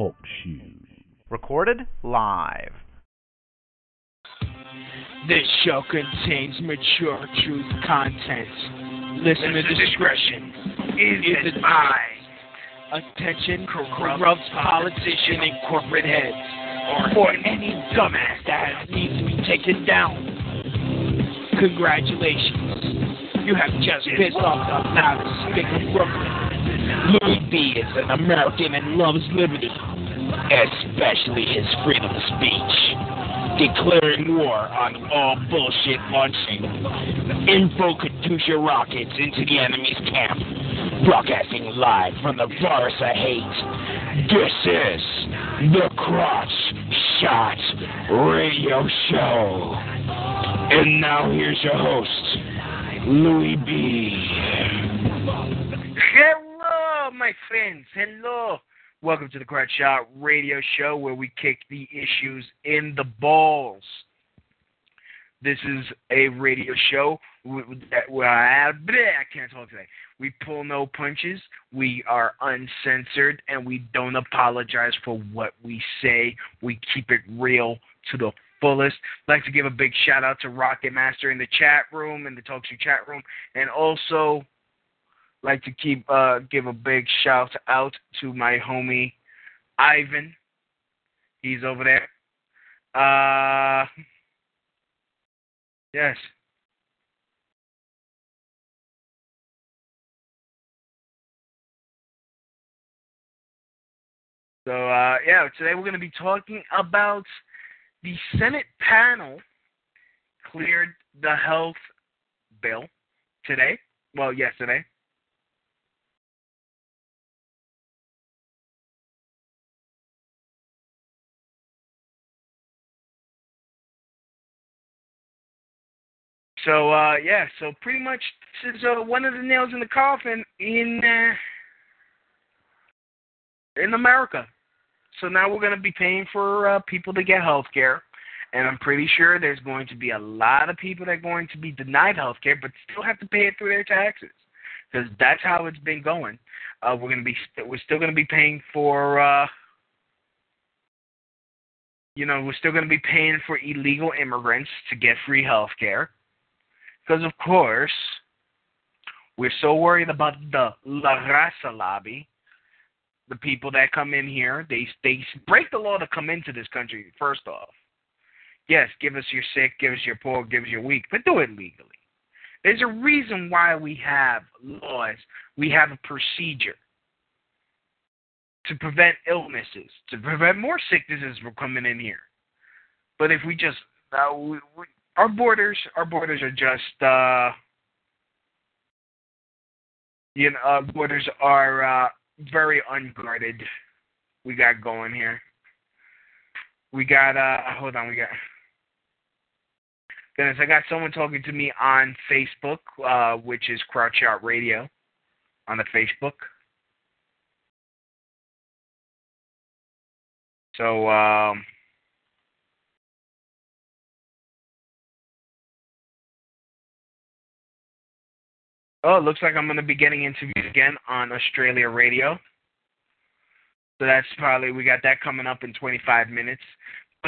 Talk Shoes. Recorded live. This show contains mature truth content. Listener discretion is advised. Attention corrupt politician and corporate heads, or any dumbass that needs to be taken down. Congratulations. You have just pissed off the loudest spick of Brooklyn. Louis B. is an American and loves liberty, especially his freedom of speech. Declaring war on all bullshit launching info Katusha rockets into the enemy's camp. Broadcasting live from the forest of hate. This is the Crotch Shot Radio Show. And now here's your host, Louis B. Hello, my friends. Hello. Welcome to the Crotch Shot Radio Show, where we kick the issues in the balls. This is a radio show where I can't talk today. We pull no punches, we are uncensored, and we don't apologize for what we say. We keep it real to the fullest. I'd like to give a big shout out to Rocket Master in the chat room, in the Talk Show chat room, and also like to give a big shout out to my homie Ivan. He's over there. Yes. So today we're going to be talking about the Senate panel cleared the health bill today. Well, yesterday. So pretty much this is one of the nails in the coffin in America. So now we're going to be paying for people to get health care, and I'm pretty sure there's going to be a lot of people that are going to be denied health care, but still have to pay it through their taxes, because that's how it's been going. We're still going to be paying for we're still going to be paying for illegal immigrants to get free health care. Because, of course, we're so worried about the La Raza lobby, the people that come in here. They break the law to come into this country, first off. Yes, give us your sick, give us your poor, give us your weak, but do it legally. There's a reason why we have laws. We have a procedure to prevent illnesses, to prevent more sicknesses from coming in here. But if we just... Our borders are just, our borders are very unguarded. We got going here. We got, goodness, I got someone talking to me on Facebook, which is Crotch Shot Radio on the Facebook. So, it looks like I'm going to be getting interviewed again on Australia Radio. So that's we got that coming up in 25 minutes. But,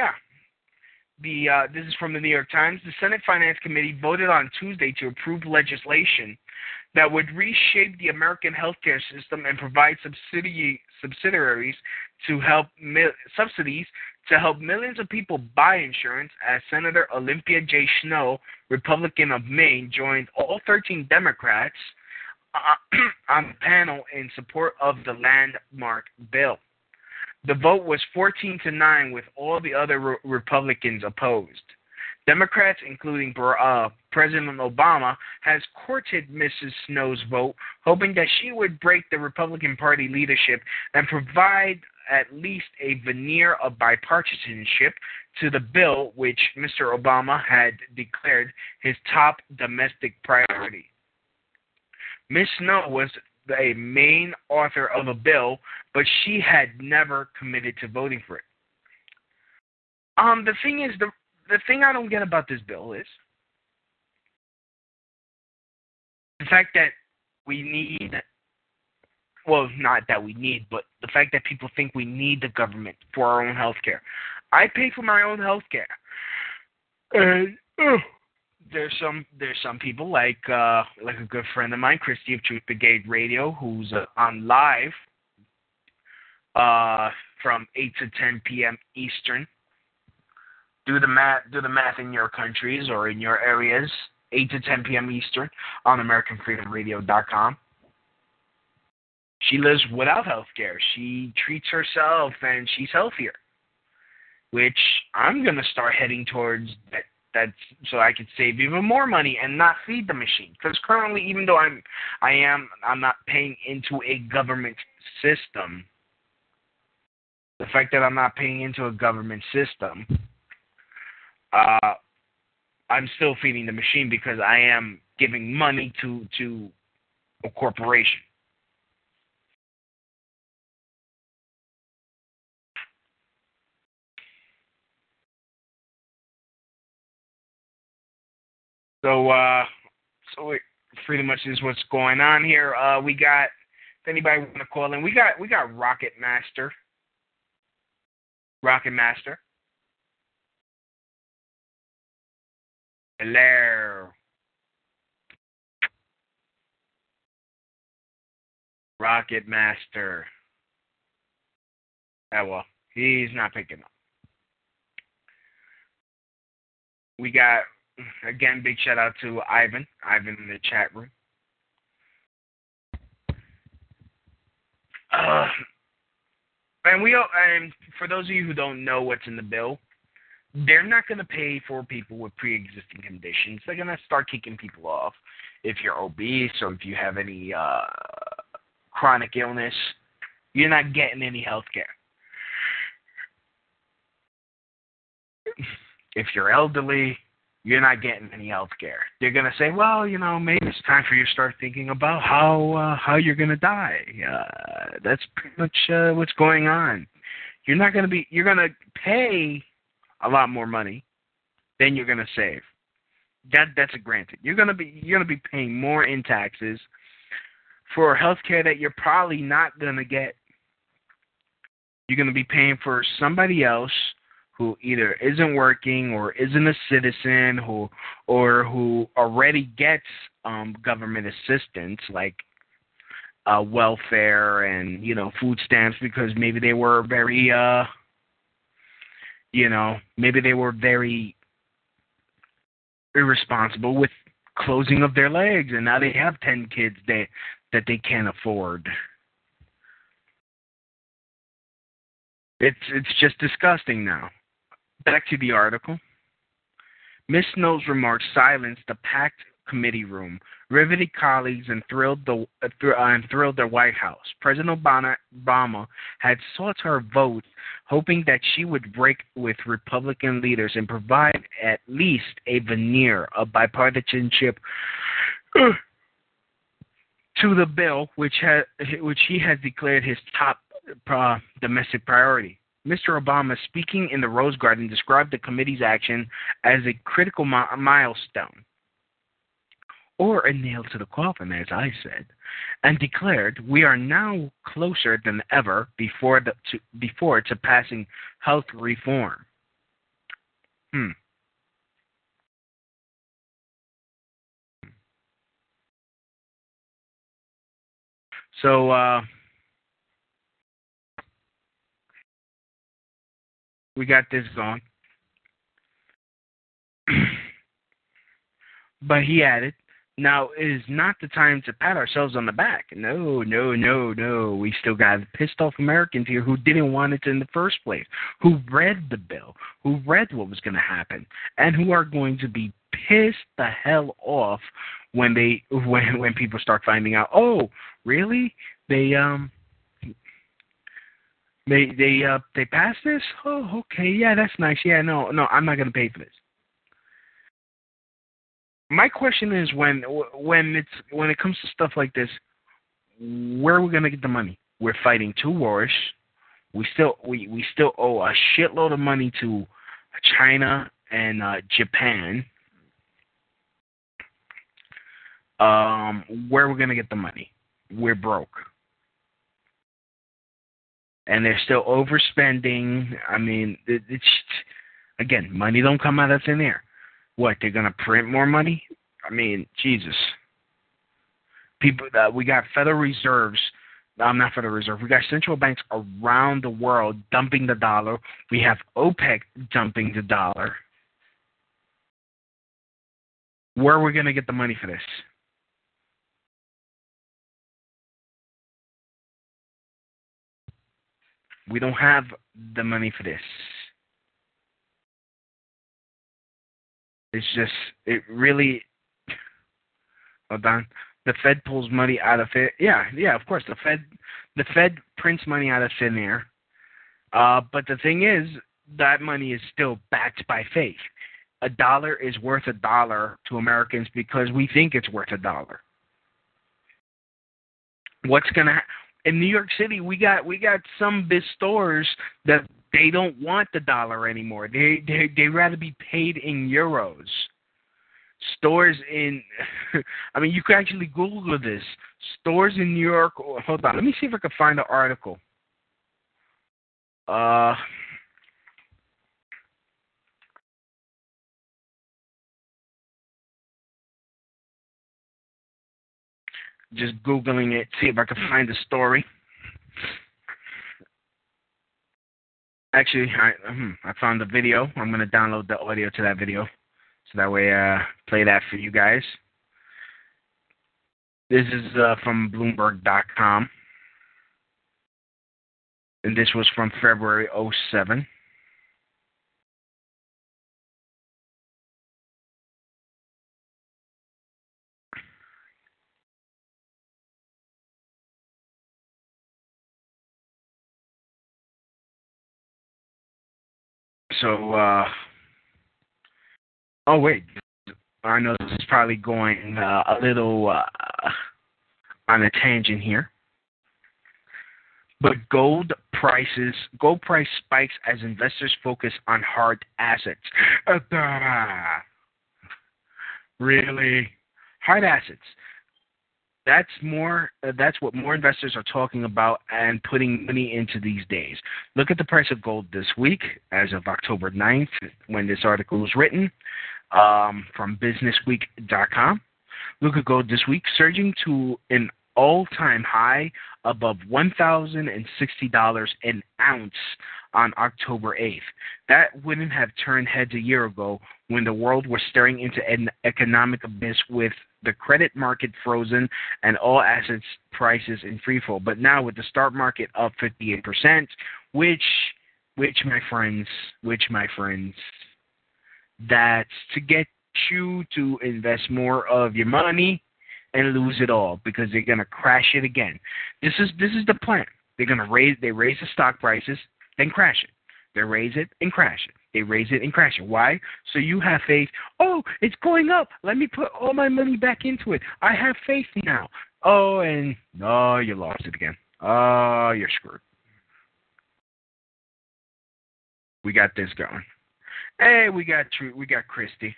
this is from the New York Times. The Senate Finance Committee voted on Tuesday to approve legislation that would reshape the American healthcare system and provide subsidies to help millions of people buy insurance, as Senator Olympia J. Snowe, Republican of Maine, joined all 13 Democrats on the panel in support of the landmark bill. The vote was 14-9, with all the other Republicans opposed. Democrats, including President Obama, has courted Mrs. Snow's vote, hoping that she would break the Republican Party leadership and provide at least a veneer of bipartisanship to the bill, which Mr. Obama had declared his top domestic priority. Ms. Snow was a main author of a bill, but she had never committed to voting for it. The thing is, the thing I don't get about this bill is the fact that we need well, not that we need, but the fact that people think we need the government for our own health care. I pay for my own health care. And there's some people like a good friend of mine, Christy of Truth Brigade Radio, who's on live from 8 to 10 p.m. Eastern. Do the math in your countries or in your areas. 8 to 10 p.m. Eastern on AmericanFreedomRadio.com. She lives without health care. She treats herself and she's healthier, which I'm going to start heading towards that so I could save even more money and not feed the machine. Because currently, even though I'm not paying into a government system, the fact that I'm not paying into a government system, I'm still feeding the machine because I am giving money to a corporation. So it pretty much is what's going on here. We got, if anybody want to call in, we got Rocket Master. Rocket Master. Hello. Rocket Master. Oh, well, he's not picking up. We got, again, big shout out to Ivan in the chat room. And for those of you who don't know what's in the bill, they're not going to pay for people with pre-existing conditions. They're going to start kicking people off. If you're obese or if you have any chronic illness, you're not getting any health care. If you're elderly, you're not getting any health care. They're going to say, well, maybe it's time for you to start thinking about how you're going to die. That's pretty much what's going on. You're going to pay a lot more money than you're going to save. That's a granted. You're going to be paying more in taxes for health care that you're probably not going to get. You're going to be paying for somebody else who either isn't working or isn't a citizen who already gets government assistance like welfare and food stamps because maybe they were very irresponsible with closing of their legs and now they have 10 kids that they can't afford. It's just disgusting now. Back to the article. Ms. Snow's remarks silenced the packed committee room, riveted colleagues, and thrilled their White House. President Obama had sought her vote, hoping that she would break with Republican leaders and provide at least a veneer of bipartisanship to the bill, which he has declared his top domestic priority. Mr. Obama, speaking in the Rose Garden, described the committee's action as a critical milestone, or a nail to the coffin, as I said, and declared, "We are now closer than ever before to passing health reform." So, we got this going. But he added, now is not the time to pat ourselves on the back. No. We still got pissed off Americans here who didn't want it in the first place, who read the bill, who read what was going to happen, and who are going to be pissed the hell off when people start finding out, oh, really? They passed this? Oh, okay, yeah, that's nice. Yeah, no, I'm not gonna pay for this. My question is, when it comes to stuff like this, where are we gonna get the money? We're fighting two wars. We still owe a shitload of money to China and Japan. Where are we gonna get the money? We're broke. and they're still overspending. I mean, it's again, money don't come out of thin air. What, they're gonna print more money? I mean, Jesus. People, we got Federal Reserves. Not Federal Reserve. We got central banks around the world dumping the dollar. We have OPEC dumping the dollar. Where are we going to get the money for this? We don't have the money for this. It's just, it really, hold on. The Fed pulls money out of it. Yeah, of course. The Fed prints money out of thin air. But the thing is, that money is still backed by faith. A dollar is worth a dollar to Americans because we think it's worth a dollar. What's gonna in New York City? We got some big stores that they don't want the dollar anymore. They rather be paid in euros. Stores in, I mean, you can actually Google this. Stores in New York. Hold on, let me see if I can find the article. Just Googling it, see if I can find the story. Actually, I found the video. I'm going to download the audio to that video. So that way, play that for you guys. This is from Bloomberg.com. And this was from February 2007. So, oh wait, I know this is probably going a little on a tangent here. But gold price spikes as investors focus on hard assets. Really? Hard assets. That's what more investors are talking about and putting money into these days. Look at the price of gold this week, as of October 9th, when this article was written, from businessweek.com. Look at gold this week, surging to an all-time high above $1,060 an ounce on October 8th. That wouldn't have turned heads a year ago when the world was staring into an economic abyss with the credit market frozen and all assets prices in free fall. But now with the stock market up 58%, which my friends, that's to get you to invest more of your money and lose it all because they're gonna crash it again. This is the plan. They raise the stock prices, then crash it. They raise it and crash it. They raise it and crash it. Why? So you have faith. Oh, it's going up. Let me put all my money back into it. I have faith now. Oh, and no, you lost it again. Oh, you're screwed. We got this going. Hey, we got Christy.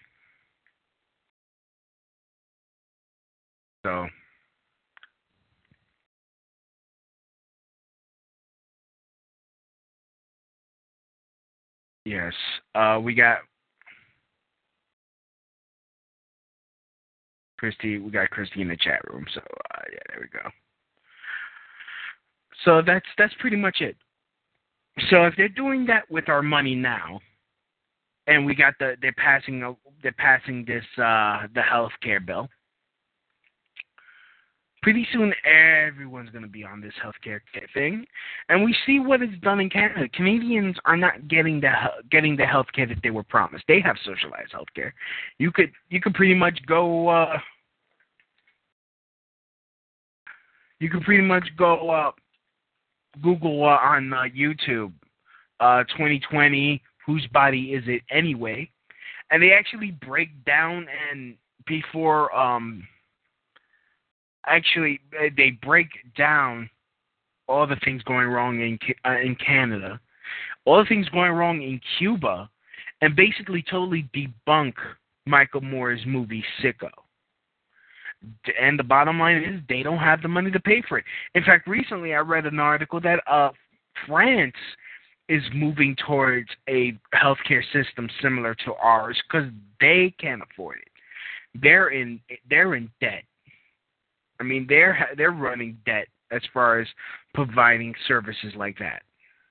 So, yes, we got Christy. We got Christy in the chat room. So, yeah, there we go. So that's pretty much it. So if they're doing that with our money now, and we got they're passing this the healthcare bill. Pretty soon, everyone's going to be on this healthcare thing, and we see what it's done in Canada. Canadians are not getting the healthcare that they were promised. They have socialized healthcare. You could pretty much go. You could pretty much go Google on YouTube 2020 whose body is it anyway, and they actually break down and before. Actually, they break down all the things going wrong in Canada, all the things going wrong in Cuba, and basically totally debunk Michael Moore's movie Sicko. And the bottom line is they don't have the money to pay for it. In fact, recently I read an article that France is moving towards a healthcare system similar to ours because they can't afford it. They're in debt. I mean, they're running debt as far as providing services like that.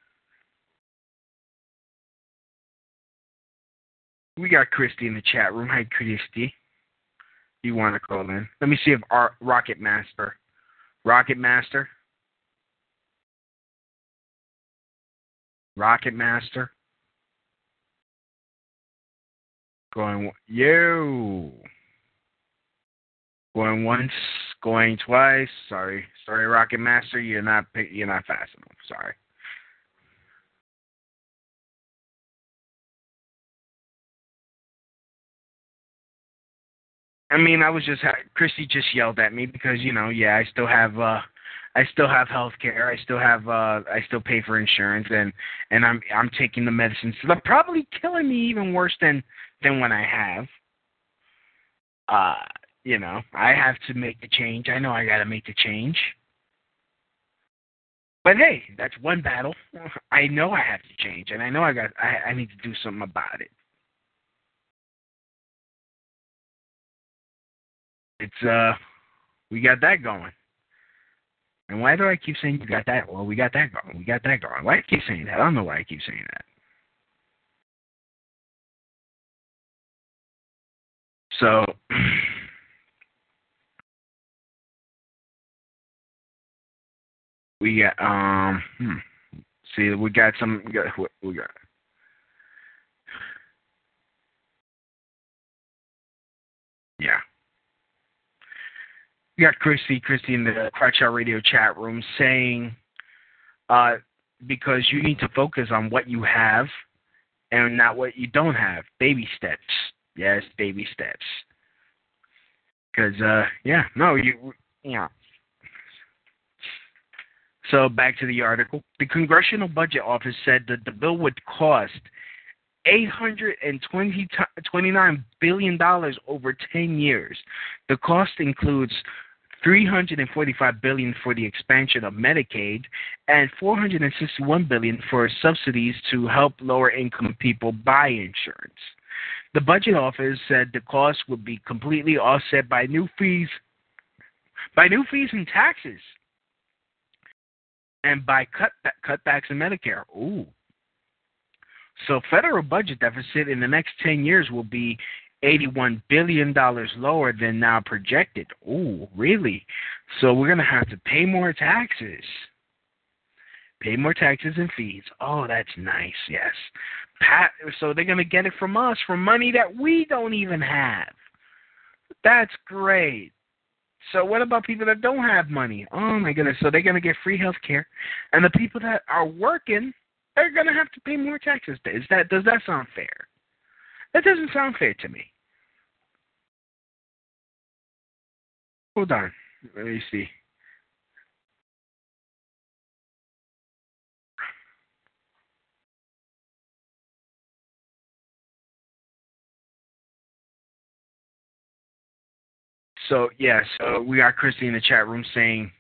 We got Christy in the chat room. Hi, Christy. You want to call in? Let me see if Rocket Master, going going once, going twice. Sorry, Rocket Master. You're not fast enough. Sorry. I mean, Christy just yelled at me because, I still have health care. I still pay for insurance, and I'm taking the medicines. So they're probably killing me even worse than when I have. I have to make the change. I know I got to make the change. But hey, that's one battle. I know I have to change, and I know I need to do something about it. It's we got that going. And why do I keep saying you got that? Well, we got that going. Why do I keep saying that? I don't know why I keep saying that. So we got see, we got yeah. We got Christy in the Crotshot Radio chat room saying, because you need to focus on what you have and not what you don't have. Baby steps. Yes, baby steps. Because, So back to the article. The Congressional Budget Office said that the bill would cost $829 billion over 10 years. The cost includes $345 billion for the expansion of Medicaid and $461 billion for subsidies to help lower-income people buy insurance. The Budget Office said the cost would be completely offset by new fees and taxes, and by cutbacks in Medicare. Ooh. So federal budget deficit in the next 10 years will be $81 billion lower than now projected. Ooh, really? So we're going to have to pay more taxes. Pay more taxes and fees. Oh, that's nice, yes. So they're going to get it from us for money that we don't even have. That's great. So what about people that don't have money? Oh, my goodness. So they're going to get free health care. And the people that are working, they're going to have to pay more taxes. Does that sound fair? That doesn't sound fair to me. Hold on. Let me see. So we got Christy in the chat room saying,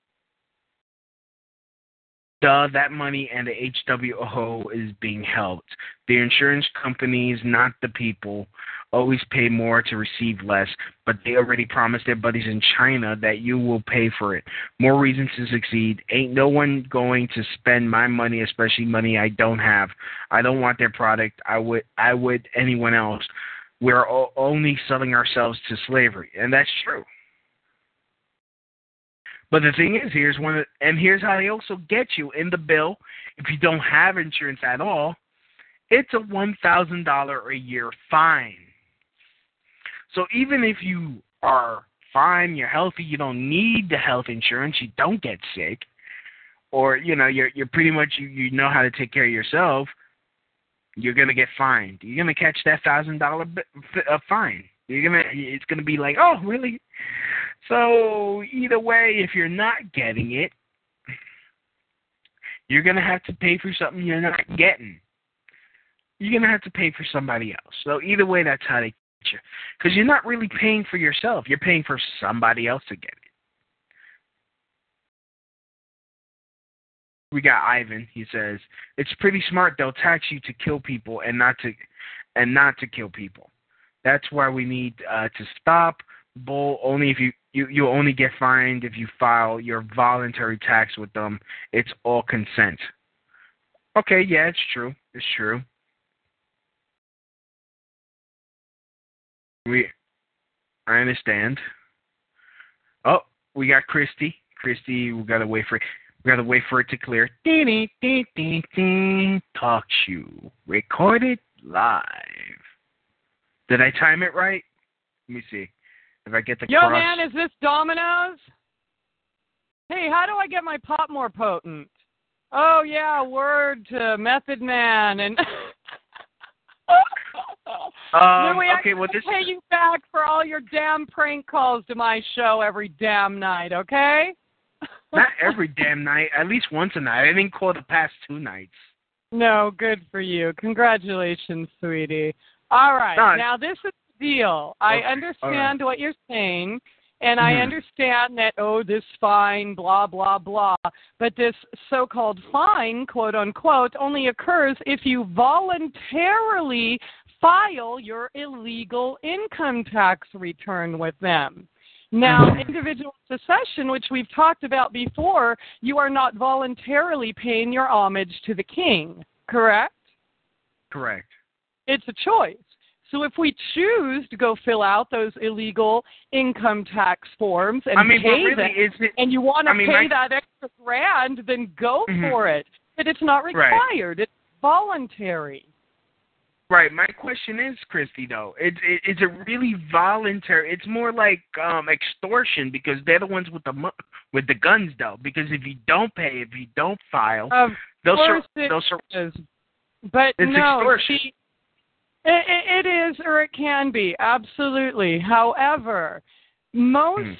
that money and the HWO is being helped. The insurance companies, not the people, always pay more to receive less, but they already promised their buddies in China that you will pay for it. More reasons to succeed. Ain't no one going to spend my money, especially money I don't have. I don't want their product. I would anyone else. We're only selling ourselves to slavery, and that's true. But the thing is, here's how they also get you in the bill. If you don't have insurance at all, it's a $1,000 a year fine. So even if you are fine, you're healthy, you don't need the health insurance, you don't get sick, or you're pretty much you know how to take care of yourself, you're gonna get fined. You're gonna catch that $1,000 fine. It's gonna be like, oh, really? So either way, if you're not getting it, you're going to have to pay for something you're not getting. You're going to have to pay for somebody else. So either way, that's how they get you. Because you're not really paying for yourself. You're paying for somebody else to get it. We got Ivan. He says it's pretty smart. They'll tax you to kill people and not to kill people. That's why we need to stop bull. Only if you only get fined if you file your voluntary tax with them. It's all consent. Okay, yeah, it's true. It's true. I understand. Oh, we got Christy. Christy, we gotta wait for it to clear. Talk shoe recorded live. Did I time it right? Let me see if I get the. Yo, man, is this Domino's? Hey, how do I get my pop more potent? Oh yeah, word to Method Man and. Louis, okay, well, this pay you back for all your damn prank calls to my show every damn night, okay? Not every damn night, at least once a night. I didn't call the past 2 nights. No, good for you. Congratulations, sweetie. All right, now this is the deal. I understand what you're saying, and I understand that, this fine, blah, blah, blah, but this so-called fine, quote, unquote, only occurs if you voluntarily file your illegal income tax return with them. Now, individual succession, which we've talked about before, you are not voluntarily paying your homage to the king, correct? Correct. It's a choice. So if we choose to go fill out those illegal income tax forms and pay them, and you want to pay that extra grand, then go for it. But it's not required. Right. It's voluntary. Right. My question is, Christy, though, is it really voluntary? It's more like extortion because they're the ones with the guns, though. Because if you don't pay, if you don't file, they'll is. But it's extortion. It is, or it can be, absolutely. However, the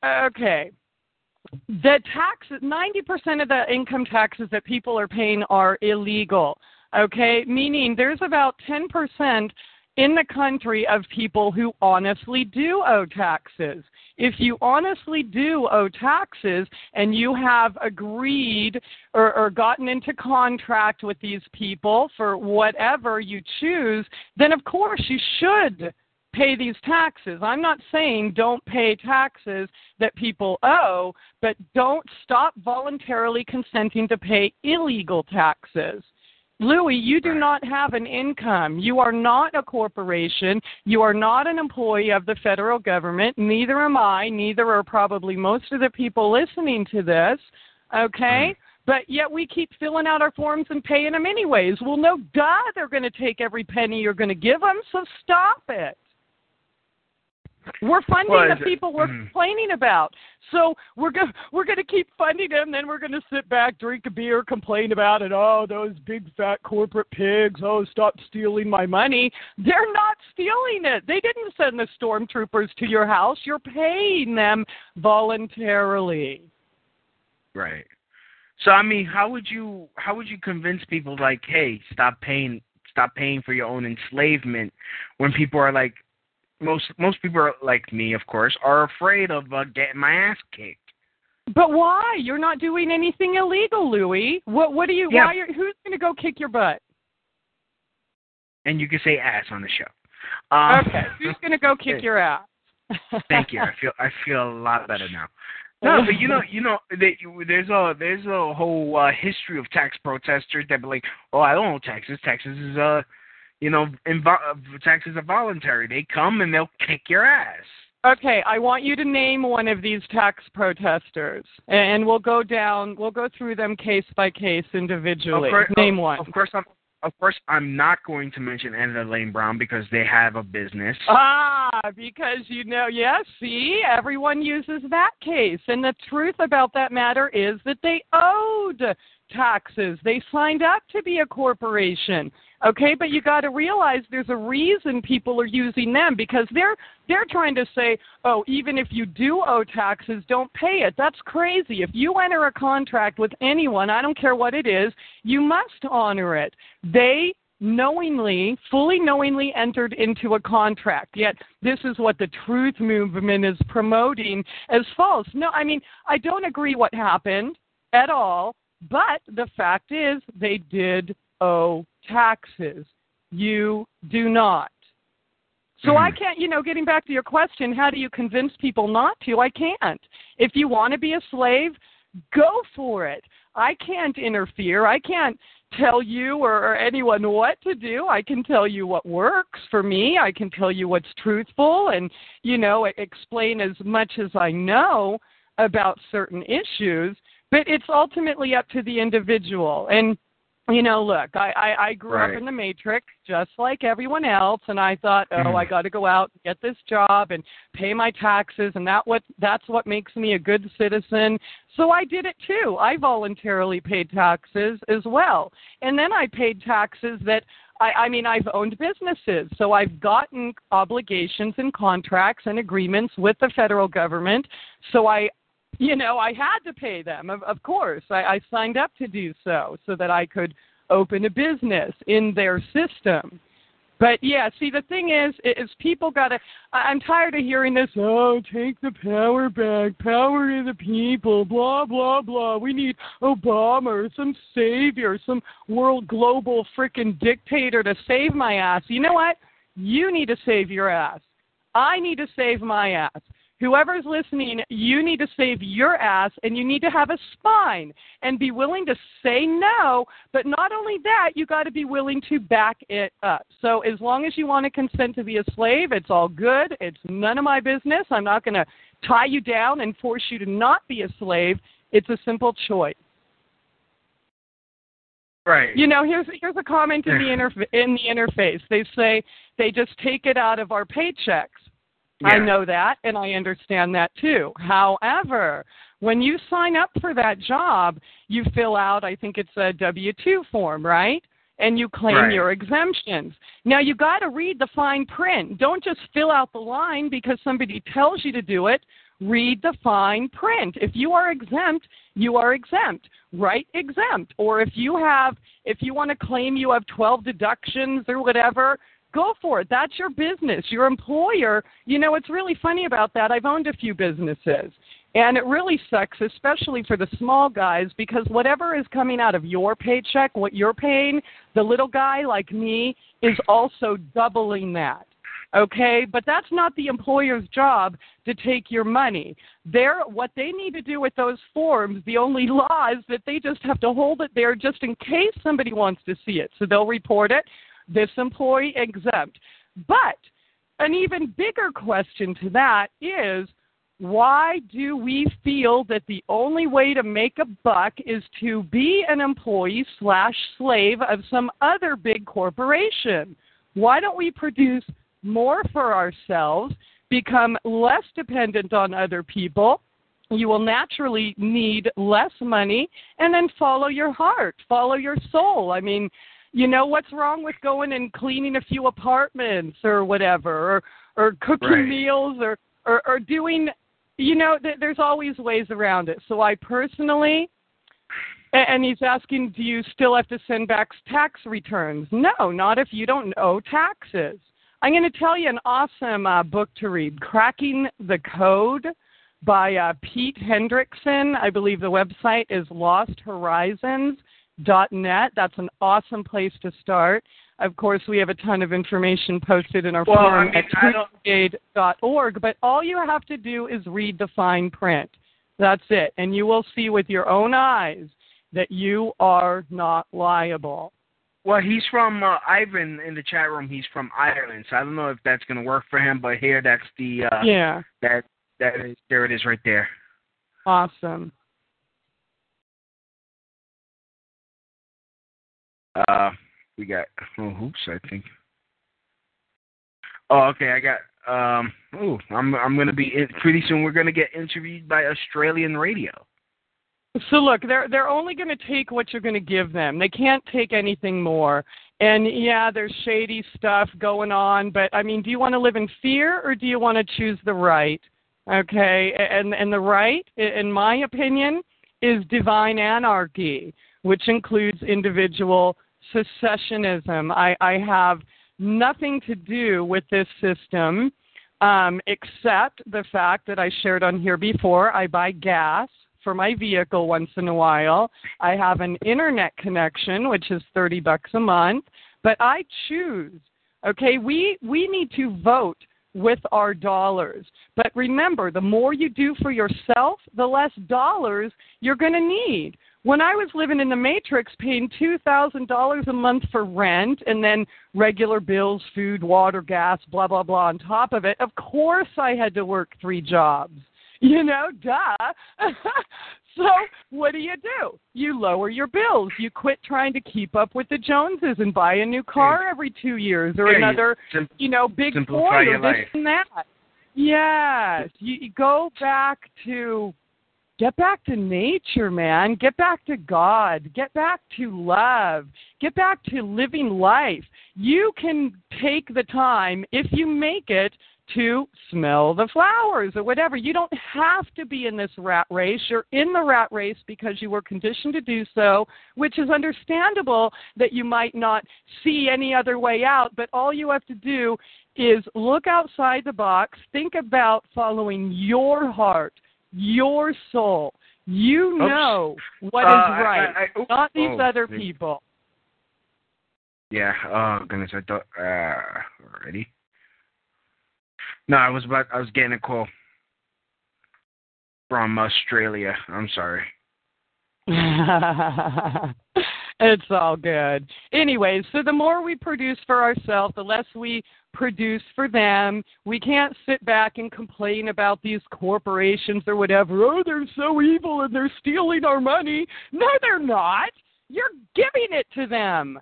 taxes, 90% of the income taxes that people are paying are illegal. Okay, meaning there's about 10% in the country of people who honestly do owe taxes. If you honestly do owe taxes and you have agreed or gotten into contract with these people for whatever you choose, then of course you should pay these taxes. I'm not saying don't pay taxes that people owe, but don't stop voluntarily consenting to pay illegal taxes. Louis, you do not have an income. You are not a corporation. You are not an employee of the federal government. Neither am I. Neither are probably most of the people listening to this. Okay? But yet we keep filling out our forms and paying them anyways. Well, no duh, they're going to take every penny you're going to give them, so stop it. We're funding the people we're complaining about. So we're going to keep funding them, then we're going to sit back, drink a beer, complain about it. Oh, those big fat corporate pigs. Oh, stop stealing my money. They're not stealing it. They didn't send the stormtroopers to your house. You're paying them voluntarily. Right. So I mean, how would you convince people like, hey, stop paying for your own enslavement when people are like, most people are like me, of course, are afraid of getting my ass kicked. But why? You're not doing anything illegal, Louis. What do you? Yeah. Who's going to go kick your butt? And you can say ass on the show. Okay. Who's going to go kick your ass? Thank you. I feel a lot better now. No, but you know, there's a whole history of tax protesters that be like, oh, I don't owe taxes. Taxes is taxes are voluntary. They come and they'll kick your ass. Okay, I want you to name one of these tax protesters, and we'll go through them case by case individually. Name one. Of course, I'm not going to mention Anna Lane Brown because they have a business. Because yes, see, everyone uses that case. And the truth about that matter is that they owed taxes. They signed up to be a corporation. Okay, but you got to realize there's a reason people are using them because they're trying to say, oh, even if you do owe taxes, don't pay it. That's crazy. If you enter a contract with anyone, I don't care what it is, you must honor it. They fully knowingly entered into a contract. Yet this is what the truth movement is promoting as false. No, I mean, I don't agree what happened at all. But the fact is they did owe taxes. You do not. So I can't, getting back to your question, how do you convince people not to? I can't. If you want to be a slave, go for it. I can't interfere. I can't tell you or anyone what to do. I can tell you what works for me. I can tell you what's truthful and, explain as much as I know about certain issues. But it's ultimately up to the individual. And look, I grew up in the Matrix just like everyone else, and I thought, I got to go out and get this job and pay my taxes, and that's what makes me a good citizen. So I did it too. I voluntarily paid taxes as well. And then I paid taxes that I've owned businesses, so I've gotten obligations and contracts and agreements with the federal government, so I had to pay them, of course. I signed up to do so that I could open a business in their system. But, yeah, see, the thing is people got to – I'm tired of hearing this, take the power back, power to the people, blah, blah, blah. We need Obama or some savior, some world global frickin' dictator to save my ass. You know what? You need to save your ass. I need to save my ass. Whoever's listening, you need to save your ass, and you need to have a spine and be willing to say no. But not only that, you got to be willing to back it up. So as long as you want to consent to be a slave, it's all good. It's none of my business. I'm not going to tie you down and force you to not be a slave. It's a simple choice. Right. Here's a comment in the interface. They say they just take it out of our paychecks. Yeah. I know that, and I understand that too. However, when you sign up for that job, you fill out, I think it's a W-2 form, right? And you claim your exemptions. Now, you got to read the fine print. Don't just fill out the line because somebody tells you to do it. Read the fine print. If you are exempt, you are exempt. Write exempt. Or if you want to claim you have 12 deductions or whatever, go for it. That's your business. Your employer, it's really funny about that. I've owned a few businesses, and it really sucks, especially for the small guys, because whatever is coming out of your paycheck, what you're paying, the little guy like me is also doubling that. Okay? But that's not the employer's job to take your money. What they need to do with those forms, the only law is that they just have to hold it there just in case somebody wants to see it. So they'll report it. This employee exempt. But an even bigger question to that is, why do we feel that the only way to make a buck is to be an employee/slave of some other big corporation? Why don't we produce more for ourselves, become less dependent on other people? You will naturally need less money, and then follow your heart, follow your soul. I mean, what's wrong with going and cleaning a few apartments or whatever, or cooking meals or doing, there's always ways around it. So I personally, and he's asking, do you still have to send back tax returns? No, not if you don't owe taxes. I'm going to tell you an awesome book to read, Cracking the Code by Pete Hendrickson. I believe the website is losthorizons.net. That's an awesome place to start. Of course, we have a ton of information posted in our forum at truthbrigade.org, but all you have to do is read the fine print. That's it. And you will see with your own eyes that you are not liable. Well, he's from Ivan in the chat room. He's from Ireland, so I don't know if that's going to work for him. But here, that's the there it is right there. Awesome. We got hoops, I think. Oh, okay. I got. I'm going to be pretty soon. We're going to get interviewed by Australian radio. So look, they're only going to take what you're going to give them. They can't take anything more. And yeah, there's shady stuff going on, but I mean, do you want to live in fear or do you want to choose the right? Okay, and the right, in my opinion, is divine anarchy, which includes individual secessionism. I have nothing to do with this system except the fact that I shared on here before. I buy gas for my vehicle once in a while. I have an internet connection, which is $30 a month, but I choose. Okay, we need to vote with our dollars. But remember, the more you do for yourself, the less dollars you're going to need. When I was living in the Matrix, paying $2,000 a month for rent and then regular bills, food, water, gas, blah, blah, blah on top of it, of course I had to work 3 jobs. You know, duh. So what do? You lower your bills. You quit trying to keep up with the Joneses and buy a new car every 2 years or another, big Ford or this and that. Yes. You go back to... Get back to nature, man. Get back to God. Get back to love. Get back to living life. You can take the time, if you make it, to smell the flowers or whatever. You don't have to be in this rat race. You're in the rat race because you were conditioned to do so, which is understandable that you might not see any other way out. But all you have to do is look outside the box, think about following your heart, your soul. You know what is right, not these other people. Yeah. Oh goodness, I thought already. No, I was getting a call from Australia. I'm sorry. It's all good. Anyways, so the more we produce for ourselves, the less we produce for them. We can't sit back and complain about these corporations or whatever. Oh, they're so evil and they're stealing our money. No, they're not. You're giving it to them.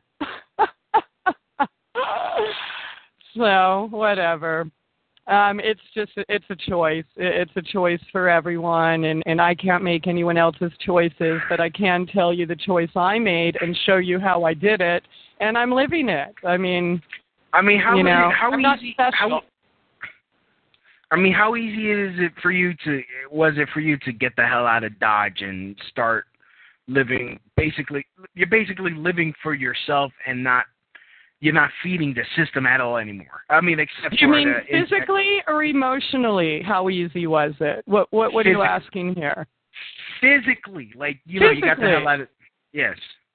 So, whatever. It's a choice. It's a choice for everyone, and I can't make anyone else's choices, but I can tell you the choice I made and show you how I did it, and I'm living it. How easy was it for you to get the hell out of Dodge and start living? You're basically living for yourself and you're not feeding the system at all anymore. Except you mean physically or emotionally? How easy was it? What are you asking here? Physically, you got the hell out of. Yes.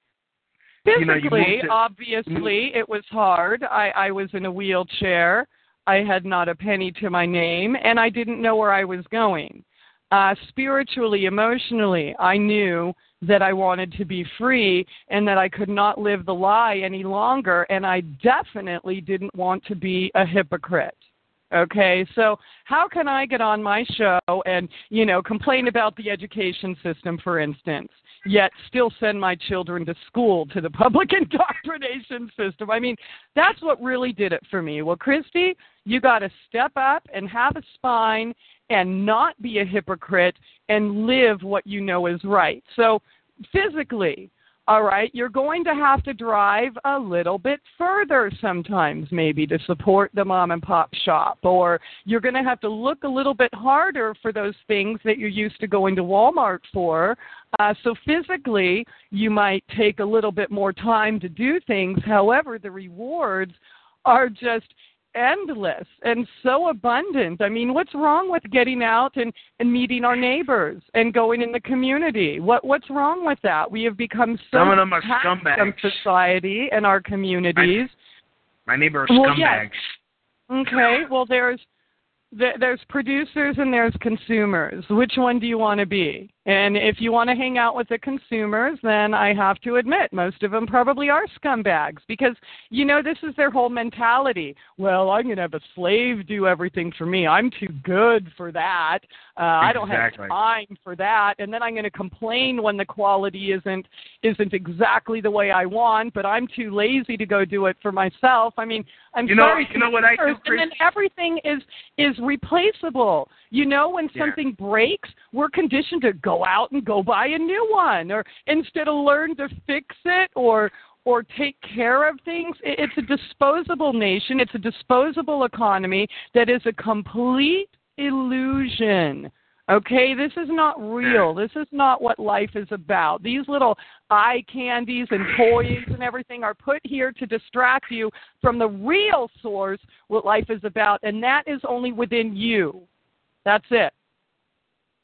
Physically, obviously, it was hard. I was in a wheelchair. I had not a penny to my name, and I didn't know where I was going. Spiritually, emotionally, I knew that I wanted to be free and that I could not live the lie any longer, and I definitely didn't want to be a hypocrite. Okay, so how can I get on my show and, complain about the education system, for instance, yet still send my children to school, to the public indoctrination system? That's what really did it for me. Well, Christy, you got to step up and have a spine and not be a hypocrite and live what you know is right. So physically, all right, you're going to have to drive a little bit further sometimes, maybe, to support the mom and pop shop, or you're going to have to look a little bit harder for those things that you're used to going to Walmart for. So physically, you might take a little bit more time to do things. However, the rewards are just endless and so abundant. What's wrong with getting out and meeting our neighbors and going in the community? What's wrong with that? We have become so some of them are scumbags. From society and our communities. My neighbor are scumbags. Yes. Okay, well, there's producers and there's consumers. Which one do you want to be? And if you want to hang out with the consumers, then I have to admit, most of them probably are scumbags because, this is their whole mentality. Well, I'm going to have a slave do everything for me. I'm too good for that. I don't have time for that. And then I'm going to complain when the quality isn't exactly the way I want, but I'm too lazy to go do it for myself. I'm sorry. You know what I do, Chris? And then everything is replaceable. When something breaks, we're conditioned to go out and go buy a new one, or instead of learn to fix it or take care of things. It's a disposable nation. It's a disposable economy that is a complete illusion. Okay, this is not real. This is not what life is about. These little eye candies and toys and everything are put here to distract you from the real source, what life is about, and that is only within you. That's it.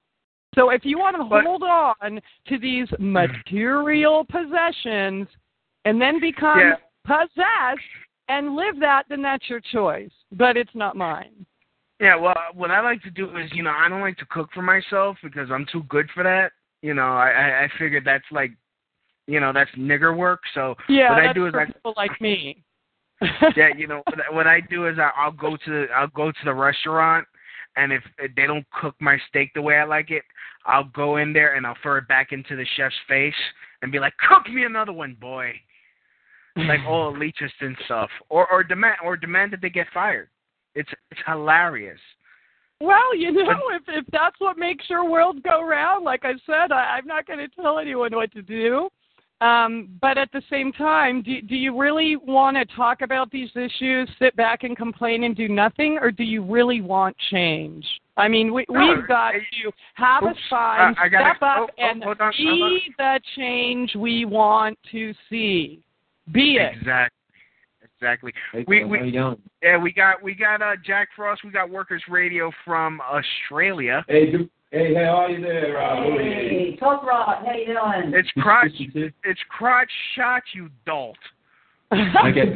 So if you want to hold on to these material possessions and then become possessed and live that, then that's your choice. But it's not mine. Yeah, well, what I like to do is, I don't like to cook for myself because I'm too good for that. I figured that's like, that's nigger work. So yeah, what that's I do is for people like me. Yeah, what I do is I'll go to the restaurant, and if they don't cook my steak the way I like it, I'll go in there and I'll throw it back into the chef's face and be like, "Cook me another one, boy." Like all elitist and stuff, or demand that they get fired. It's hilarious. Well, if that's what makes your world go round, like I said, I'm not going to tell anyone what to do. But at the same time, do you really want to talk about these issues, sit back and complain and do nothing, or do you really want change? I mean, we've got to have a sign, step up, and be the change we want to see. Be it. Exactly. Hey, we how you going? Yeah, we got Jack Frost. We got Workers Radio from Australia. Hey, how are you there? Hey, talk right. How you doing? It's crotch shot, you dolt. Okay.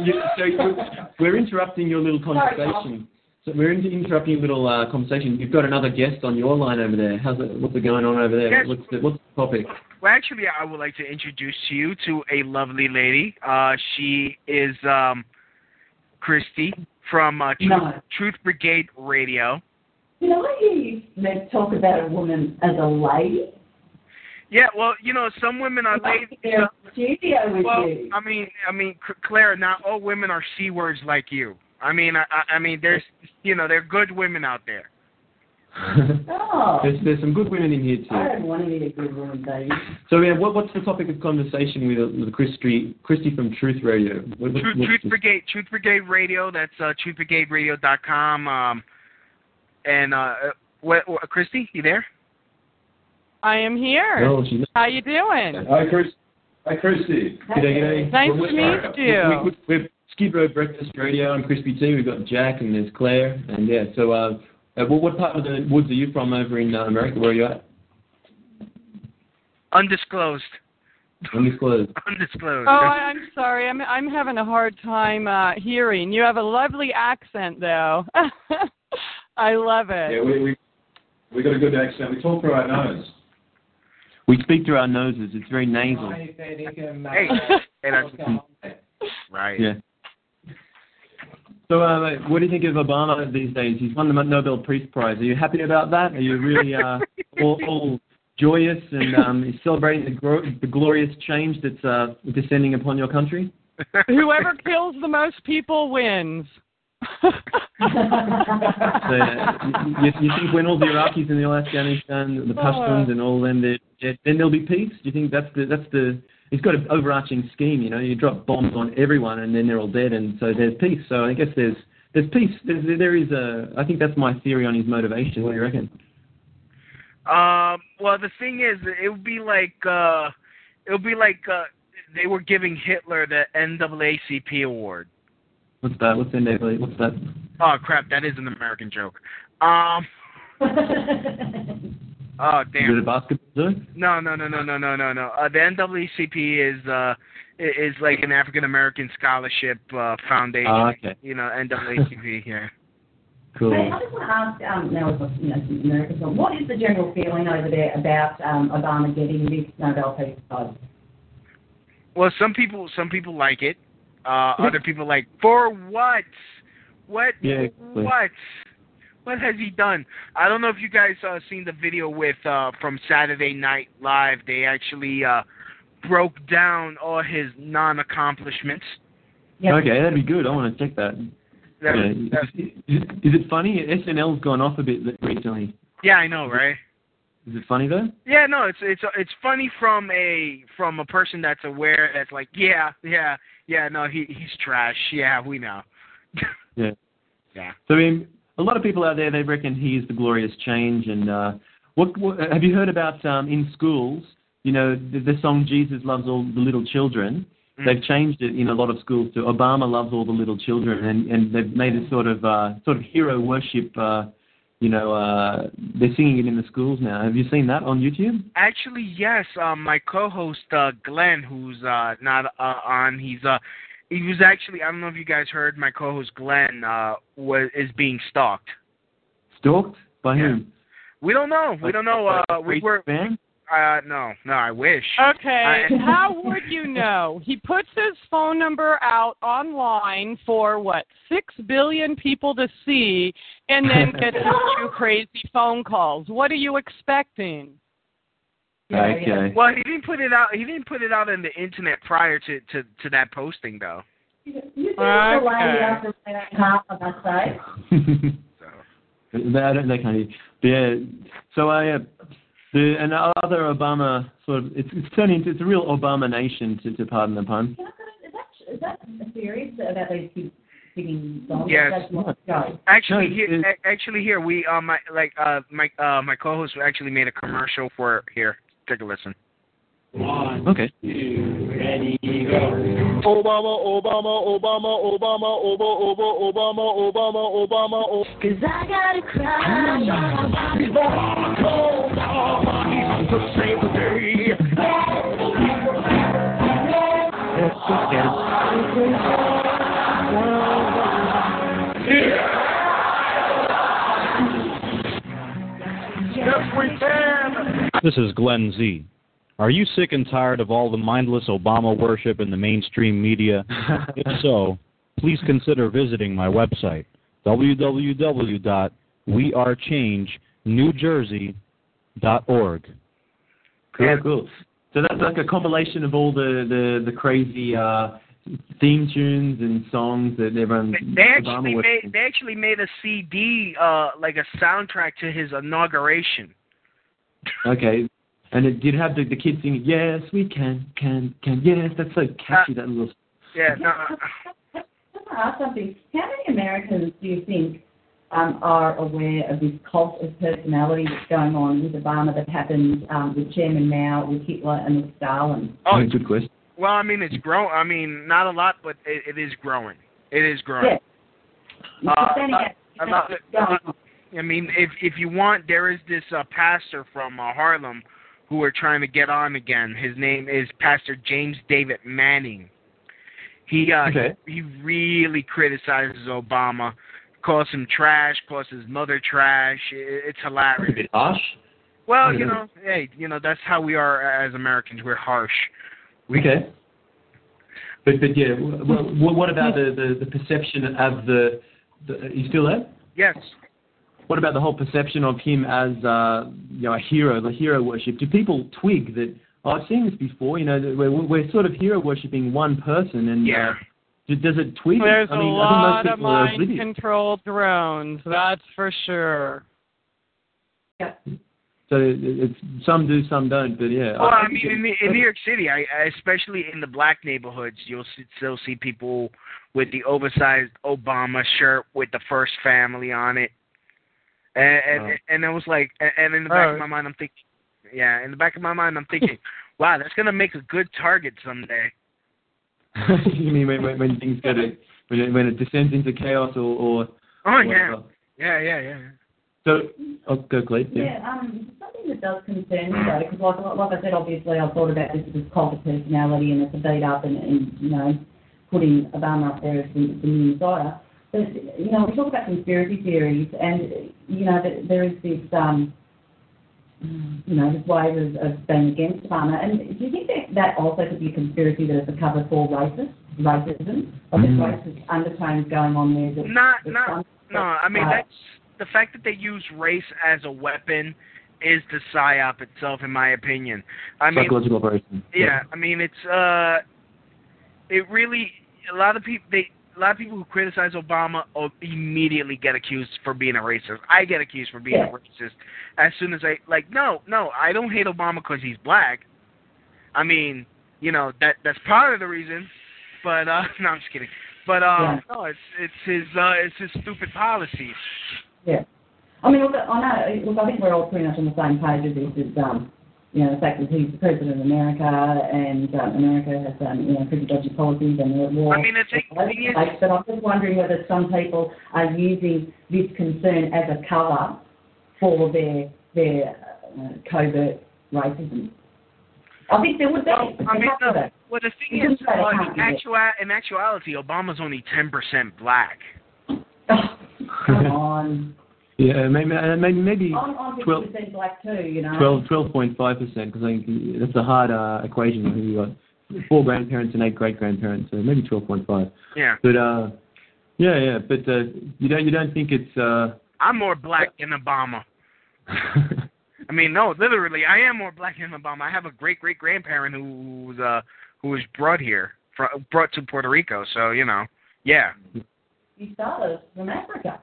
We're interrupting your little conversation. So we're interrupting your little conversation. You've got another guest on your line over there. What's going on over there? Yes. What's the topic? Well, actually, I would like to introduce you to a lovely lady. She is Christy from Truth Brigade Radio. Did I hear you talk about a woman as a lady? Yeah, well, some women are ladies. Studio with you. I mean, Claire, not all women are C words like you. I mean, there's, there are good women out there. Oh. There's some good women in here too. I don't want to be a good woman, baby. So, what's the topic of conversation with Christy from Truth Radio? Truth Brigade Radio. That's truthbrigaderadio.com. And Christy, you there? I am here. No, she's not. How you doing? Hi, Christy. G'day. Nice to meet you. We're Skid Row Breakfast Radio. I'm Crispy T. We've got Jack and there's Claire. And yeah, so what part of the woods are you from over in America? Where are you at? Undisclosed. Undisclosed. Undisclosed. Oh, I'm sorry. I'm having a hard time hearing. You have a lovely accent, though. I love it. Yeah, we got a good accent. We talk through our nose. We speak through our noses. It's very nasal. Hey, that's right. Yeah. So, what do you think of Obama these days? He's won the Nobel Peace Prize. Are you happy about that? Are you really all joyous and is celebrating the glorious change that's descending upon your country? Whoever kills the most people wins. So, you think when all the Iraqis and the Afghanistan, the Pashtuns and all them, then there'll be peace? Do you think that's the it's got an overarching scheme, you drop bombs on everyone and then they're all dead, and so there's peace. So I guess there's peace. There is I think that's my theory on his motivation. What do you reckon? Well, the thing is, it would be like they were giving Hitler the NAACP award. What's that? What's that? Oh crap! That is an American joke. Oh damn! Is it a basketball joke? No. The NAACP is like an African American scholarship foundation. Oh, okay. NAACP here. Cool. Hey, I just want to ask now, some Americans, what is the general feeling over there about Obama getting this Nobel Peace Prize? Well, some people like it. Other people like, for what? What? Yeah, exactly. What? What has he done? I don't know if you guys seen the video with from Saturday Night Live. They actually broke down all his non-accomplishments. Yep. Okay, that'd be good. I want to check that. Is it funny? SNL's gone off a bit recently. Yeah, I know, right? Is it funny though? Yeah, no, it's funny from a person that's aware. That's like, yeah, no, he's trash. Yeah, we know. Yeah. Yeah. So a lot of people out there, they reckon he is the glorious change. And what have you heard about in schools? The song "Jesus Loves All the Little Children." Mm. They've changed it in a lot of schools to "Obama Loves All the Little Children," and they've made it sort of hero worship they're singing it in the schools now. Have you seen that on YouTube? Actually, yes. My co-host Glenn, who's not on, he was actually, I don't know if you guys heard, my co-host Glenn is being stalked. Stalked? By whom? We don't know. We don't know. We were fan? No, I wish. Okay, how would you know? He puts his phone number out online for, 6 billion people to see, and then gets a few crazy phone calls. What are you expecting? Okay. Well, he didn't put it out. He didn't put it out on the internet prior to that posting, though. You think the lady after half, I must say. They can't hear. Yeah. So another Obama sort of it's turning into it's a real Obama nation to pardon the pun. Is that a series about these kids singing songs? Yes. Actually, here we my co-host actually made a commercial for it. Here, take a listen. 1, okay. 2, ready, go. Obama. 'Cause I gotta cry. Obama, he's to save the day. Yes, we can. This is Glenn Z. Are you sick and tired of all the mindless Obama worship in the mainstream media? If so, please consider visiting my website, www.wearechangenewjersey.org. Cool. So that's like a compilation of all the crazy theme tunes and songs that everyone. They actually made a CD, like a soundtrack to his inauguration. Okay. And it did have the kids singing, yes, we can, yes, that's so catchy, that little... Yeah, no. Can I ask something? How many Americans do you think are aware of this cult of personality that's going on with Obama that happened with Chairman Mao, with Hitler, and with Stalin? Oh, good question. Well, I mean, it's growing. I mean, not a lot, but it is growing. It is growing. Yeah. I mean, if you want, there is this pastor from Harlem who are trying to get on again. His name is Pastor James David Manning. He really criticizes Obama, calls him trash, calls his mother trash. It's hilarious. A bit harsh. Well, that's how we are as Americans. We're harsh. Okay. But yeah, what about the perception of the you still there? Yes. What about the whole perception of him as a hero, the hero worship? Do people twig that? I've seen this before. We're sort of hero worshipping one person, and does it twig? There's a lot of mind controlled drones. That's for sure. Yeah. So it's some do, some don't, but yeah. Well, I mean, in New York City, especially in the black neighborhoods, you'll still see people with the oversized Obama shirt with the first family on it. And it was like, and in the back of my mind, I'm thinking, wow, that's gonna make a good target someday. You mean when things when it descends into chaos or? Oh yeah. So, go, Clete. Yeah, something that does concern me though, because like I said, obviously I've thought about this cult of personality and it's a beat up and putting Obama up there as the new Messiah. But, we talk about conspiracy theories, and, there is this, this wave of being against Obama. And do you think that also could be a conspiracy that it's a cover for racism? Like there's racist undertones going on there? No, I mean, that's the fact that they use race as a weapon is the PSYOP itself, in my opinion. Psychological operation. Yeah, I mean, it's, it really, a lot of people who criticize Obama immediately get accused for being a racist. I get accused for being a racist as soon as no, I don't hate Obama because he's black. I mean, that's part of the reason, but no, I'm just kidding. But no, it's his stupid policies. Yeah, I mean, I think we're all pretty much on the same page as this. The fact that he's the president of America, and America has pretty dodgy policies and war. I mean, the thing is, but I'm just wondering whether some people are using this concern as a cover for their covert racism. I think there would be. Well, the thing is, in actuality, Obama's only 10% black. Oh, come on. Yeah, maybe I'm 50% black too, 12.5%, because I think that's a hard equation. I think you got 4 grandparents and 8 great-grandparents, so maybe 12.5. Yeah. But but you don't think it's I'm more black than Obama. I mean, no, literally, I am more black than Obama. I have a great-great-grandparent who was brought to Puerto Rico, so yeah. He started from Africa.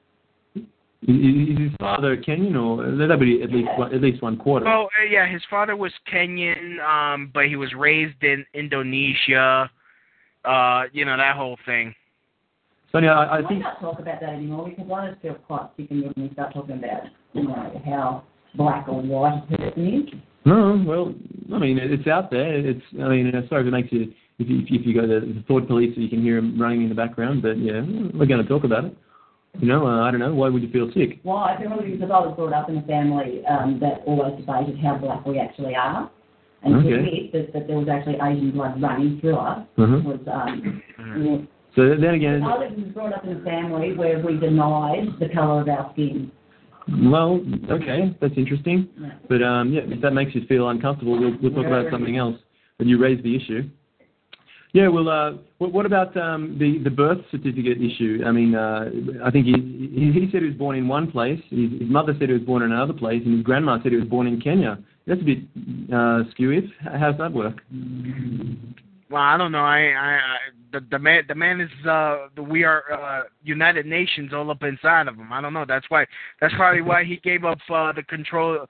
Is his father Kenyan, or that'd be at least one quarter? Oh, yeah, his father was Kenyan, but he was raised in Indonesia. That whole thing. Sonia, I think. We don't talk about that anymore because I just feel quite sick and when we start talking about how black or white a person is. No, well, I mean, it's out there. Sorry if it makes you, if you go to the thought police, you can hear them running in the background. But yeah, we're going to talk about it. I don't know. Why would you feel sick? Why? Because I was brought up in a family that always debated how black we actually are. And to admit that there was actually Asian blood running through us was... So then again... I was brought up in a family where we denied the colour of our skin. Well, okay, that's interesting. Yeah. But, if that makes you feel uncomfortable, we'll talk about something else. But you raised the issue. Yeah, well, what about the birth certificate issue? I mean, I think he said he was born in one place, his mother said he was born in another place, and his grandma said he was born in Kenya. That's a bit skewy. How's that work? Well, I don't know. The man is we are United Nations all up inside of him. I don't know. That's probably why he gave up the control.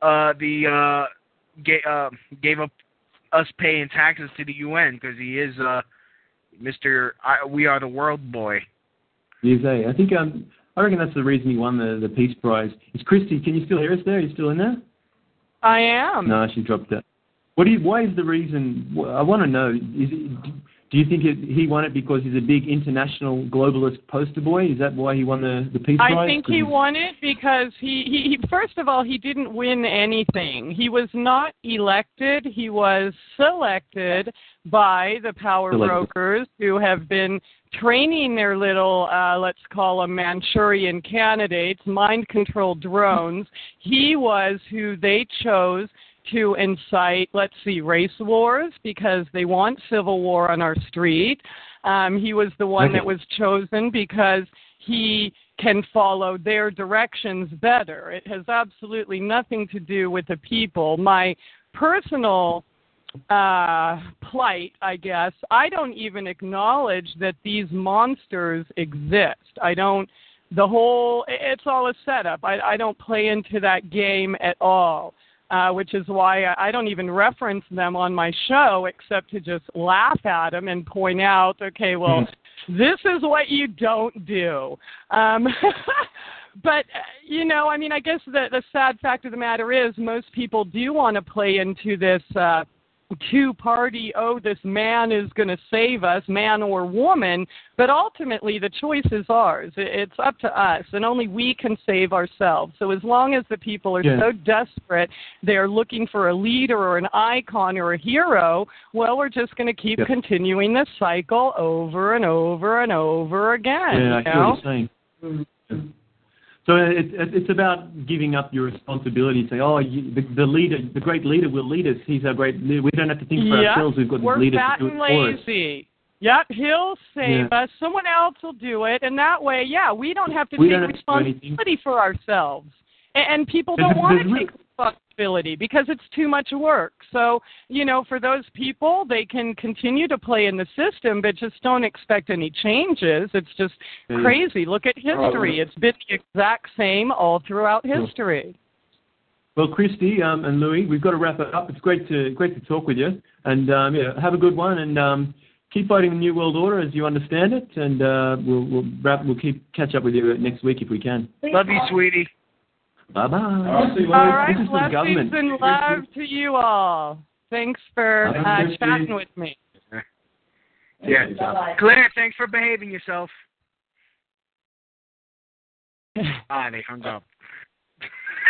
Gave up us paying taxes to the UN, because he is Mr. We are the world boy. You say. I think I reckon that's the reason he won the Peace Prize. Is Christy? Can you still hear us there? Are you still in there? I am. No, she dropped out. Why is the reason? I want to know. Do you think he won it because he's a big international globalist poster boy? Is that why he won the Peace Prize? I think he won it because he first of all, he didn't win anything. He was not elected. He was selected by the power brokers who have been training their little, let's call them Manchurian candidates, mind-controlled drones. He was who they chose to incite, race wars, because they want civil war on our street. He was the one that was chosen because he can follow their directions better. It has absolutely nothing to do with the people. My personal plight, I guess, I don't even acknowledge that these monsters exist. It's all a setup. I don't play into that game at all. Which is why I don't even reference them on my show, except to just laugh at them and point out, okay, well, this is what you don't do. But, I guess the sad fact of the matter is most people do want to play into this two-party, this man is going to save us, man or woman, but ultimately the choice is ours. It's up to us, and only we can save ourselves. So as long as the people are so desperate, they're looking for a leader or an icon or a hero, well, we're just going to keep continuing this cycle over and over and over again. Yeah, I hear what you're saying. So it's about giving up your responsibility. Say, the leader, the great leader will lead us. He's our great leader. We don't have to think for ourselves. We've got this leader to do it for us. Lazy. Yep, he'll save us. Someone else will do it. And that way, we don't have to take responsibility for ourselves. And people don't want to take responsibility because it's too much work. So, for those people, they can continue to play in the system, but just don't expect any changes. It's just crazy. Look at history. It's been the exact same all throughout history. Well, Christy and Louis, we've got to wrap it up. It's great to talk with you. And, have a good one. And keep fighting the New World Order as you understand it. And we'll catch up with you next week if we can. Love you, sweetie. Bye-bye. All right, blessings and love to you all. Thanks for chatting with me. Yeah. Claire, thanks for behaving yourself. They hung up.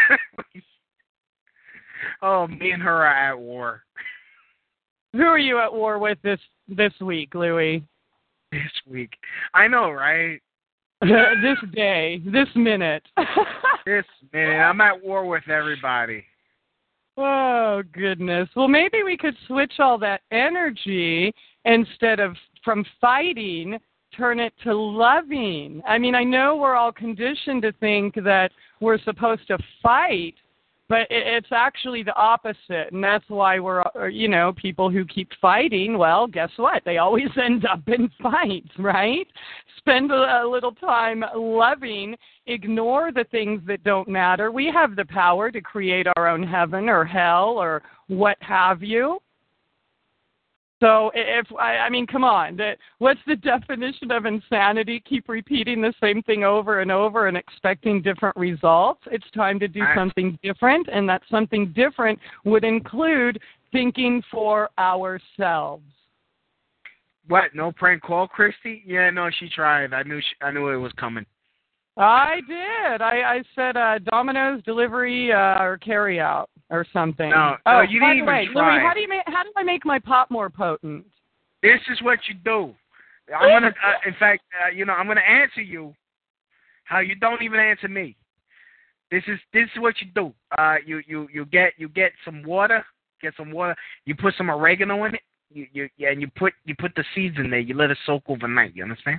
Oh, me and her are at war. Who are you at war with this week, Louie? This week. I know, right? This day, this minute. This minute. I'm at war with everybody. Oh, goodness. Well, maybe we could switch all that energy instead of from fighting, turn it to loving. I mean, I know we're all conditioned to think that we're supposed to fight, but it's actually the opposite. And that's why we're, people who keep fighting, well, guess what? They always end up in fights, right? Spend a little time loving, ignore the things that don't matter. We have the power to create our own heaven or hell or what have you. So come on, what's the definition of insanity? Keep repeating the same thing over and over and expecting different results. It's time to do something different, and that something different would include thinking for ourselves. What? No prank call, Christy? Yeah, no, she tried. I knew it was coming. I did. I said Domino's delivery or carry out or something. No, you didn't even try. Louie, how do I make my pop more potent? This is what you do. I'm gonna, in fact, I'm gonna answer you how you don't even answer me. This is what you do. You get some water. You put some oregano in it. You put the seeds in there. You let it soak overnight. You understand?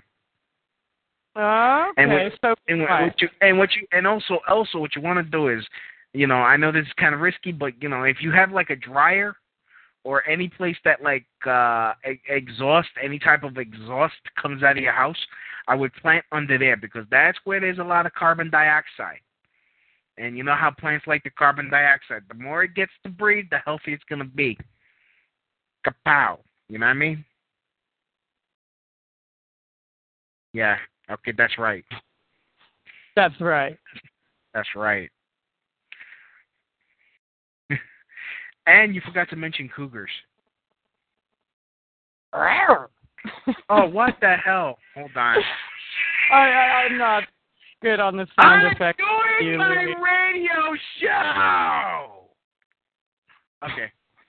Okay. Also what you want to do is, I know this is kind of risky, but if you have like a dryer or any place that like any type of exhaust comes out of your house, I would plant under there because that's where there's a lot of carbon dioxide. And you know how plants like the carbon dioxide. The more it gets to breathe, the healthier it's gonna be. Kapow. You know what I mean? Yeah. Okay, that's right. That's right. That's right. And you forgot to mention cougars. Oh, what the hell? Hold on. I'm not good on the sound effects. I'm doing my radio show! Okay.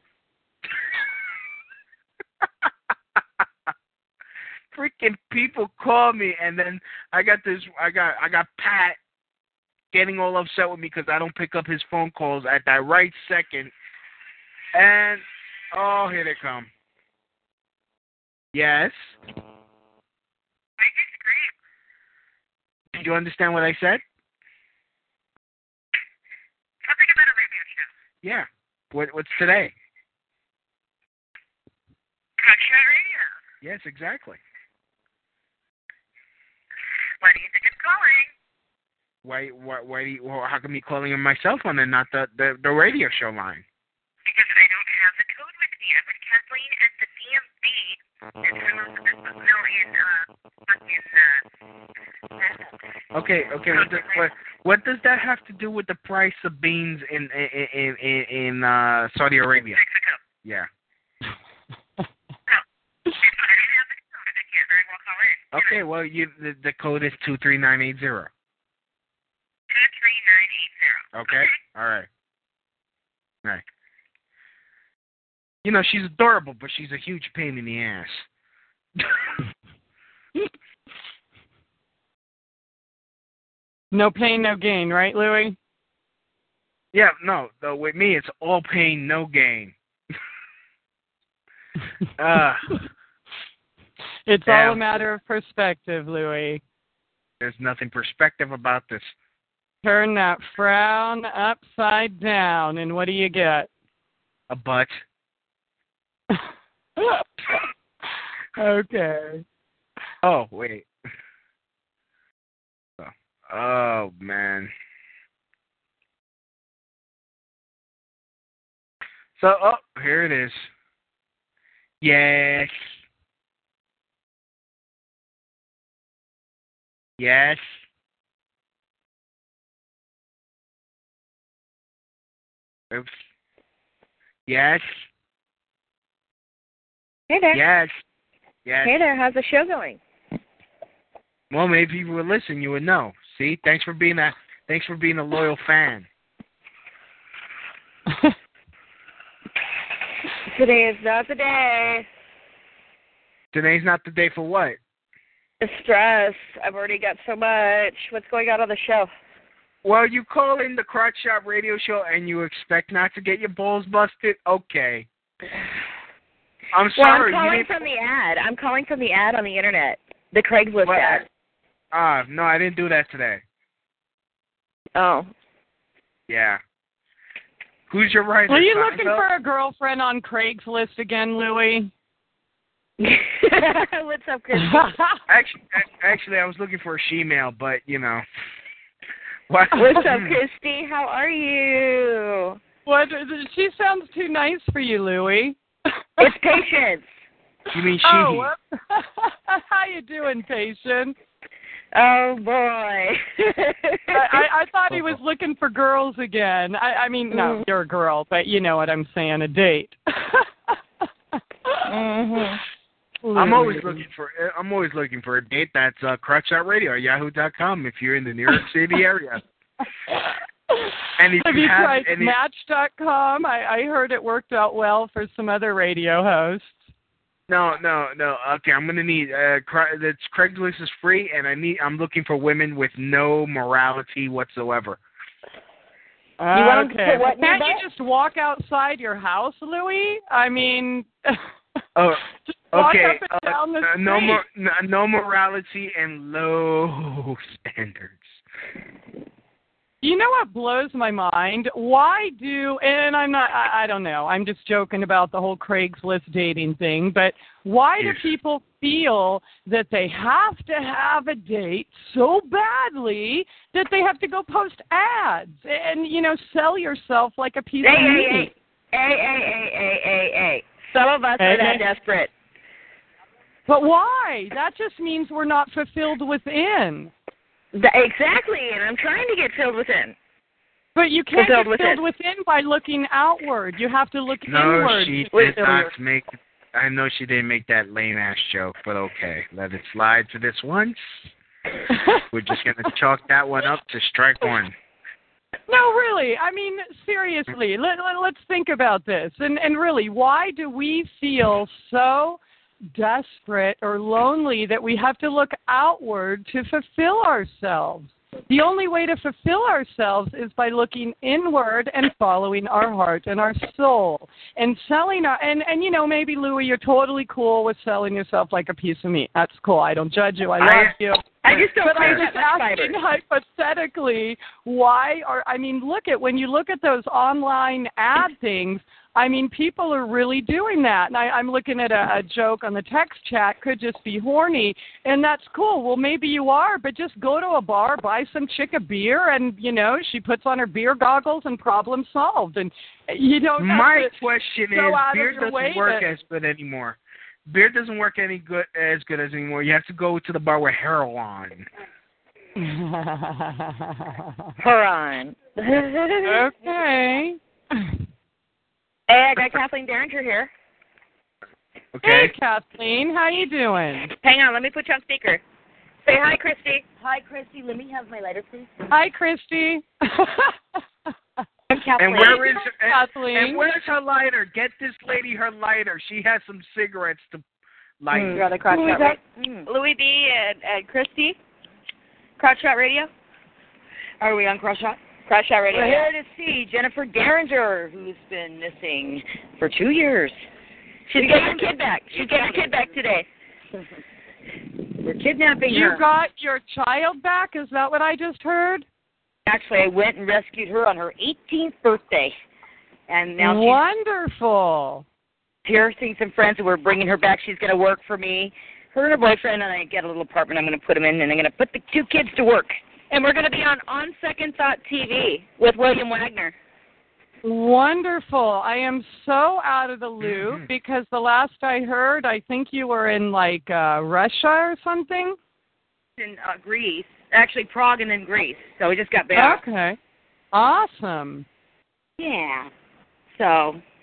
Freaking people call me, and then I got Pat getting all upset with me because I don't pick up his phone calls at that right second. And oh, here they come. Yes. Did you understand what I said? Something about a radio show. Yeah. What's today? Cockshow Radio. Yes, exactly. Why do you think it's calling? How come you calling on my cell phone and not the radio show line? Because I don't have the code with me. I'm with Kathleen at the DMV. Okay. What does that have to do with the price of beans in Saudi Arabia? Mexico. Yeah. Okay, well, the code is 23980. 23980. Okay? All right. She's adorable, but she's a huge pain in the ass. No pain, no gain, right, Louie? Yeah, no. With me, it's all pain, no gain. It's all a matter of perspective, Louie. There's nothing perspective about this. Turn that frown upside down, and what do you get? A butt. Okay. Oh, wait. Oh, man. So, here it is. Yes. Yes. Oops. Yes. Hey there. Yes. Yes. Hey there. How's the show going? Well, maybe if you would listen, you would know. See, thanks for being a loyal fan. Today is not the day. Today's not the day for what? The stress. I've already got so much. What's going on the show? Well, you call in the Crotch Shot Radio Show and you expect not to get your balls busted? Okay. I'm sorry. Well, I'm calling from the ad. I'm calling from the ad on the internet. The Craigslist ad. No, I didn't do that today. Oh. Yeah. Who's your writer? Are you looking for a girlfriend on Craigslist again, Louie? What's up, Christy? Actually, I was looking for a she-male, but, you know. What? What's up, Christy? How are you? What? She sounds too nice for you, Louie. It's Patience. You mean she? Oh, how you doing, Patience? Oh, boy. I thought he was looking for girls again. I mean, no, you're a girl, but you know what I'm saying, a date. I'm always looking for a date. That's Crotch Shot Radio at yahoo.com if you're in the New York City area. And if have you tried Match.com? I heard it worked out well for some other radio hosts. No. Okay, I'm gonna need. That's Craigslist is free, and I'm looking for women with no morality whatsoever. Okay. Can't you just walk outside your house, Louie? I mean. Just walk up and down the street. No morality and low standards. You know what blows my mind? Why do, and I don't know, I'm just joking about the whole Craigslist dating thing, but why do people feel that they have to have a date so badly that they have to go post ads and, you know, sell yourself like a piece of meat? Some of us are that desperate. But why? That just means we're not fulfilled within. Exactly, and I'm trying to get filled within. But you can't get filled within by looking outward. You have to look inward. No, she did not make. I know she didn't make that lame-ass joke, but okay. Let it slide for this once. We're just going to chalk that one up to strike one. No, really. I mean, seriously, let's think about this. And really, why do we feel so desperate or lonely that we have to look outward to fulfill ourselves? The only way to fulfill ourselves is by looking inward and following our heart and our soul and selling our, and you know, maybe, Louie, you're totally cool with selling yourself like a piece of meat. That's cool. I don't judge you. I love you. I just don't but I'm just asking hypothetically, look at, when you look at those online ad things, I mean, people are really doing that. And I'm looking at a joke on the text chat, could just be horny, and that's cool. Well, maybe you are, but just go to a bar, buy some chick a beer, and, you know, she puts on her beer goggles and problem solved. And you don't have My to question is, beer doesn't work as good anymore. Beer doesn't work as good as anymore. You have to go to the bar with heroin. Heroin. Okay. Hey, I got Kathleen Derringer here. Okay. Hey, Kathleen, how you doing? Hang on, let me put you on speaker. Say hi, Christy. Hi, Christy. Let me have my lighter, please. Hi, Christy. I'm Kathleen. And where's her lighter? Get this lady her lighter. She has some cigarettes to light. You're on the Crotch Shot Radio. Louie B. and Christy. Crotch Shot Radio. Are we on Crotch Shot? Crotch Shot Radio. We're here to see Jennifer Derringer, who's been missing for 2 years. She's getting her kid back. She's getting her kid back today. We're kidnapping her. You got your child back? Is that what I just heard? Actually, I went and rescued her on her 18th birthday. And now wonderful. She's here seeing some friends, and we're bringing her back. She's going to work for me. Her and her boyfriend, and I get a little apartment I'm going to put them in, and I'm going to put the 2 kids to work. And we're going to be on Second Thought TV with William Wagner. Wonderful. I am so out of the loop because the last I heard, I think you were in, like, Russia or something? In Greece. Actually, Prague and then Greece. So we just got back. Okay. Awesome. Yeah. So,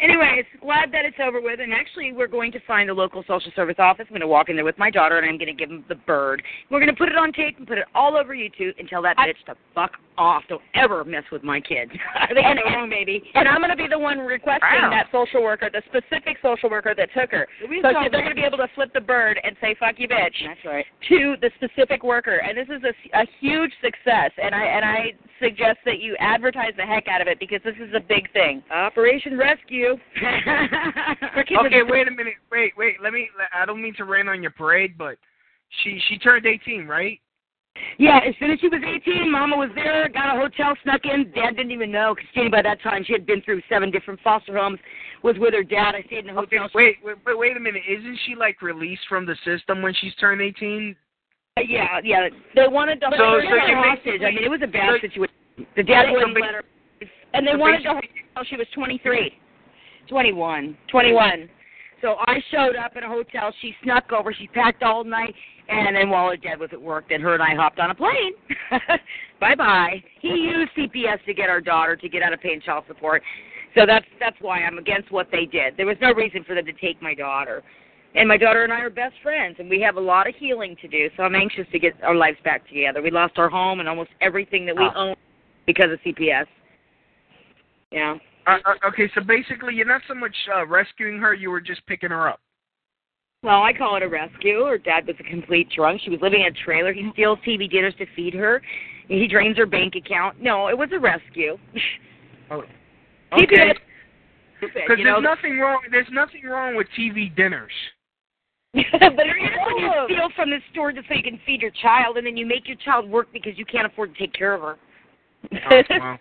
Anyways, glad that it's over with. And actually, we're going to find a local social service office. I'm going to walk in there with my daughter, and I'm going to give them the bird. We're going to put it on tape and put it all over YouTube and tell that bitch to fuck off. Don't ever mess with my kids. They got no wrong, baby. And I'm going to be the one requesting that social worker, the specific social worker that took her. So they're going to be able to flip the bird and say, fuck you, bitch. That's right. To the specific worker. And this is a huge success. And I suggest that you advertise the heck out of it because this is a big thing. Operation Rescue. Okay, wait a minute. Wait. I don't mean to rain on your parade, but she turned 18, right? Yeah, as soon as she was 18, Mama was there, got a hotel, snuck in. Dad didn't even know because Jenny, by that time, she had been through 7 different foster homes, was with her dad. I stayed in the hotel. Okay, wait a minute. Isn't she, like, released from the system when she's turned 18? Yeah. They wanted to hold her hostage. I mean, it was a bad situation. The dad wouldn't let her. And they wanted to hold her until she was 23. 21. So I showed up at a hotel. She snuck over. She packed all night. And then while her dad was at work, then her and I hopped on a plane. Bye-bye. He used CPS to get our daughter to get out of paying child support. So that's why I'm against what they did. There was no reason for them to take my daughter. And my daughter and I are best friends, and we have a lot of healing to do. So I'm anxious to get our lives back together. We lost our home and almost everything that we own because of CPS. Yeah. Okay, so basically you're not so much rescuing her, you were just picking her up. Well, I call it a rescue. Her dad was a complete drunk. She was living in a trailer. He steals TV dinners to feed her. He drains her bank account. No, it was a rescue. Oh, okay. Because there's nothing wrong with TV dinners. But it is when you steal from the store just so you can feed your child, and then you make your child work because you can't afford to take care of her. Oh, well.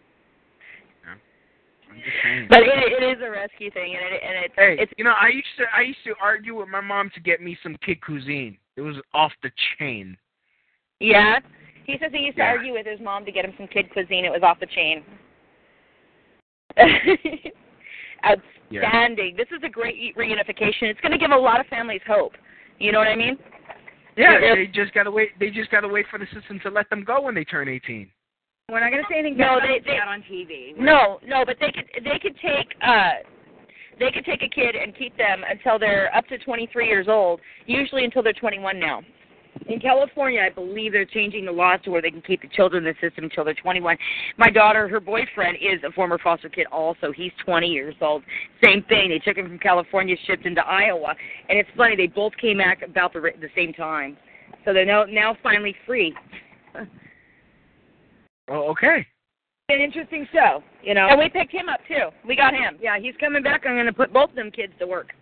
But it is a rescue thing, and it's you know, I used to argue with my mom to get me some kid cuisine. It was off the chain. Yeah, he says he used to argue with his mom to get him some kid cuisine. It was off the chain. Outstanding. This is a great reunification. It's going to give a lot of families hope. You know what I mean? Yeah, they just gotta wait. They just gotta wait for the system to let them go when they turn 18. We're not going to say anything about that on TV. No, but they could take a kid and keep them until they're up to 23 years old, usually until they're 21 now. In California, I believe they're changing the laws to where they can keep the children in the system until they're 21. My daughter, her boyfriend is a former foster kid also. He's 20 years old. Same thing. They took him from California, shipped him to Iowa. And it's funny, they both came back about the same time. So they're now finally free. Oh, okay. An interesting show, you know. And we picked him up, too. We got him. Yeah, he's coming back. I'm going to put both of them kids to work.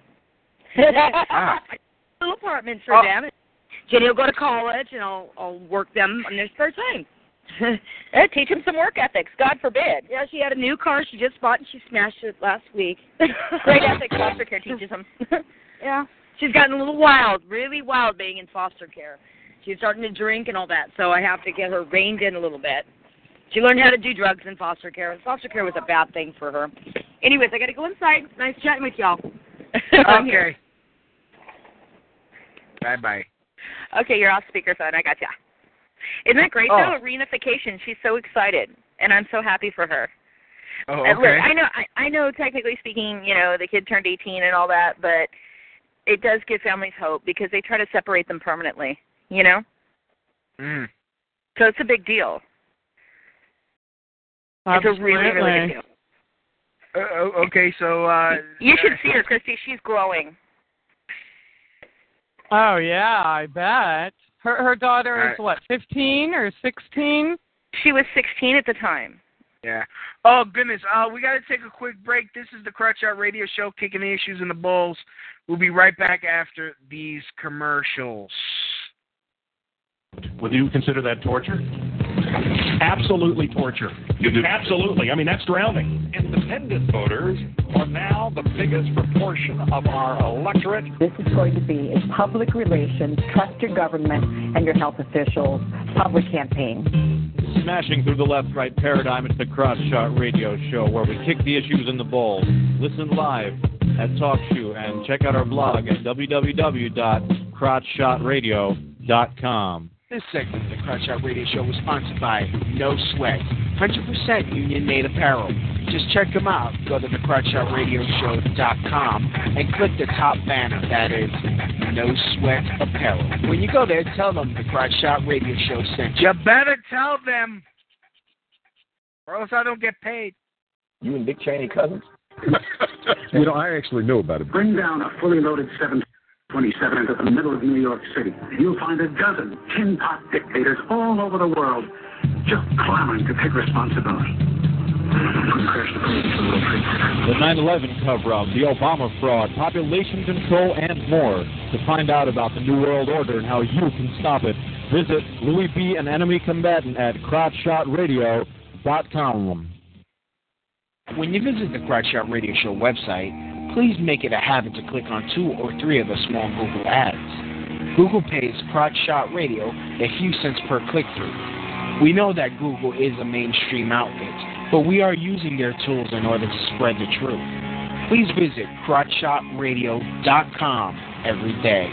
Little apartments for them. Jenny will go to college, and I'll work them on their spare time. Teach them some work ethics, God forbid. Yeah, she had a new car she just bought, and she smashed it last week. Great ethics foster care teaches them. Yeah. She's gotten a little wild, really wild being in foster care. She's starting to drink and all that, so I have to get her reined in a little bit. She learned how to do drugs in foster care, and foster care was a bad thing for her. Anyways, I got to go inside. Nice chatting with y'all. Okay. Bye-bye. Okay, you're off speakerphone. I got ya. Isn't that great, though? Reunification. She's so excited, and I'm so happy for her. Oh, okay. Look, I know, technically speaking, you know, the kid turned 18 and all that, but it does give families hope because they try to separate them permanently, you know? Mm. So it's a big deal. Absolutely. It's a really, really big deal. Okay, so... you should see her, Christy. She's growing. Oh, yeah, I bet. Her daughter is, what, 15 or 16? She was 16 at the time. Yeah. Oh, goodness. We got to take a quick break. This is the Crotch Out Radio Show, kicking the issues in the bowls. We'll be right back after these commercials. Would you consider that torture? Absolutely torture. You do? Absolutely. I mean, that's drowning. Independent voters are now the biggest proportion of our electorate. This is going to be a public relations, trust your government and your health officials public campaign. Smashing through the left-right paradigm, it's the Crotch Shot Radio Show, where we kick the issues in the bowl. Listen live at TalkShoe and check out our blog at www.crotchshotradio.com. This segment of the Crotch Out Radio Show was sponsored by No Sweat, 100% union-made apparel. just check them out. Go to thecrotchshotradioshow.com and click the top banner. That is No Sweat Apparel. When you go there, tell them the Crotch Shot Radio Show sent you. You better tell them, or else I don't get paid. You and Dick Cheney cousins? I actually know about it. Bring down a fully loaded 727 into the middle of New York City. You'll find a dozen tin-pot dictators all over the world just clamoring to take responsibility. The 9/11 cover-up, the Obama fraud, population control, and more. To find out about the New World Order and how you can stop it, visit Louis B. An Enemy Combatant at crotchshotradio.com. When you visit the Crotch Shot Radio Show website, please make it a habit to click on 2 or 3 of the small Google ads. Google pays Crotch Shot Radio a few cents per click-through. We know that Google is a mainstream outlet, but we are using their tools in order to spread the truth. Please visit crotchshotradio.com every day.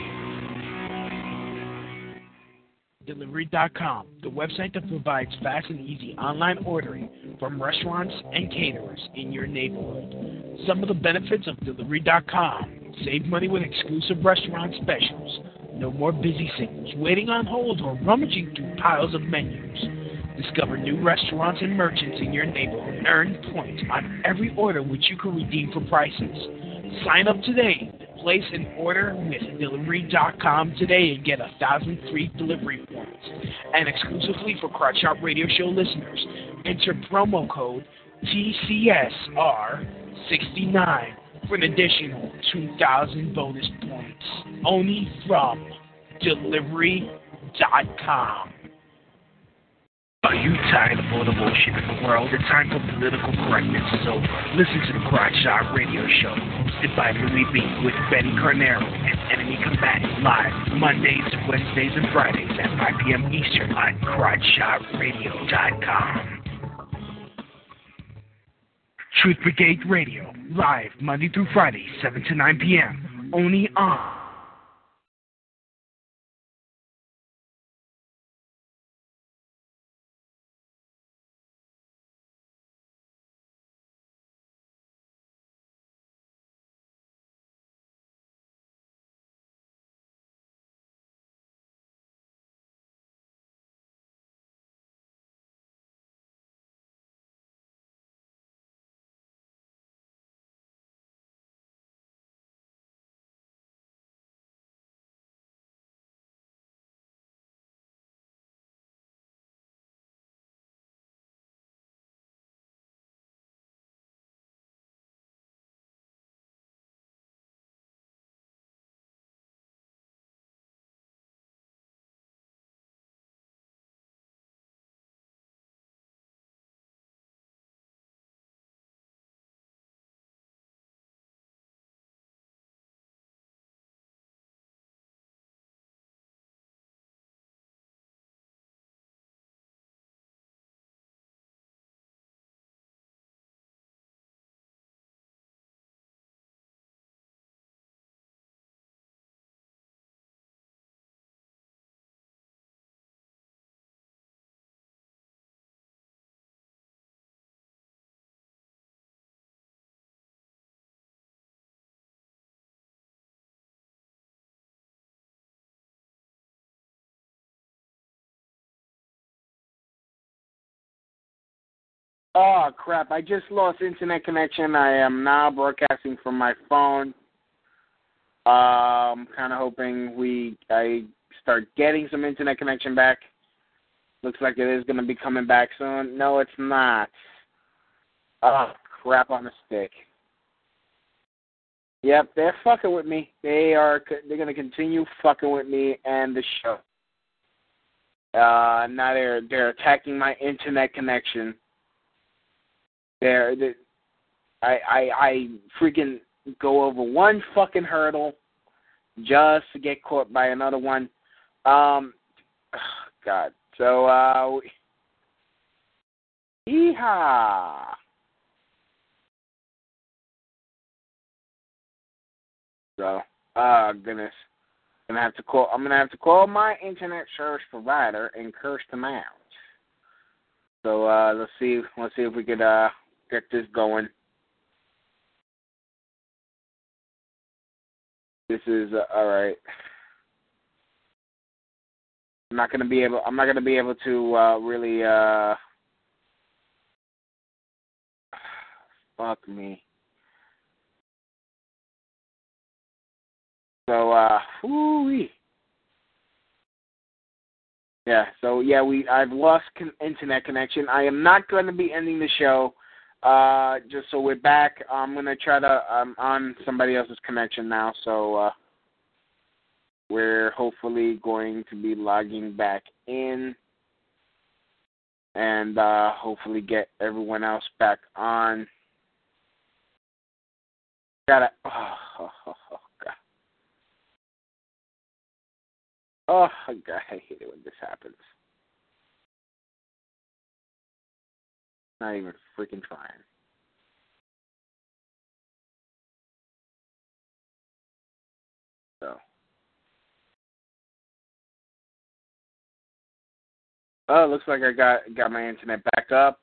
Delivery.com, the website that provides fast and easy online ordering from restaurants and caterers in your neighborhood. Some of the benefits of Delivery.com: save money with exclusive restaurant specials. No more busy signals, waiting on hold, or rummaging through piles of menus. Discover new restaurants and merchants in your neighborhood. Earn points on every order which you can redeem for prices. Sign up today. Place an order with Delivery.com today and get 1,000 free delivery points. And exclusively for Crotch Shot Radio Show listeners, enter promo code TCSR69 for an additional 2,000 bonus points. Only from Delivery.com. Are you tired of all the bullshit in the world? The time for political correctness is over. Listen to the Crotch Shot Radio Show, hosted by Louis B. with Benny Carnero and Enemy Combatant, live Mondays, Wednesdays, and Fridays at 5 p.m. Eastern on CrotchShotRadio.com. Truth Brigade Radio, live Monday through Friday, 7 to 9 p.m. Only on Oh, crap. I just lost internet connection. I am now broadcasting from my phone. Kind of hoping I start getting some internet connection back. Looks like it is going to be coming back soon. No, it's not. Oh, crap on the stick. Yep, they're fucking with me. They're going to continue fucking with me and the show. Now they're attacking my internet connection. I freaking go over one fucking hurdle just to get caught by another one. God. So, yeehaw. So, goodness. I'm gonna have to call my internet service provider and curse them out. So let's see if we could get this going. This is all right. I'm not gonna be able to really fuck me. So whoo-wee. Yeah, so yeah, I've lost internet connection. I am not going to be ending the show. Just so we're back. I'm going to try to. I'm on somebody else's connection now, so we're hopefully going to be logging back in, and hopefully get everyone else back on. Gotta. Oh God. Oh God, I hate it when this happens. Not even freaking trying. So. Oh, looks like I got my internet back up.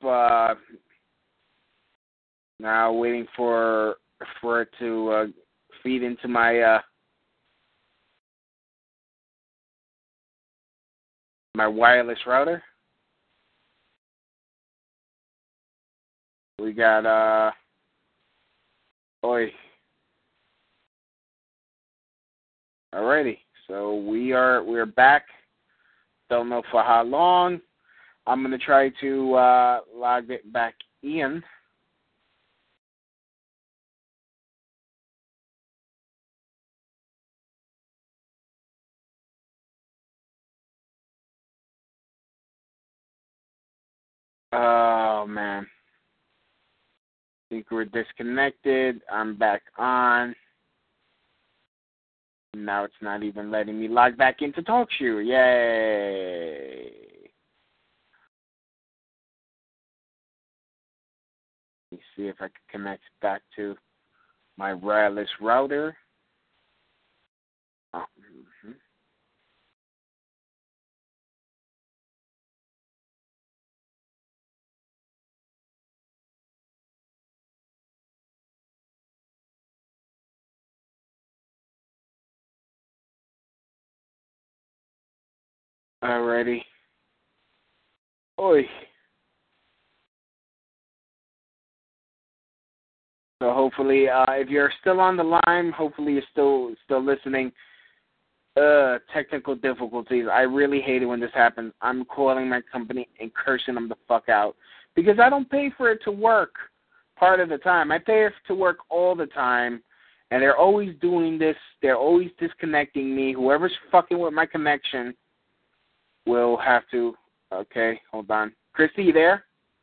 Now waiting for it to feed into my my wireless router. We got alrighty. So we're back. Don't know for how long. I'm gonna try to log it back in. Oh man. I think we're disconnected. I'm back on. Now it's not even letting me log back into TalkShoe. Yay! Let me see if I can connect back to my wireless router. Oh, Alrighty. Oi. So hopefully, if you're still on the line, hopefully you're still listening. Technical difficulties. I really hate it when this happens. I'm calling my company and cursing them the fuck out because I don't pay for it to work part of the time. I pay it to work all the time, and they're always doing this. They're always disconnecting me. Whoever's fucking with my connection will have to. Okay, hold on. Christy, you there?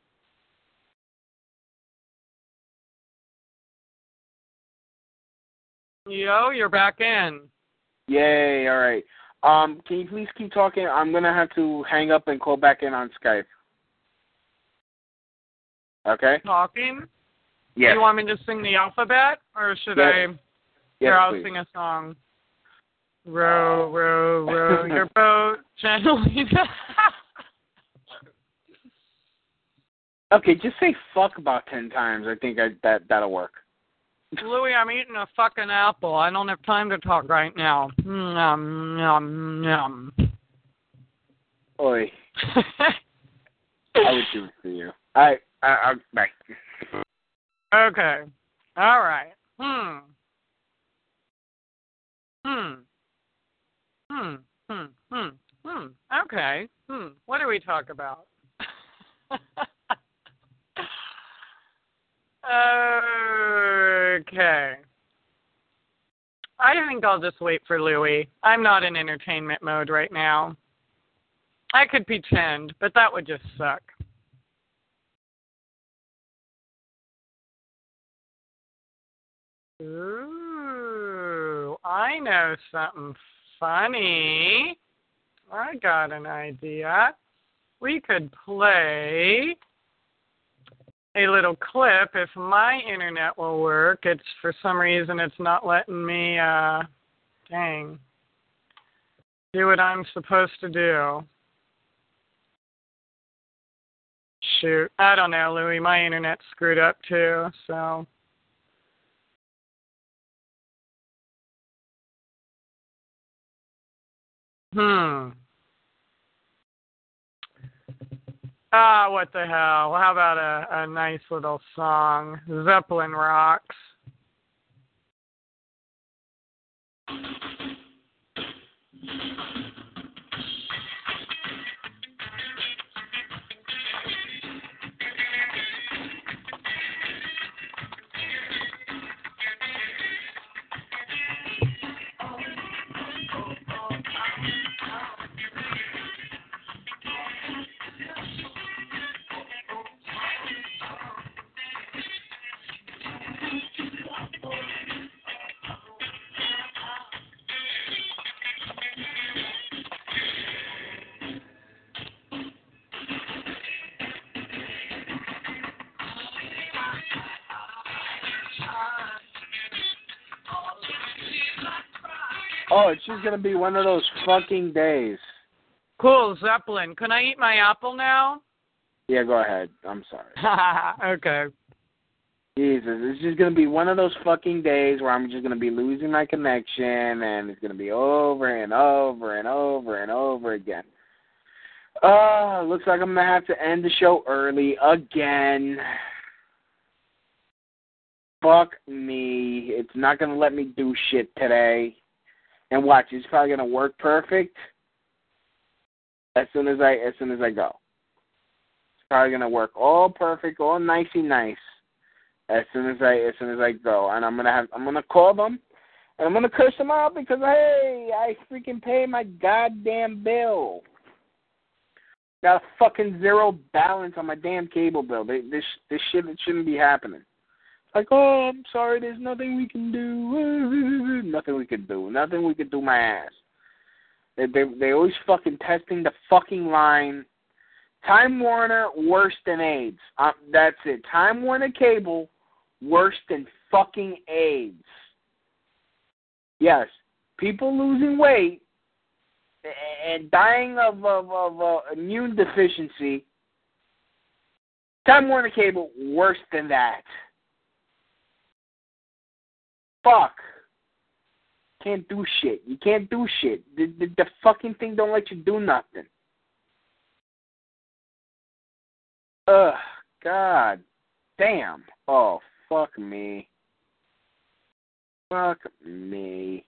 Yo, you're back in. Yay, all right. Can you please keep talking? I'm going to have to hang up and call back in on Skype. Okay? Talking? Yes. Do you want me to sing the alphabet, or should I? Yes, Here, I'll please. sing a song. Row, row, row your boat gently. Okay, just say fuck about 10 times. I think that'll work. Louie, I'm eating a fucking apple. I don't have time to talk right now. Nom, nom, nom. Oi. I would do it for you. I'll bye. Okay. All right. Okay. What do we talk about? Okay. I think I'll just wait for Louie. I'm not in entertainment mode right now. I could pretend, but that would just suck. Ooh, I know something funny. I got an idea. We could play a little clip if my internet will work. It's for some reason it's not letting me do what I'm supposed to do. shoot. I don't know, Louie. My internet's screwed up too, so. What the hell? How about a nice little song? Zeppelin rocks. Oh, it's just going to be one of those fucking days. Cool, Zeppelin. Can I eat my apple now? Yeah, go ahead. I'm sorry. Okay. Jesus, it's just going to be one of those fucking days where I'm just going to be losing my connection, and it's going to be over and over and over and over again. Looks like I'm going to have to end the show early again. Fuck me. It's not going to let me do shit today. And watch, it's probably going to work perfect as soon as I go. It's probably going to work all perfect, all nicey nice as soon as I go. And I'm gonna call them and I'm gonna curse them out because hey, I freaking pay my goddamn bill. Got a fucking zero balance on my damn cable bill. This shit shouldn't be happening. Like, oh, I'm sorry, there's nothing we can do. Nothing we can do. Nothing we can do, my ass. They always fucking testing the fucking line. Time Warner, worse than AIDS. That's it. Time Warner Cable, worse than fucking AIDS. Yes, people losing weight and dying of immune deficiency. Time Warner Cable, worse than that. Fuck. Can't do shit. You can't do shit. The fucking thing don't let you do nothing. Ugh, God damn. Oh, fuck me. Fuck me.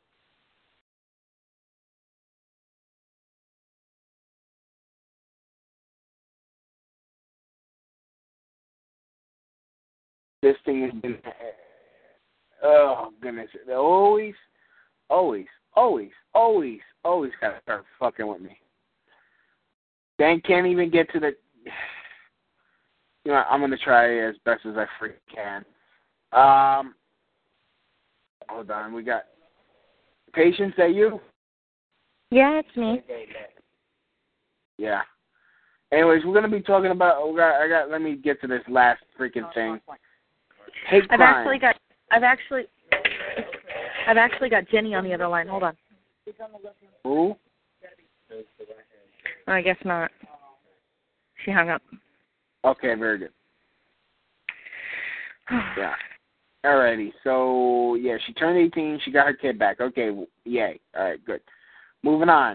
This thing has been... Oh, goodness. Always gotta start fucking with me. Dan can't even get to the... You know, I'm going to try as best as I freaking can. Hold on. We got... Patience, that you? Yeah, it's me. Yeah. Anyways, we're going to be talking about... let me get to this last freaking thing. Hate crime. I've actually got Jenny on the other line. Hold on. Who? Oh, I guess not. She hung up. Okay, very good. Yeah. Alrighty. So, yeah, she turned 18. She got her kid back. Okay, yay. All right, good. Moving on.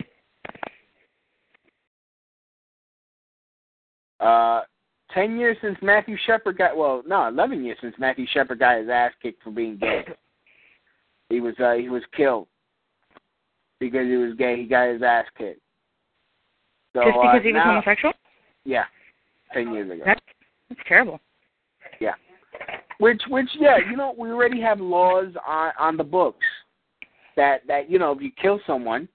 10 years since Matthew Shepard 11 years since Matthew Shepard got his ass kicked for being gay. He was killed because he was gay. He got his ass kicked. So, just because he was homosexual? Yeah, 10 years ago. That's terrible. Yeah. Which, yeah, you know, we already have laws on the books that you know, if you kill someone,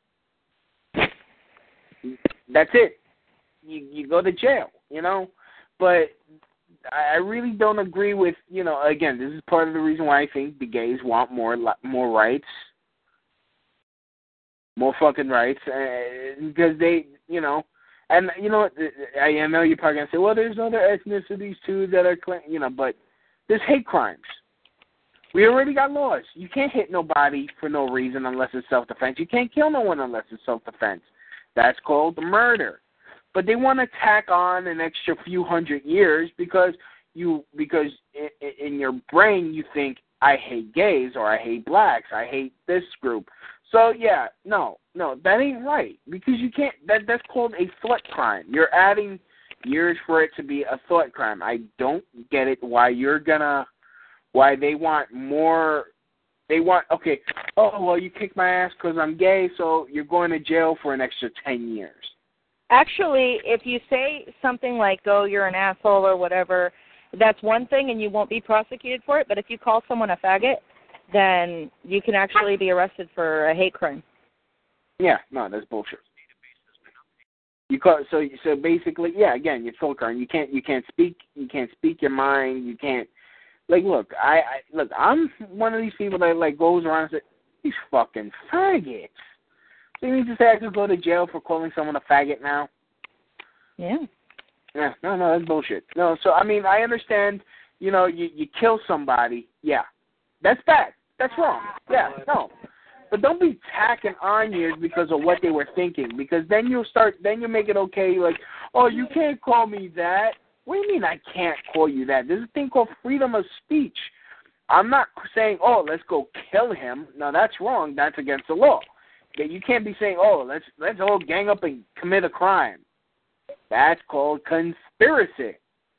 that's it. You go to jail, you know. But I really don't agree with, you know, again, this is part of the reason why I think the gays want more rights, more fucking rights, because they, you know, and, you know, I know you're probably going to say, well, there's other ethnicities, too, that are, you know, but there's hate crimes. We already got laws. You can't hit nobody for no reason unless it's self-defense. You can't kill no one unless it's self-defense. That's called murder. but they want to tack on an extra few hundred years because in your brain you think, I hate gays or I hate blacks, I hate this group. So yeah, no, that ain't right, because you can't. That's called a thought crime. You're adding years for it to be a thought crime. I don't get it. Why they want more? They want, okay. Oh well, you kicked my ass because I'm gay, so you're going to jail for an extra 10 years. Actually, if you say something like, "Oh, you're an asshole" or whatever, that's one thing, and you won't be prosecuted for it. But if you call someone a faggot, then you can actually be arrested for a hate crime. Yeah, no, that's bullshit. You call so basically, yeah. Again, you're thought crime. You can't speak your mind. You can't. Like, look, I'm one of these people that like goes around and says, "These fucking faggots." So you mean to say I could go to jail for calling someone a faggot now? Yeah. Yeah, no, that's bullshit. No, so, I mean, I understand, you kill somebody. Yeah, that's bad. That's wrong. Yeah, no. But don't be tacking on years because of what they were thinking, because then you make it okay, like, oh, you can't call me that. What do you mean I can't call you that? There's a thing called freedom of speech. I'm not saying, oh, let's go kill him. No, that's wrong. That's against the law. You can't be saying, oh, let's all gang up and commit a crime. That's called conspiracy.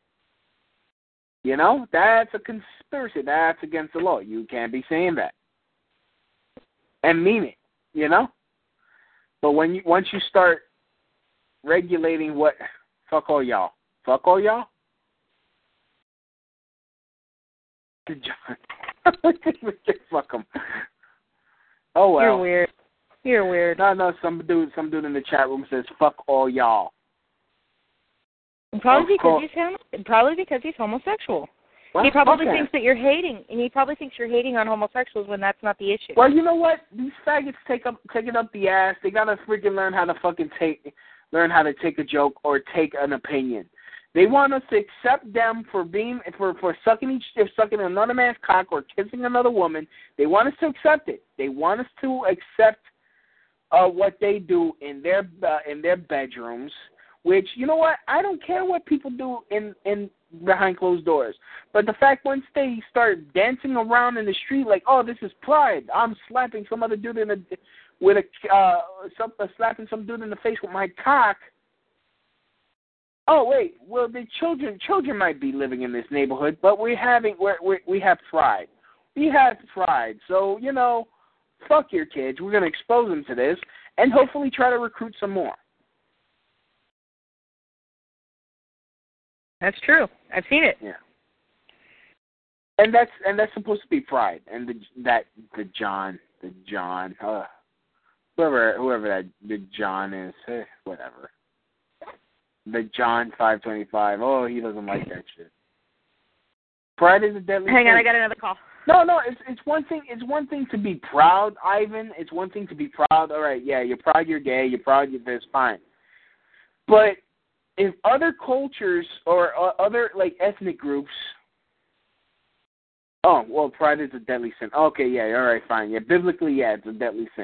That's a conspiracy. That's against the law. You can't be saying that and mean it. But once you start regulating what, fuck all y'all. Fuck all y'all. Fuck them. Oh well. You're weird. No. Some dude in the chat room says fuck all y'all. Probably because he's homosexual. Well, he probably thinks that you're hating, and he probably thinks you're hating on homosexuals when that's not the issue. Well, you know what? These faggots take it up the ass. They gotta freaking learn how to take a joke or take an opinion. They want us to accept them for sucking another man's cock or kissing another woman. They want us to accept it. They want us to accept what they do in their bedrooms. Which, you know what? I don't care what people do in behind closed doors. But the fact once they start dancing around in the street like, oh, this is pride. I'm slapping some other dude slapping some dude in the face with my cock. Oh wait, well the children might be living in this neighborhood, but we have pride. We have pride. So, fuck your kids. We're gonna expose them to this and hopefully try to recruit some more. That's true. I've seen it. Yeah. And that's supposed to be pride. And the John, whoever the John is, whatever. The John 525. Oh, he doesn't like that shit. Pride is a deadly Hang on, thing. I got another call. No, it's one thing. It's one thing to be proud, Ivan. It's one thing to be proud. All right, yeah, you're proud you're gay. You're proud you're this. Fine. But if other cultures or other like ethnic groups, oh well, pride is a deadly sin. Okay, yeah, all right, fine. Yeah, biblically, yeah, it's a deadly sin.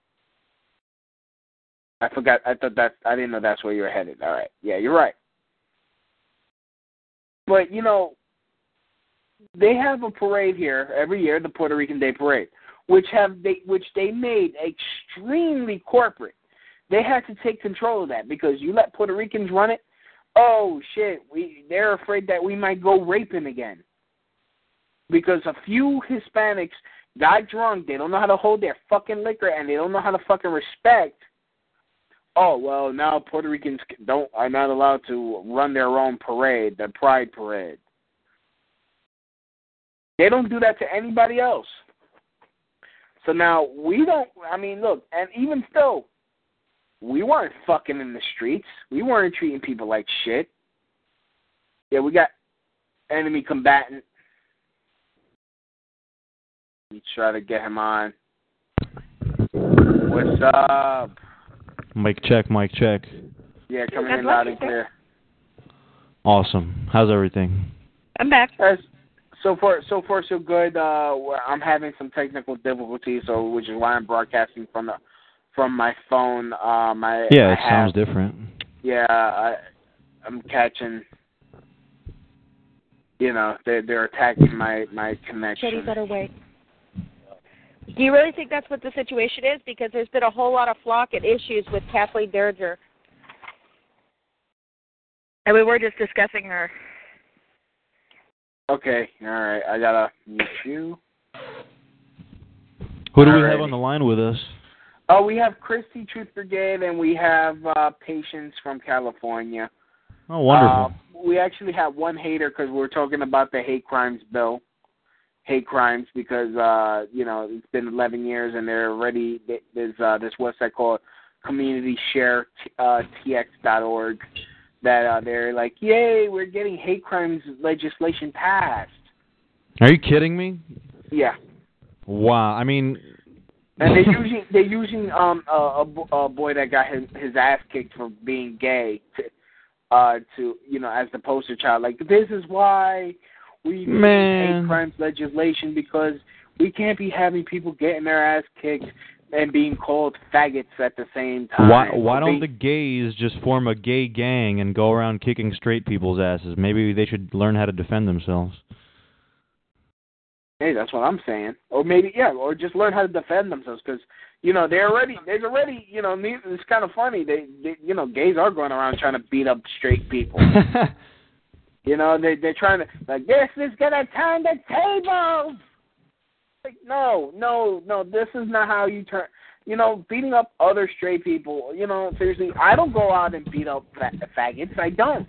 I forgot. I didn't know that's where you were headed. All right, yeah, you're right. But they have a parade here every year, the Puerto Rican Day Parade, which they made extremely corporate. They had to take control of that because you let Puerto Ricans run it. Oh shit! They're afraid that we might go raping again because a few Hispanics got drunk. They don't know how to hold their fucking liquor and they don't know how to fucking respect. Oh well, now Puerto Ricans are not allowed to run their own parade, the Pride Parade. They don't do that to anybody else. So now we don't. I mean, look, and even still. We weren't fucking in the streets. We weren't treating people like shit. Yeah, we got enemy combatant. We try to get him on. What's up? Mic check. Yeah, coming in loud and clear. Awesome. How's everything? I'm back. So far, so good. I'm having some technical difficulties, which is why I'm broadcasting from my phone. It sounds different. Yeah, I'm catching. You know, they're attacking my connection. Chetty, better wait. Do you really think that's what the situation is? Because there's been a whole lot of flock and issues with Kathleen Derringer. And we were just discussing her. Okay, all right. I gotta mute you. Who do we have on the line with us? Oh, we have Christy Truth Brigade, and we have Patience from California. Oh, wonderful. We actually have one hater because we're talking about the hate crimes bill. Hate crimes because, you know, it's been 11 years, and they're already, there's this website called CommunityShareTX.org that they're like, yay, we're getting hate crimes legislation passed. Are you kidding me? Yeah. Wow. I mean, and they're using a boy that got his ass kicked for being gay to you know, as the poster child. Like, this is why we need hate crimes legislation, because we can't be having people getting their ass kicked and being called faggots at the same time. Why don't the gays just form a gay gang and go around kicking straight people's asses? Maybe they should learn how to defend themselves. Hey, that's what I'm saying. Or maybe, yeah, or just learn how to defend themselves, because, you know, there's already, you know, it's kind of funny. They, you know, gays are going around trying to beat up straight people. You know, they're trying to, like, this is going to turn the tables. Like, no, this is not how you turn, you know, beating up other straight people, you know, seriously, I don't go out and beat up faggots. I don't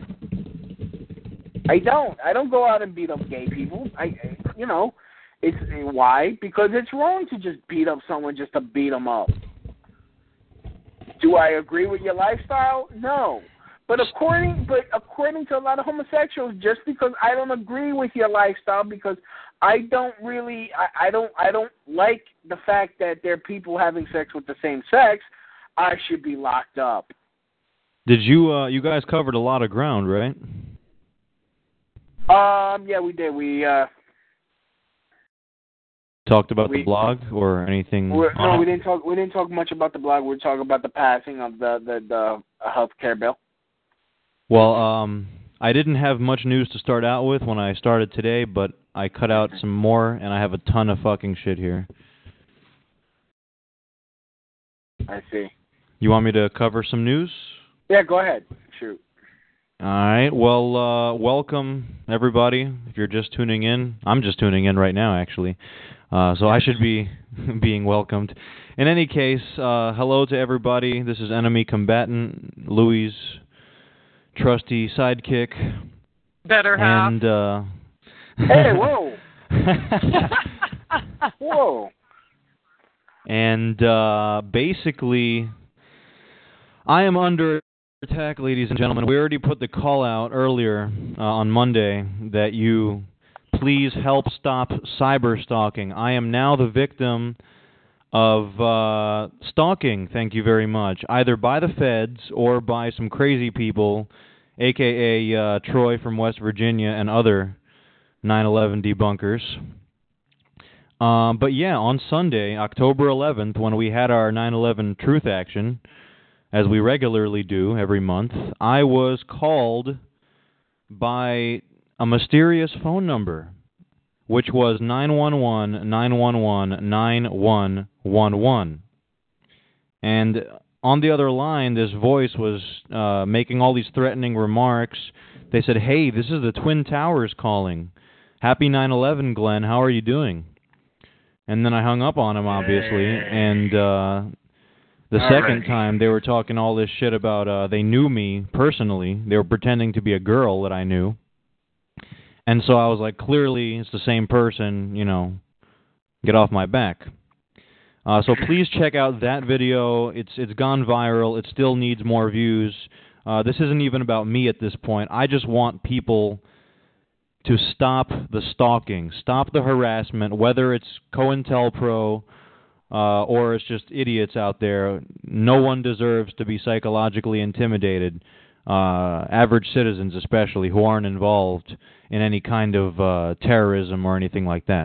go out and beat up gay people. You know, it's why? Because it's wrong to just beat up someone just to beat them up. Do I agree with your lifestyle? No. But according to a lot of homosexuals, just because I don't agree with your lifestyle, because I don't like the fact that there are people having sex with the same sex, I should be locked up. Did you guys covered a lot of ground, right? Yeah, we did. We talked about the blog or anything. No, we didn't talk. We didn't talk much about the blog. We were talking about the passing of the health care bill. Well, I didn't have much news to start out with when I started today, but I cut out some more, and I have a ton of fucking shit here. I see. You want me to cover some news? Yeah, go ahead. Shoot. All right. Well, welcome, everybody. If you're just tuning in, I'm just tuning in right now, actually. So I should be being welcomed. In any case, hello to everybody. This is Enemy Combatant, Louis' trusty sidekick. Better half. And, hey, whoa. Whoa. And basically, I am under attack, ladies and gentlemen. We already put the call out earlier on Monday that you please help stop cyber stalking. I am now the victim of stalking, thank you very much, either by the feds or by some crazy people, a.k.a. Troy from West Virginia and other 9/11 debunkers. But yeah, on Sunday, October 11th, when we had our 9/11 Truth Action, as we regularly do every month, I was called by a mysterious phone number, which was 911-911-9111. And on the other line, this voice was making all these threatening remarks. They said, hey, this is the Twin Towers calling. Happy 9/11, Glenn. How are you doing? And then I hung up on him, obviously, and the second time they were talking all this shit about they knew me personally. They were pretending to be a girl that I knew. And so I was like, clearly it's the same person, you know, get off my back. So please check out that video. It's gone viral. It still needs more views. This isn't even about me at this point. I just want people to stop the stalking, stop the harassment, whether it's COINTELPRO or it's just idiots out there. No one deserves to be psychologically intimidated, average citizens especially, who aren't involved in any kind of terrorism or anything like that.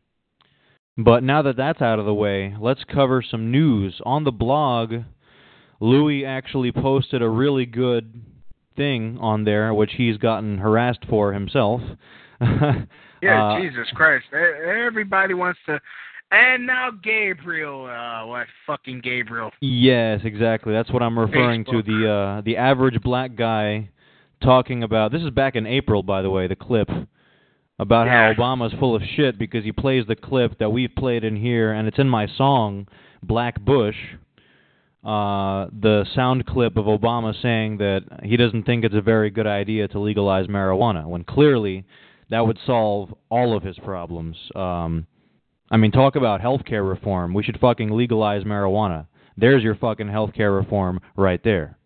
But now that that's out of the way, let's cover some news. On the blog, Louis actually posted a really good thing on there, which he's gotten harassed for himself. Yeah, Jesus Christ. Everybody wants to... And now Gabriel. What fucking Gabriel? Yes, exactly. That's what I'm referring Facebook. to. The average black guy talking about... This is back in April, by the way, the clip. About how Obama's full of shit because he plays the clip that we've played in here, and it's in my song, Black Bush. The sound clip of Obama saying that he doesn't think it's a very good idea to legalize marijuana, when clearly that would solve all of his problems. I mean, talk about healthcare reform. We should fucking legalize marijuana. There's your fucking healthcare reform right there.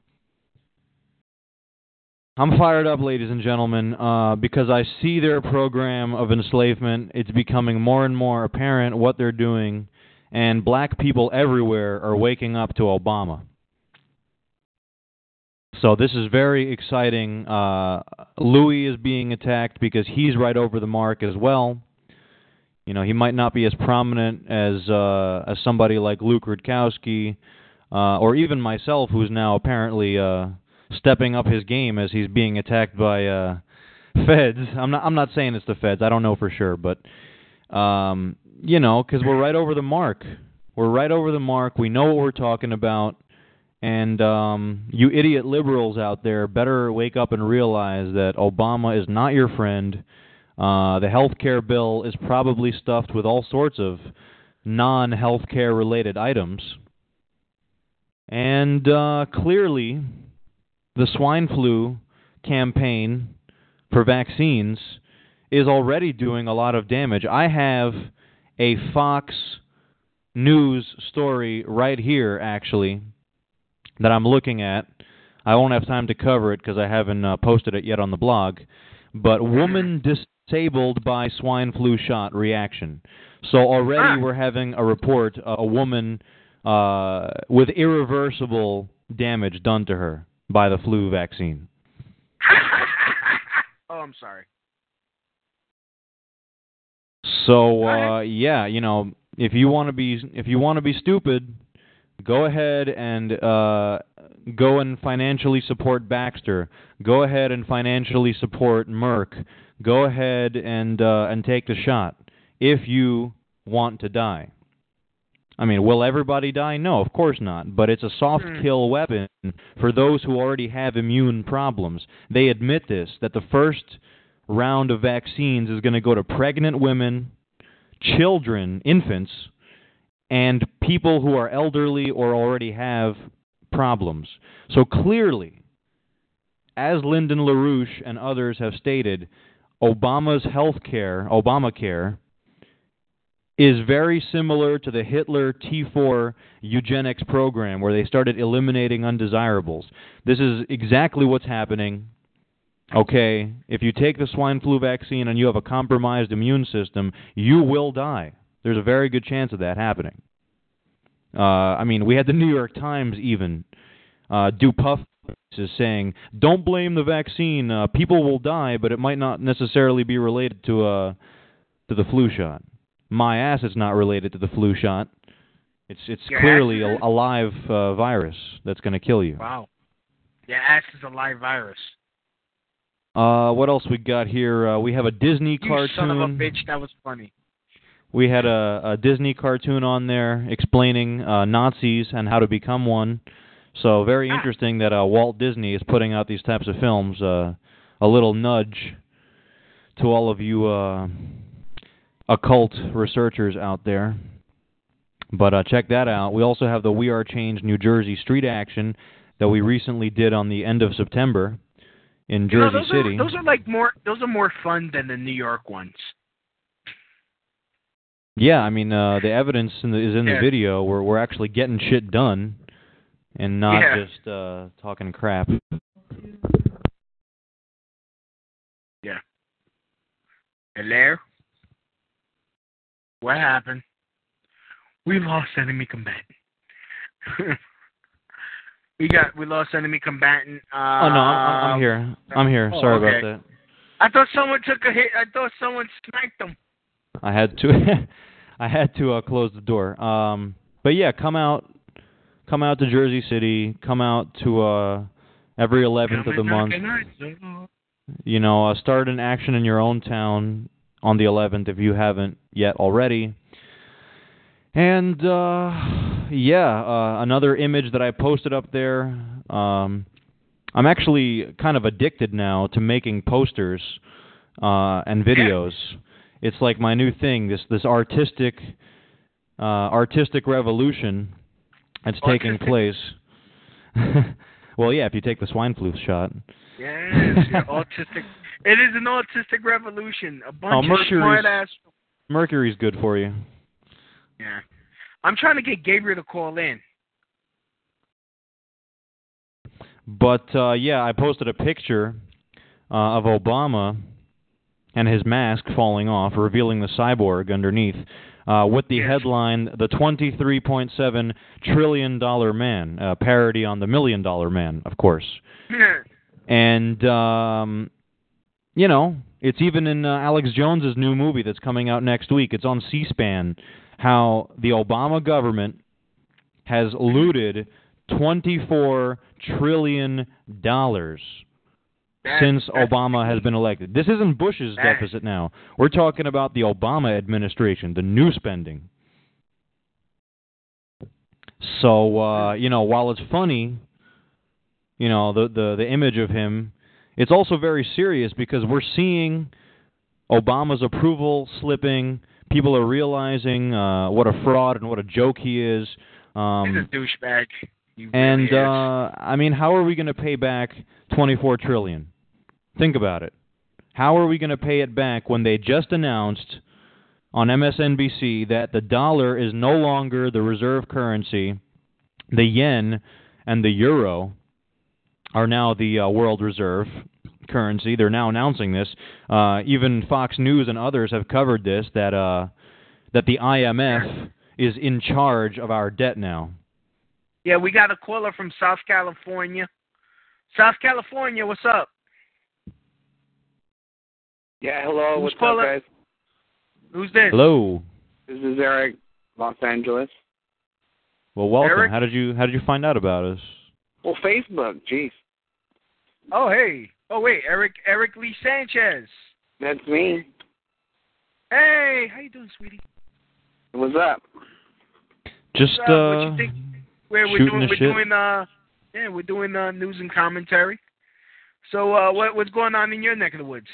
I'm fired up, ladies and gentlemen, because I see their program of enslavement. It's becoming more and more apparent what they're doing, and black people everywhere are waking up to Obama. So this is very exciting. Louis is being attacked because he's right over the mark as well. You know, he might not be as prominent as somebody like Luke Rudkowski, or even myself, who's now apparently stepping up his game as he's being attacked by feds. I'm not saying it's the feds. I don't know for sure, but you know, because we're right over the mark. We're right over the mark. We know what we're talking about, and you idiot liberals out there better wake up and realize that Obama is not your friend. The health care bill is probably stuffed with all sorts of non-health care related items, and clearly the swine flu campaign for vaccines is already doing a lot of damage. I have a Fox News story right here, actually, that I'm looking at. I won't have time to cover it because I haven't posted it yet on the blog. But woman disabled by swine flu shot reaction. So already we're having a report, a woman with irreversible damage done to her by the flu vaccine. Oh, I'm sorry. So yeah, you know, if you want to be stupid, go ahead and go and financially support Baxter. Go ahead and financially support Merck. Go ahead and take the shot if you want to die. I mean, will everybody die? No, of course not. But it's a soft kill weapon for those who already have immune problems. They admit this, that the first round of vaccines is going to go to pregnant women, children, infants, and people who are elderly or already have problems. So clearly, as Lyndon LaRouche and others have stated, Obama's Obamacare, is very similar to the Hitler T4 eugenics program where they started eliminating undesirables. This is exactly what's happening. Okay, if you take the swine flu vaccine and you have a compromised immune system, you will die. There's a very good chance of that happening. I mean, we had the New York Times even do puff is saying, don't blame the vaccine. People will die, but it might not necessarily be related to the flu shot. My ass is not related to the flu shot. It's clearly a live virus that's going to kill you. Wow. Your ass is a live virus. What else we got here? We have a Disney cartoon. You son of a bitch, that was funny. We had a Disney cartoon on there explaining Nazis and how to become one. So very interesting that Walt Disney is putting out these types of films. A little nudge to all of you occult researchers out there. But check that out. We also have the We Are Change New Jersey street action that we recently did on the end of September in Jersey City. Those are more fun than the New York ones. Yeah, I mean the evidence is in the video. We're actually getting shit done and not just talking crap. Yeah. Hello? What happened? We lost enemy combatant. we lost enemy combatant. Oh no, I'm here. I'm here. Sorry about that. I thought someone took a hit. I thought someone sniped them. I had to close the door. But yeah, come out come out to Jersey City, come out to every 11th of the month. You know, start an action in your own town on the 11th if you haven't yet already. And, another image that I posted up there, I'm actually kind of addicted now to making posters and videos. It's like my new thing, this artistic revolution that's taking place. Well, yeah, if you take the swine flu shot. Yes, you're autistic. It is an autistic revolution. A bunch of smart-ass... Mercury's good for you. Yeah. I'm trying to get Gabriel to call in. But, I posted a picture of Obama and his mask falling off, revealing the cyborg underneath, with the headline, The $23.7 Trillion Man, a parody on The $1 Million Man, of course. And, it's even in Alex Jones's new movie that's coming out next week. It's on C-SPAN, how the Obama government has looted $24 trillion since Obama has been elected. This isn't Bush's deficit now. We're talking about the Obama administration, the new spending. So, while it's funny, the image of him, it's also very serious because we're seeing Obama's approval slipping. People are realizing what a fraud and what a joke he is. He's a douchebag. How are we going to pay back $24 trillion? Think about it. How are we going to pay it back when they just announced on MSNBC that the dollar is no longer the reserve currency, the yen and the euro are now the world reserve currency? They're now announcing this. Even Fox News and others have covered this, that the IMF is in charge of our debt now. Yeah, we got a caller from South California. South California, what's up? Yeah, hello. What's up, guys? Who's this? Hello. This is Eric, Los Angeles. Well, welcome. Eric? How did you find out about us? Well, Facebook. Jeez. Oh, hey. Oh, wait. Eric Lee Sanchez. That's me. Hey, how you doing, sweetie? What's up? Just what you think? We're doing news and commentary. So, what's going on in your neck of the woods?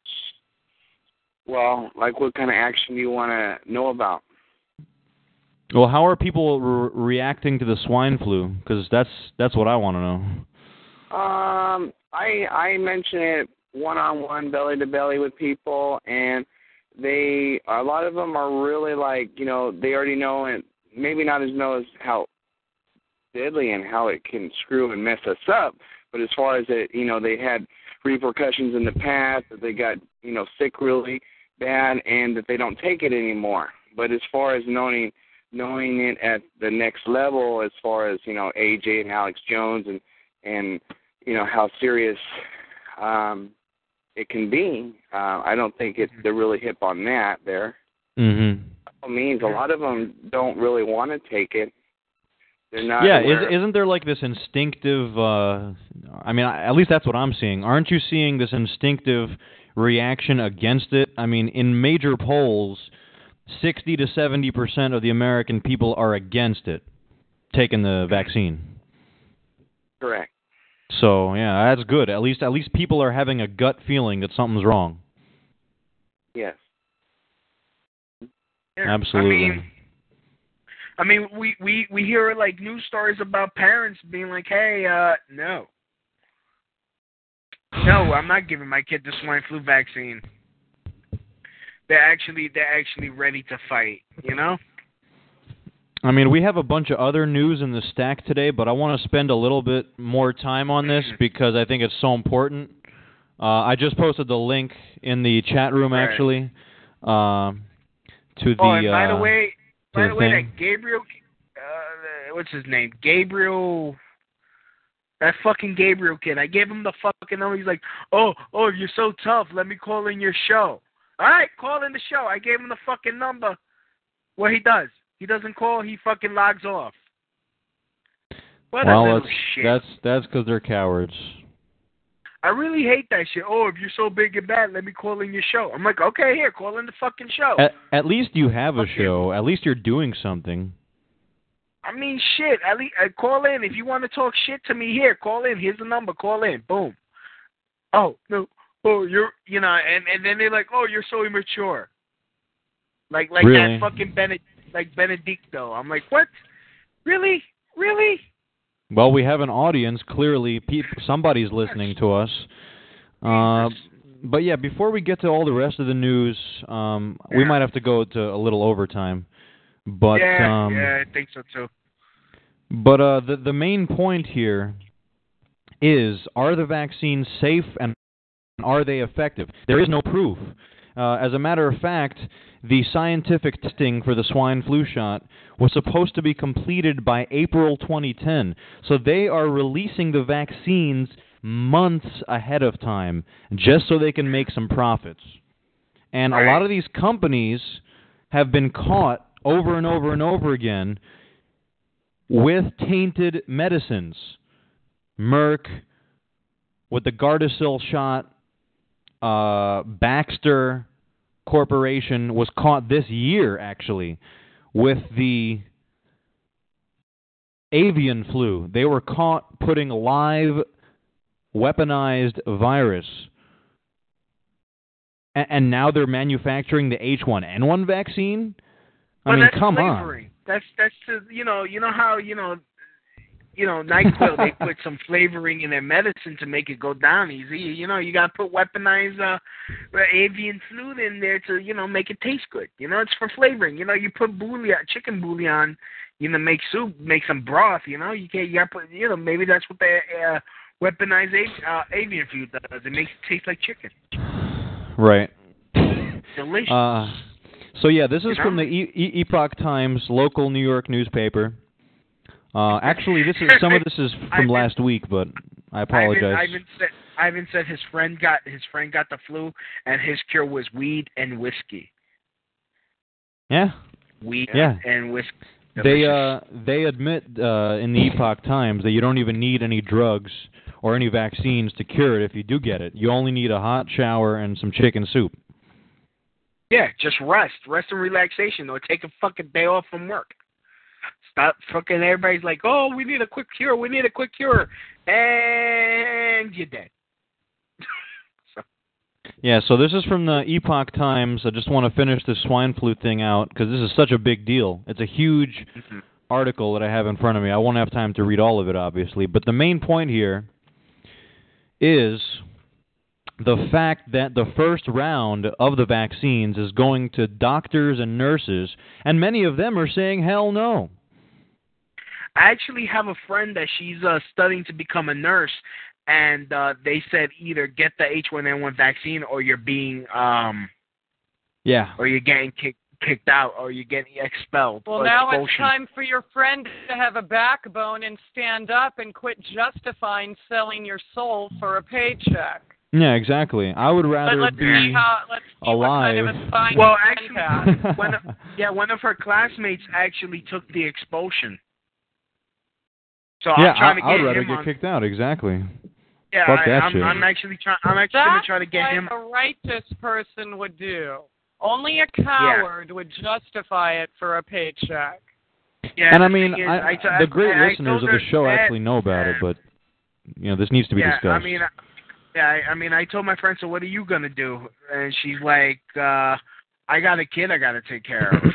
Well, like what kind of action do you want to know about? Well, how are people reacting to the swine flu? Because that's what I want to know. I mention it one-on-one, belly-to-belly with people, and a lot of them are really like, they already know, and maybe not as know as how deadly and how it can screw and mess us up, but as far as it, they had repercussions in the past, that they got, sick really bad, and that they don't take it anymore. But as far as knowing it at the next level, as far as, AJ and Alex Jones and how serious it can be, I don't think they're really hip on that there. Mm-hmm. It means a lot of them don't really want to take it. They're not. Yeah, isn't there like this instinctive? At least that's what I'm seeing. Aren't you seeing this instinctive reaction against it? I mean, in major polls, 60 to 70% of the American people are against it, taking the vaccine. Correct. So yeah, that's good. At least people are having a gut feeling that something's wrong. Yes. Yeah, Absolutely. We hear like news stories about parents being like, "Hey, no, I'm not giving my kid the swine flu vaccine." They're actually ready to fight, We have a bunch of other news in the stack today, but I want to spend a little bit more time on this because I think it's so important. I just posted the link in the chat room, actually, to the. Oh, and by the way, that Gabriel, what's his name? Gabriel. That fucking Gabriel kid. I gave him the fucking number. He's like, oh, you're so tough. Let me call in your show. All right, call in the show. I gave him the fucking number. What he does. He doesn't call, he fucking logs off. What a well, little shit. that's because they're cowards. I really hate that shit. Oh, if you're so big and bad, let me call in your show. I'm like, okay, here, call in the fucking show. At least you have a show. At least you're doing something. I mean, shit. At least call in if you want to talk shit to me. Here, call in. Here's the number. Call in. Boom. Oh no. Oh, you're and then they're like, oh, you're so immature. Like really? That fucking Benedicto. I'm like, what? Really? Well, we have an audience. Clearly, somebody's listening to us. But yeah, before we get to all the rest of the news, we might have to go to a little overtime. But yeah, I think so too. But the main point here is: are the vaccines safe and are they effective? There is no proof. As a matter of fact, the scientific testing for the swine flu shot was supposed to be completed by April 2010. So they are releasing the vaccines months ahead of time just so they can make some profits. And a lot of these companies have been caught over and over and over again with tainted medicines. Merck with the Gardasil shot, Baxter Corporation was caught this year, actually, with the avian flu. They were caught putting live weaponized virus. And now they're manufacturing the H1N1 vaccine? I mean, come flavoring. On. That's you know how NyQuil, they put some flavoring in their medicine to make it go down easy. You got to put weaponized avian flu in there to, make it taste good. It's for flavoring. You put chicken bouillon, make soup, make some broth, you got to put, maybe that's what the weaponized avian flu does. It makes it taste like chicken. Right. Delicious. So, yeah, this is from the Epoch Times local New York newspaper. Actually, some of this is from last week, but I apologize. Ivan said his friend got the flu, and his cure was weed and whiskey. Yeah. Weed and whiskey. They admit in the Epoch Times that you don't even need any drugs or any vaccines to cure it if you do get it. You only need a hot shower and some chicken soup. Yeah, just rest and relaxation, or take a fucking day off from work. Stop fucking, everybody's like, oh, we need a quick cure, and you're dead. Yeah, so this is from the Epoch Times. I just want to finish this swine flu thing out, because this is such a big deal. It's a huge article that I have in front of me. I won't have time to read all of it, obviously, but the main point here is the fact that the first round of the vaccines is going to doctors and nurses, and many of them are saying, hell no. I actually have a friend that she's studying to become a nurse, and they said either get the H1N1 vaccine or you're being or you're getting kicked out or you're getting expelled. Well, now it's time for your friend to have a backbone and stand up and quit justifying selling your soul for a paycheck. Yeah, exactly. I would rather be alive. Well, actually, one of her classmates actually took the expulsion. So yeah, I'm trying to get I'd rather him get kicked out. Exactly. Yeah, Fuck that shit. I'm actually going to try to get him. That's what a righteous person would do. Only a coward would justify it for a paycheck. Yeah, and I mean, the great listeners of the show actually know about it, but this needs to be discussed. I mean, I told my friend, so what are you going to do? And she's like, I got a kid I got to take care of.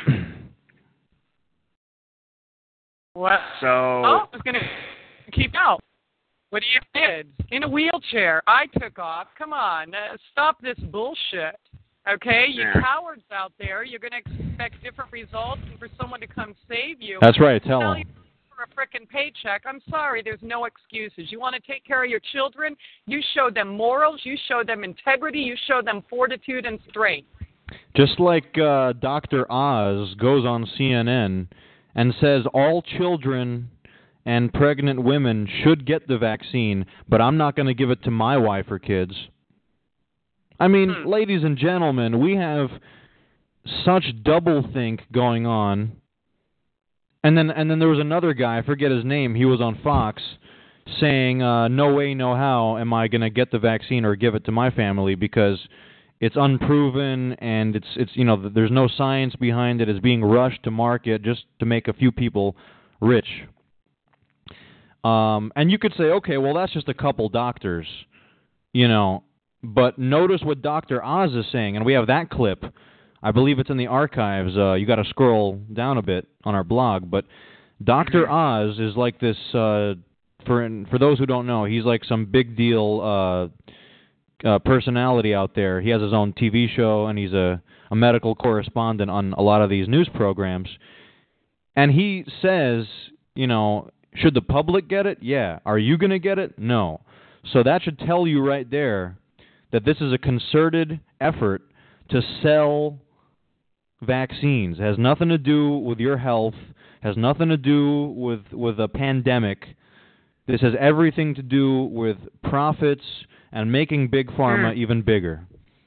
What? So... I was going to keep out. What do you kids? In a wheelchair. I took off. Come on. Stop this bullshit. Okay? You cowards out there, you're going to expect different results and for someone to come save you. That's right. Tell them. For a frickin' paycheck, I'm sorry, there's no excuses. You want to take care of your children? You show them morals, you show them integrity, you show them fortitude and strength. Just like Dr. Oz goes on CNN and says all children and pregnant women should get the vaccine, but I'm not going to give it to my wife or kids. I mean, ladies and gentlemen, we have such doublethink going on. And then there was another guy, I forget his name, he was on Fox, saying, no way, no how am I going to get the vaccine or give it to my family because it's unproven and it's there's no science behind it. It's being rushed to market just to make a few people rich. And you could say, okay, well, that's just a couple doctors, but notice what Dr. Oz is saying, and we have that clip. I believe it's in the archives. You got to scroll down a bit on our blog, but Dr. Oz is like this, for those who don't know, he's like some big deal personality out there. He has his own TV show, and he's a medical correspondent on a lot of these news programs. And he says, should the public get it? Yeah. Are you going to get it? No. So that should tell you right there that this is a concerted effort to sell vaccines. It has nothing to do with your health, has nothing to do with a pandemic. This has everything to do with profits and making Big Pharma even bigger.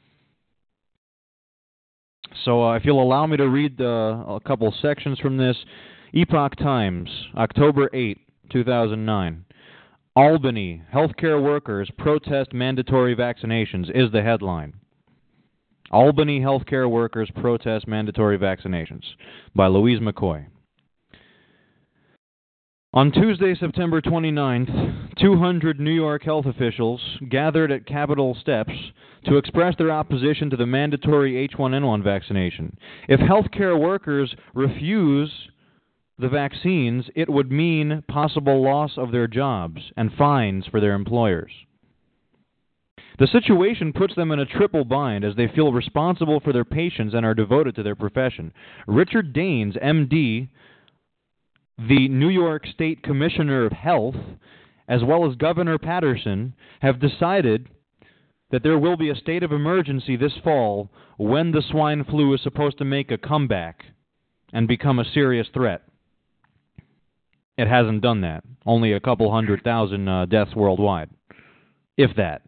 So if you'll allow me to read a couple sections from this. Epoch Times, October 8, 2009. Albany, healthcare workers protest mandatory vaccinations is the headline. Albany healthcare workers protest mandatory vaccinations by Louise McCoy. On Tuesday, September 29th, 200 New York health officials gathered at Capitol steps to express their opposition to the mandatory H1N1 vaccination. If healthcare workers refuse the vaccines, it would mean possible loss of their jobs and fines for their employers. The situation puts them in a triple bind as they feel responsible for their patients and are devoted to their profession. Richard Daines, M.D., the New York State Commissioner of Health, as well as Governor Patterson, have decided that there will be a state of emergency this fall when the swine flu is supposed to make a comeback and become a serious threat. It hasn't done that. Only a couple 100,000 deaths worldwide, if that.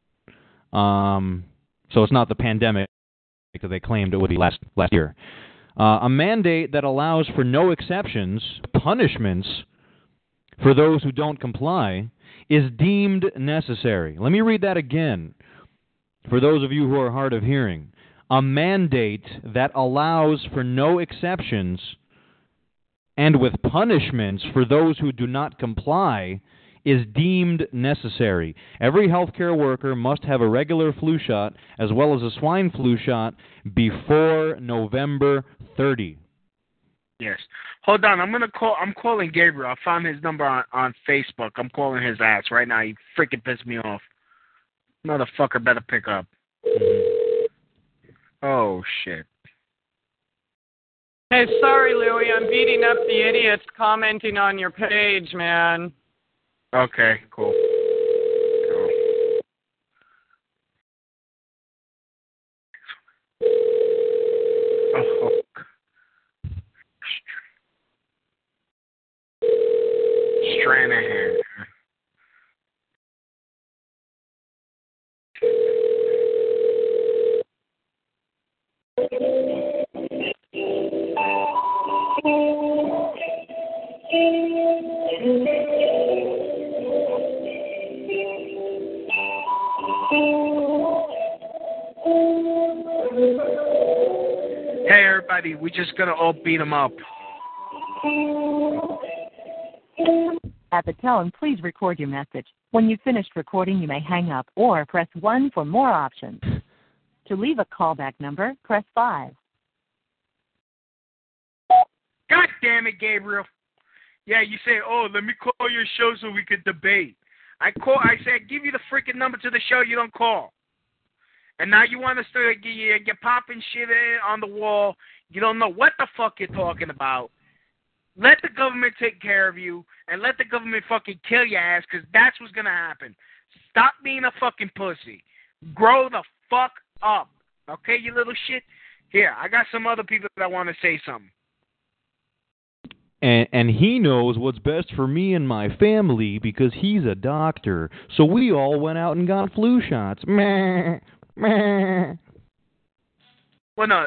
So it's not the pandemic that they claimed it would be last year. A mandate that allows for no exceptions, punishments for those who don't comply, is deemed necessary. Let me read that again for those of you who are hard of hearing. A mandate that allows for no exceptions and with punishments for those who do not comply is deemed necessary. Every healthcare worker must have a regular flu shot as well as a swine flu shot before November 30. Yes. Hold on. I'm calling Gabriel. I found his number on Facebook. I'm calling his ass right now. He freaking pissed me off. Motherfucker better pick up. Oh, shit. Hey, sorry, Louie. I'm beating up the idiots commenting on your page, man. Okay, cool. Oh. Stranahan. Hey, everybody, we're just going to all beat him up. At the tone, please record your message. When you've finished recording, you may hang up or press 1 for more options. To leave a callback number, press 5. God damn it, Gabriel. Yeah, you say, oh, let me call your show so we could debate. I said, give you the freaking number to the show, you don't call. And now you want us to get popping shit in on the wall. You don't know what the fuck you're talking about. Let the government take care of you, and let the government fucking kill your ass, because that's what's going to happen. Stop being a fucking pussy. Grow the fuck up. Okay, you little shit? Here, I got some other people that want to say something. And he knows what's best for me and my family because he's a doctor. So we all went out and got flu shots. Meh, meh. Well, no.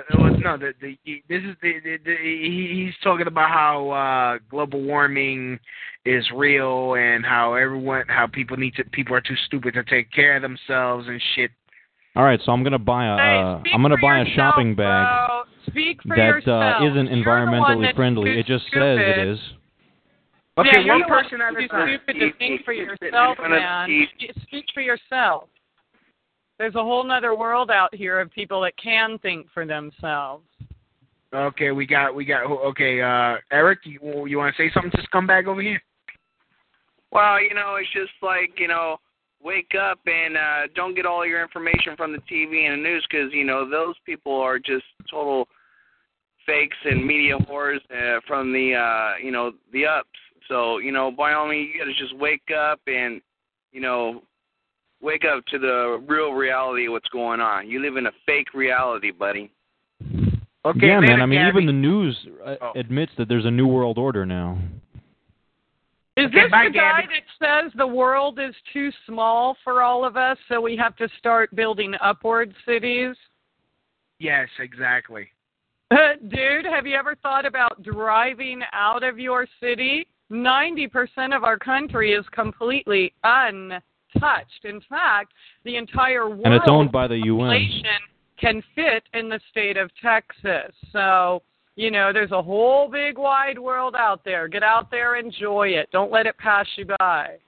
He's talking about how global warming is real and how people are too stupid to take care of themselves and shit. All right, so I'm gonna buy a shopping bag that isn't environmentally friendly. It just says it is. Okay, yeah, one person at a time. Stupid to think for yourself, man. Speak for yourself. There's a whole nother world out here of people that can think for themselves. Okay, we got. Okay, Eric, you want to say something to scumbag over here? Well, it's just like, wake up and don't get all your information from the TV and the news because, those people are just total fakes and media whores from the ups. So, by all means, you got to just wake up and, wake up to the real reality of what's going on. You live in a fake reality, buddy. Okay, yeah, man. I mean, even the news admits that there's a new world order now. Is this the guy that says the world is too small for all of us, so we have to start building upward cities? Yes, exactly. Dude, have you ever thought about driving out of your city? 90% of our country is completely untouched. In fact, the entire world and it's owned by the UN. Can fit in the state of Texas. So, there's a whole big wide world out there. Get out there, enjoy it. Don't let it pass you by.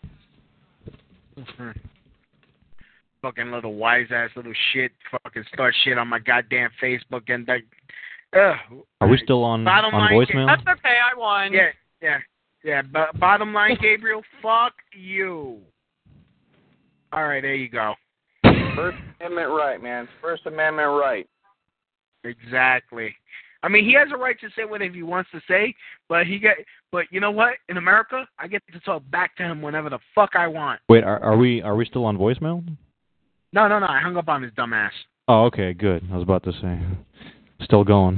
Fucking little wise-ass little shit. Fucking start shit on my goddamn Facebook and Are we still on voicemail? That's okay, I won. Yeah. Bottom line, Gabriel, fuck you. All right, there you go. First Amendment right, man. First Amendment right. Exactly. I mean, he has a right to say whatever he wants to say, but you know what? In America, I get to talk back to him whenever the fuck I want. Wait, are we still on voicemail? No. I hung up on his dumb ass. Oh, okay, good. I was about to say, still going.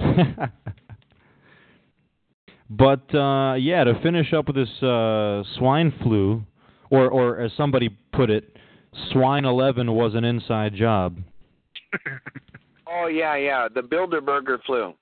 But to finish up with this swine flu, or as somebody put it, Swine 11 was an inside job. Oh yeah, the Bilderberger flu.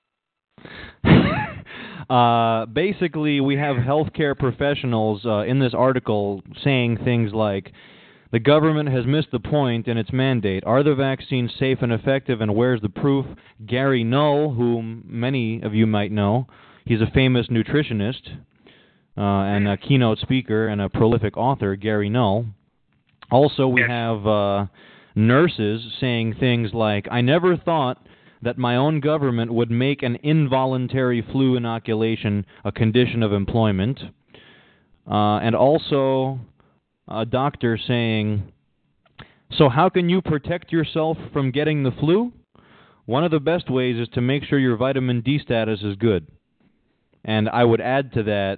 Basically, we have healthcare professionals in this article saying things like, the government has missed the point in its mandate. Are the vaccines safe and effective, and where's the proof? Gary Null, whom many of you might know, he's a famous nutritionist and a keynote speaker and a prolific author, Gary Null. Also, we have nurses saying things like, I never thought that my own government would make an involuntary flu inoculation a condition of employment. And also a doctor saying, so how can you protect yourself from getting the flu? One of the best ways is to make sure your vitamin D status is good. And I would add to that,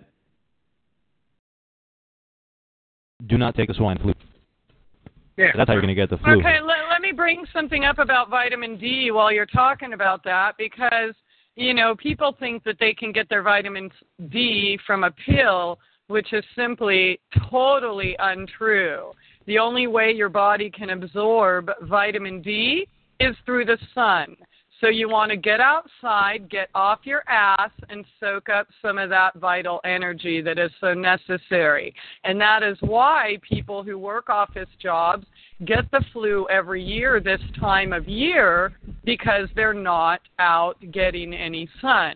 do not take the swine flu. Yeah. That's how you're going to get the flu. Okay, let me bring something up about vitamin D while you're talking about that, because, people think that they can get their vitamin D from a pill, which is simply totally untrue. The only way your body can absorb vitamin D is through the sun. So you want to get outside, get off your ass, and soak up some of that vital energy that is so necessary. And that is why people who work office jobs get the flu every year this time of year, because they're not out getting any sun.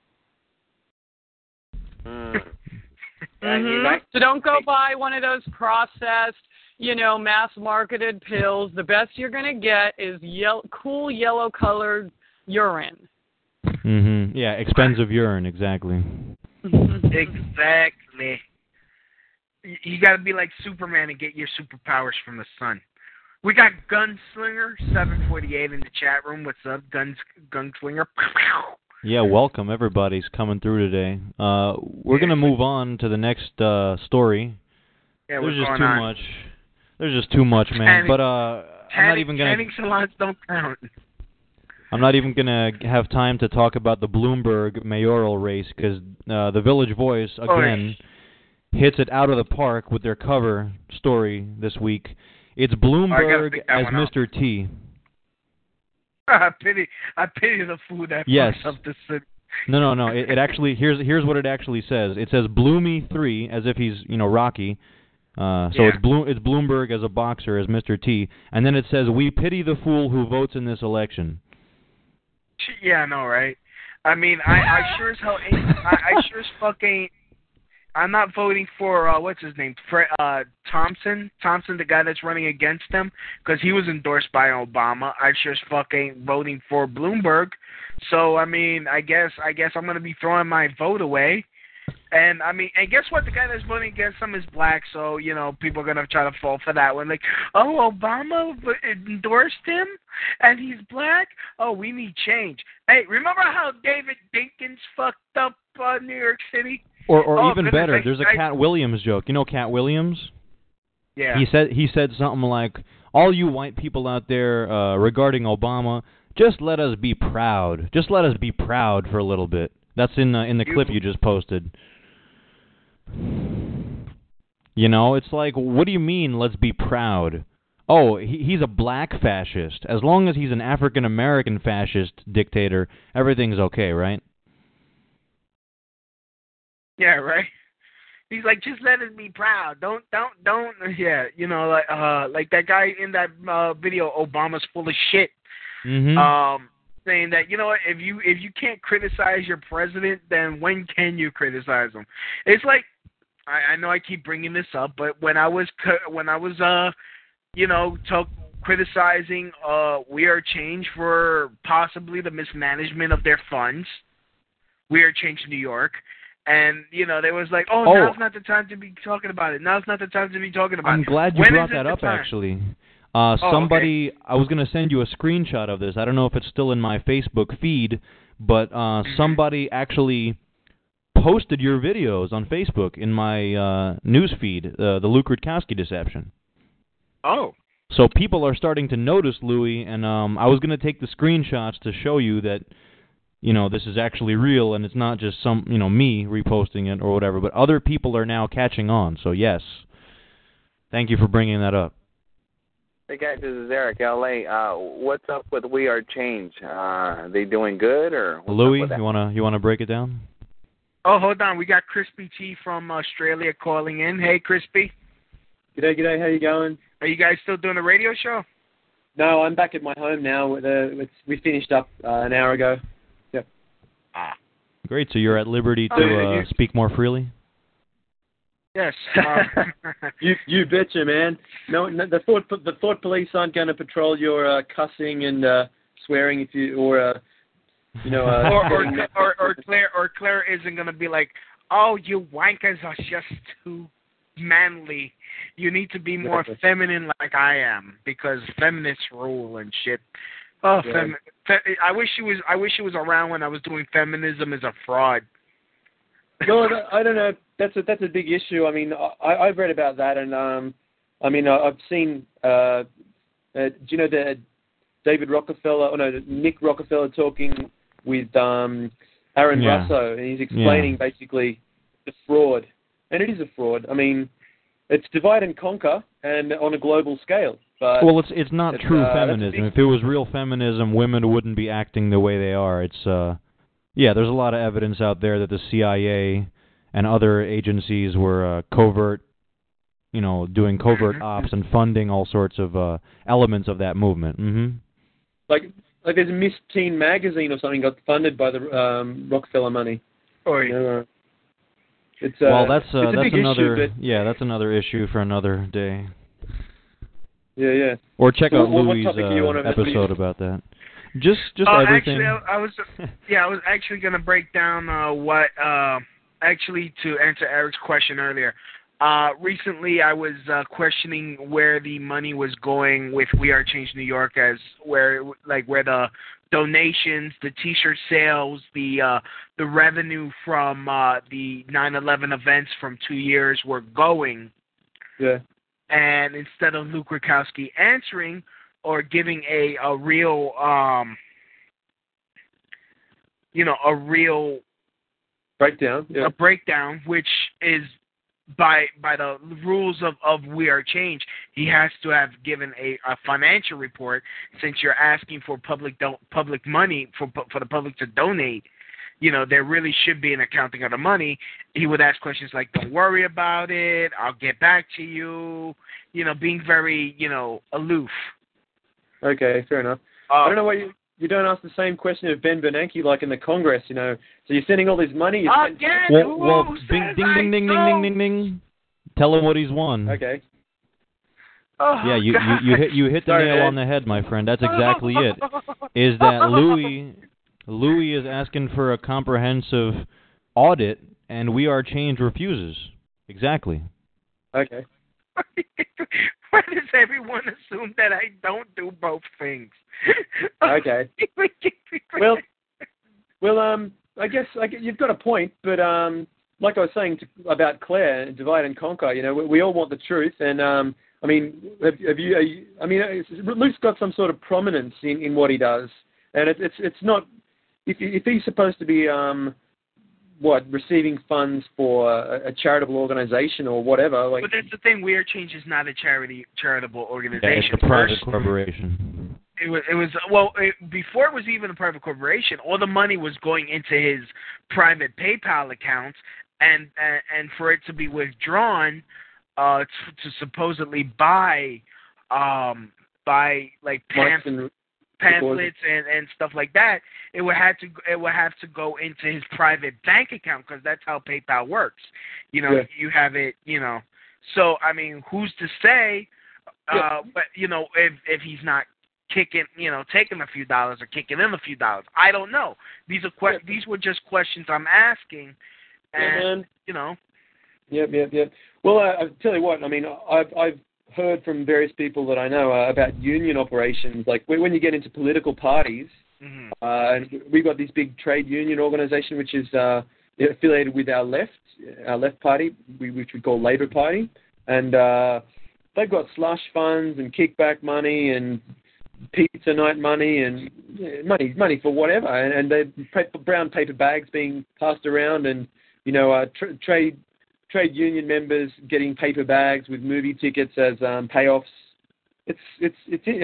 So don't go buy one of those processed, mass-marketed pills. The best you're going to get is cool yellow-colored urine. Mm-hmm. Yeah, expensive urine, exactly. Exactly. You got to be like Superman and get your superpowers from the sun. We got Gunslinger 748 in the chat room. What's up, Gunslinger? Yeah, welcome. Everybody's coming through today. We're going to move on to the next story. Yeah, There's just too much. There's just too much, man. But I'm not even going to... Tanning salons don't count. I'm not even going to have time to talk about the Bloomberg mayoral race, because the Village Voice, again, hits it out of the park with their cover story this week. It's Bloomberg as Mr. T. I pity the fool that Yes. fucks up the city. No. It actually here's what it actually says. It says Bloomy3 as if he's Rocky. It's Bloomberg as a boxer as Mr. T, and then it says we pity the fool who votes in this election. Yeah, I know, right? I mean, I sure as hell ain't. I sure as fuck ain't. I'm not voting for what's his name, Thompson, the guy that's running against him, because he was endorsed by Obama. I sure as fuck ain't voting for Bloomberg. So I mean, I guess I'm gonna be throwing my vote away. And I mean, and guess what? The guy that's voting against him is black, so people are gonna try to fall for that one. Like, oh, Obama endorsed him, and he's black. Oh, we need change. Hey, remember how David Dinkins fucked up New York City? Or even better, there's a Cat Williams joke. You know Cat Williams? Yeah. He said something like, "All you white people out there regarding Obama, just let us be proud. Just let us be proud for a little bit." That's in the clip you just posted. It's like, what do you mean, let's be proud? Oh, he's a black fascist. As long as he's an African-American fascist dictator, everything's okay, right? Yeah, right. He's like, just let us be proud. Don't. Yeah, like that guy in that video. Obama's full of shit. Mm-hmm. Saying that if you can't criticize your president, then when can you criticize him? It's like I know I keep bringing this up, but when I was criticizing We Are Change for possibly the mismanagement of their funds, We Are Change New York. And, they was like, now's not the time to be talking about it. Now's not the time to be talking about it. I'm glad you brought that up, actually. Somebody, okay. I was going to send you a screenshot of this. I don't know if it's still in my Facebook feed, but somebody actually posted your videos on Facebook in my news feed, the Luke Rutkowski deception. Oh. So people are starting to notice, Louis, and I was going to take the screenshots to show you that this is actually real, and it's not just me reposting it or whatever, but other people are now catching on. So, yes, thank you for bringing that up. Hey, guys, this is Eric, L.A. What's up with We Are Change? Are they doing good, or Louis, you wanna break it down? Oh, hold on. We got Crispy T from Australia calling in. Hey, Crispy. G'day. How you going? Are you guys still doing a radio show? No, I'm back at my home now. We finished up an hour ago. Yep. Great. So you're at liberty to speak more freely? Yes. You betcha, man. No, the thought police aren't going to patrol your cussing and swearing if you or Claire isn't going to be like, oh, you wankers are just too manly. You need to be more feminine like I am because feminists rule and shit. Oh, yeah. I wish she was around when I was doing Feminism as a Fraud. Well, I don't know. That's a big issue. I mean, I've read about that, and I mean, I've seen. Do you know the Nick Rockefeller talking with Aaron Russo, and he's explaining basically the fraud, and it is a fraud. I mean, it's divide and conquer, and on a global scale. But well, it's not true feminism. If it was real feminism, women wouldn't be acting the way they are. It's there's a lot of evidence out there that the CIA and other agencies were doing covert ops and funding all sorts of elements of that movement. Mm-hmm. Like there's a Miss Teen magazine or something got funded by the Rockefeller money. Oh, it's that's a big another issue, that's another issue for another day. Yeah. Or check out Louis' episode about that. Just everything. Actually, I was actually going to break down to answer Eric's question earlier. Recently, I was questioning where the money was going with We Are Change New York, as where the donations, the T-shirt sales, the revenue from the 9/11 events from 2 years were going. Yeah. And instead of Luke Rutkowski answering or giving a real breakdown, a breakdown, which is by the rules of We Are Change, He has to have given a financial report, since you're asking for public money for the public to donate. There really should be an accounting of the money. He would ask questions like, "Don't worry about it. I'll get back to you." Being very, aloof. Okay, fair enough. I don't know why you don't ask the same question of Ben Bernanke like in the Congress, So you're sending all this money. Well, ding, ding, ding, ding, ding, ding. Tell him what he's won. Okay. Oh, yeah, you hit the nail on the head, my friend. That's exactly it. Is that Louis is asking for a comprehensive audit, and We Are Change refuses. Exactly. Okay. Why does everyone assume that I don't do both things? Okay. Well, I guess you've got a point, but like I was saying about Claire, divide and conquer. We all want the truth, and Luke's got some sort of prominence in what he does, and it's not if he's supposed to be receiving funds for a charitable organization or whatever. But that's the thing. We Are Change is not a charitable organization. Yeah, it's a private corporation. It was before it was even a private corporation. All the money was going into his private PayPal accounts, and for it to be withdrawn to supposedly buy like pamphlets and stuff like that, it would have to go into his private bank account, because that's how PayPal works. You have it. So who's to say? But if he's not taking a few dollars or kicking in a few dollars, I don't know. These were just questions I'm asking, and Yep. Well, I'll tell you what. I've heard from various people that I know about union operations. Like when you get into political parties, and we've got this big trade union organization which is affiliated with our left party, which we call Labour Party, and they've got slush funds and kickback money and pizza night money and money for whatever, and they brown paper bags being passed around, and trade union members getting paper bags with movie tickets as payoffs. And that's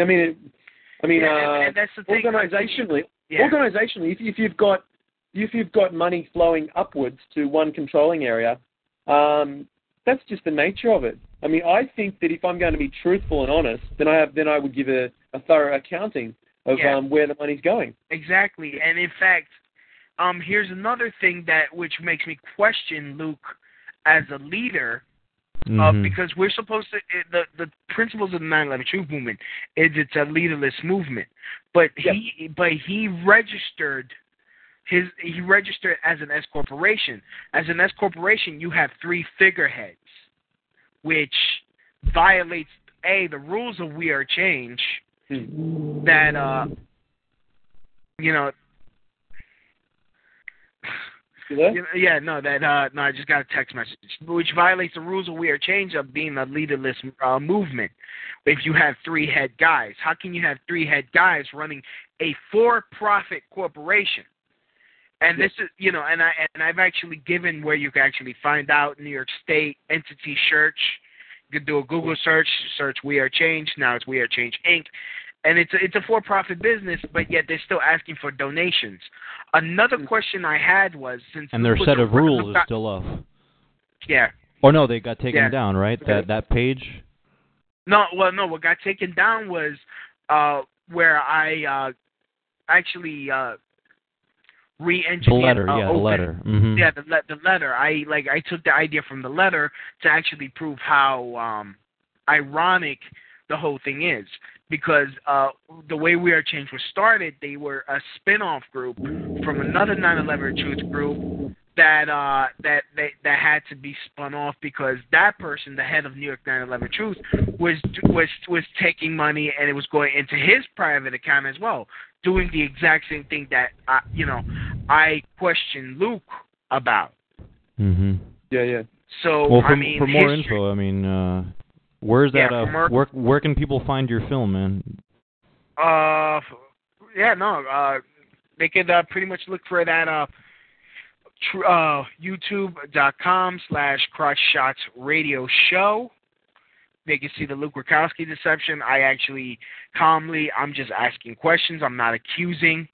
the thing. Organizationally, if you've got money flowing upwards to one controlling area, that's just the nature of it. I think that if I'm going to be truthful and honest, then I would give a thorough accounting of where the money's going. Exactly, and in fact, here's another thing which makes me question Luke as a leader, because we're supposed to. The principles of the 9/11 Truth Movement is it's a leaderless movement, but he registered. He registered as an S corporation. As an S corporation, you have 3 figureheads, which violates the rules of We Are Change. That No, I just got a text message, which violates the rules of We Are Change of being a leaderless movement. If you have 3 head guys, how can you have 3 head guys running a for-profit corporation? And this is, and I've actually given where you can actually find out New York State entity search. You can do a Google search We Are Change. Now it's We Are Change Inc. And it's a for-profit business, but yet they're still asking for donations. Another question I had was, since and their set of rules is still up. Yeah. Or no, they got taken down, right? Okay. That page. No. What got taken down was where I actually re-engineered the letter. The letter. Mm-hmm. Yeah, the letter. I took the idea from the letter to actually prove how ironic the whole thing is. Because the way We Are Change was started, they were a spin-off group from another 9/11 Truth group that had to be spun off, because that person, the head of New York 9/11 Truth, was taking money, and it was going into his private account as well, doing the exact same thing that I questioned Luke about. Mm-hmm. Yeah. So for more info, where's that? Where can people find your film, man? They could pretty much look for it at youtube.com/CrotchShots Radio Show. they can see the Luke Rukowski deception. I actually I'm just asking questions. I'm not accusing.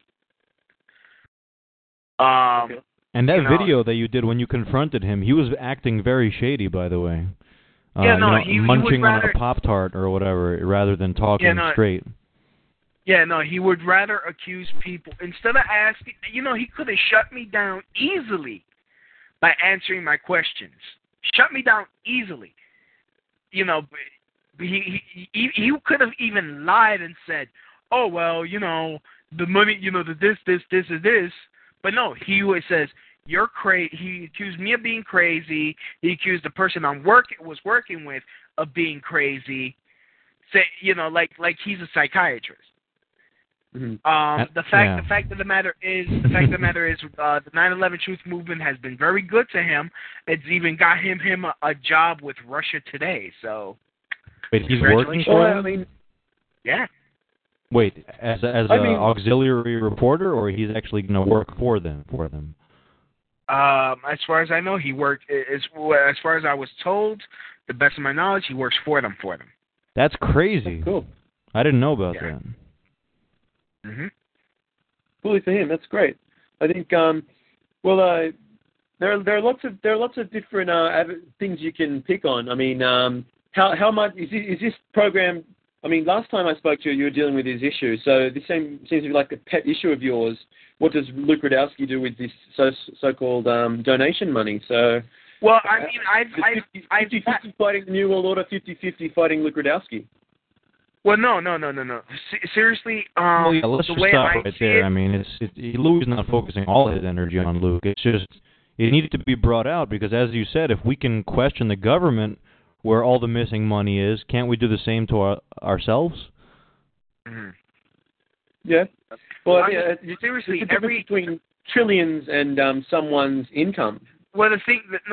And that video that you did when you confronted him, he was acting very shady, by the way. Munching on a Pop-Tart or whatever, rather than talking straight. Yeah, no, he would rather accuse people. Instead of asking, he could have shut me down easily by answering my questions. Shut me down easily. He could have even lied and said, oh, well, the money, the this, and this. But no, he always says, you're crazy. He accused me of being crazy. He accused the person was working with of being crazy. Say, like he's a psychiatrist. Mm-hmm. The fact of the matter is, the 9/11 Truth Movement has been very good to him. It's even got him a job with Russia Today. So, wait, he's working for them? Yeah. Wait, as an auxiliary reporter, or he's actually going to work for them? As far as I know, he worked. As far as I was told, the best of my knowledge, he works for them. That's crazy. That's cool. I didn't know about that. Mm-hmm. Bully for him. That's great. I think. There are lots of different things you can pick on. I mean, how much is this program? I mean, last time I spoke to you, you were dealing with these issues. So this seems to be like a pet issue of yours. What does Luke Rudkowski do with this so-called donation money? So, well, I mean, I've 50-50 fighting the New World Order, 50-50 fighting Luke Rudkowski. Well, no. Seriously, let's the just way stop I right see there. it, I mean, Lou's not focusing all his energy on Luke. It's just it needed to be brought out because, as you said, if we can question the government where all the missing money is, can't we do the same to ourselves? Mm-hmm. Yeah. Well, seriously, it's the difference between trillions and someone's income. Well, the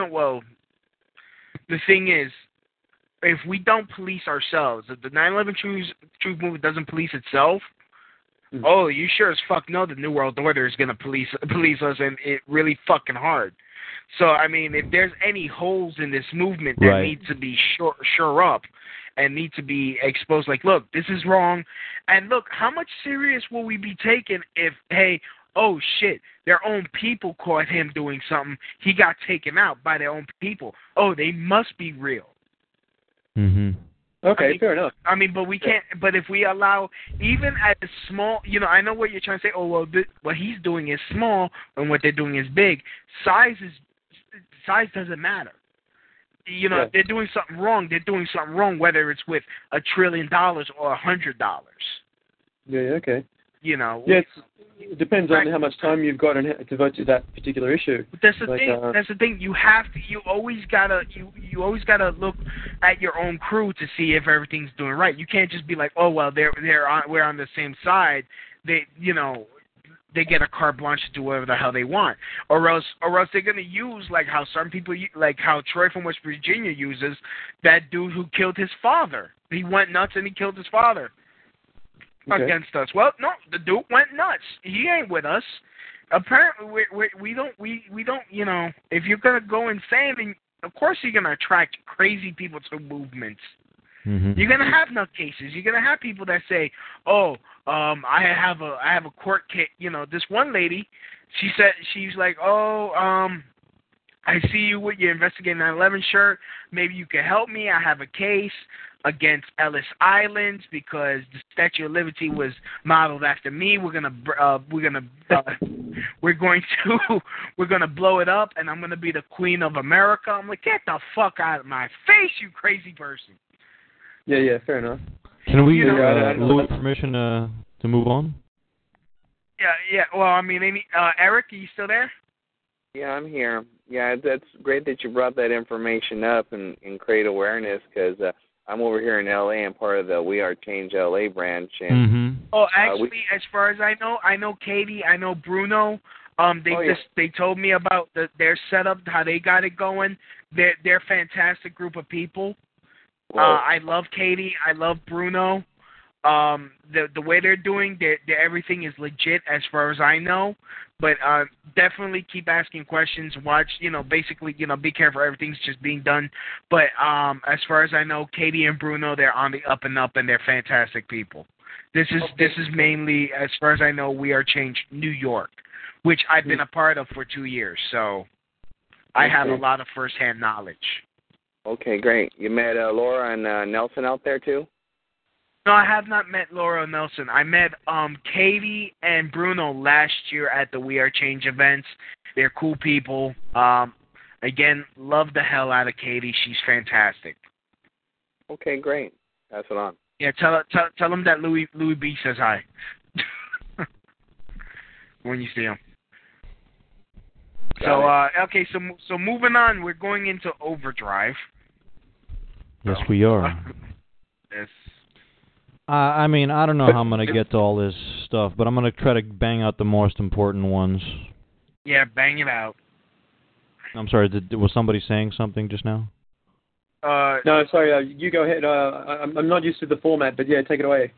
thing is, if we don't police ourselves, if the 9/11 Truth Movement doesn't police itself, oh, you sure as fuck know the New World Order is gonna police us, and it really fucking hard. So, I mean, if there's any holes in this movement that need to be shore up and need to be exposed, like, look, this is wrong, and look, how much serious will we be taken if, hey, oh shit, their own people caught him doing something, he got taken out by their own people. Oh, they must be real. Mm-hmm. Okay, fair enough. I mean, but we can't. But if we allow, even at a small, I know what you're trying to say. Oh well, what he's doing is small, and what they're doing is big. Size doesn't matter. If they're doing something wrong, they're doing something wrong. Whether it's with $1 trillion or $100. Yeah. Okay. Yes. It depends on how much time you've got to devote to that particular issue. But that's the thing. That's the thing. You always gotta look at your own crew to see if everything's doing right. You can't just be like, oh well, we're on the same side. They get a carte blanche to do whatever the hell they want, or else they're gonna use like how some people like how Troy from West Virginia uses that dude who killed his father. He went nuts and he killed his father. Okay. Against us. Well, no, the dude went nuts. He ain't with us. Apparently, we don't. If you're gonna go insane, then of course you're gonna attract crazy people to movements. Mm-hmm. You're gonna have nutcases. You're gonna have people that say, "Oh, I have a court case." This one lady, she's like, "Oh, I see you with your investigating 9/11 shirt. Maybe you can help me. I have a case against Ellis Island because the Statue of Liberty was modeled after me. We're gonna blow it up, and I'm gonna be the Queen of America." I'm like, get the fuck out of my face, you crazy person. Yeah, fair enough. Can we Louis permission to move on? Yeah. Well, I mean, Eric, are you still there? Yeah, I'm here. Yeah, that's great that you brought that information up and create awareness because I'm over here in L.A. and part of the We Are Change L.A. branch. And, Oh, actually, as far as I know Katie, I know Bruno. They told me about their setup, how they got it going. They're a fantastic group of people. I love Katie. I love Bruno. the way they're doing, everything is legit as far as I know. But definitely keep asking questions. Watch, basically, be careful. Everything's just being done. But as far as I know, Katie and Bruno, they're on the up and up, and they're fantastic people. This is mainly, as far as I know, We Are Change New York, which I've been a part of for 2 years. So I have a lot of firsthand knowledge. Okay, great. You met Laura and Nelson out there too? No, I have not met Laura Nelson. I met Katie and Bruno last year at the We Are Change events. They're cool people. Again, love the hell out of Katie. She's fantastic. Okay, great. Pass it on. Yeah, tell them that Louis B says hi when you see him. Okay, so moving on, we're going into overdrive. Yes, we are. Yes. I mean, I don't know how I'm going to get to all this stuff, but I'm going to try to bang out the most important ones. Yeah, bang it out. I'm sorry, was somebody saying something just now? No, sorry, you go ahead. I'm not used to the format, but yeah, take it away.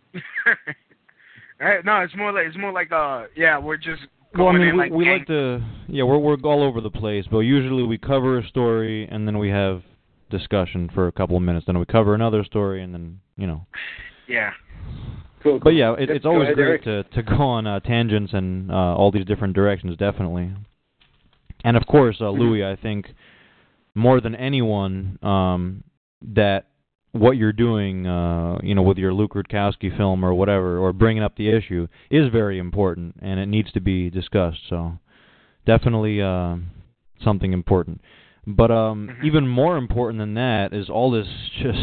No, it's more like we're just well, I going mean, in like we like to, we're all over the place, but usually we cover a story and then we have discussion for a couple of minutes, then we cover another story, and then, Yeah. Cool. But yeah, it's always great to go on tangents and all these different directions, definitely. And of course, Louis, I think more than anyone that what you're doing, with your Luke Rutkowski film or whatever, or bringing up the issue, is very important, and it needs to be discussed. So definitely something important. But even more important than that is all this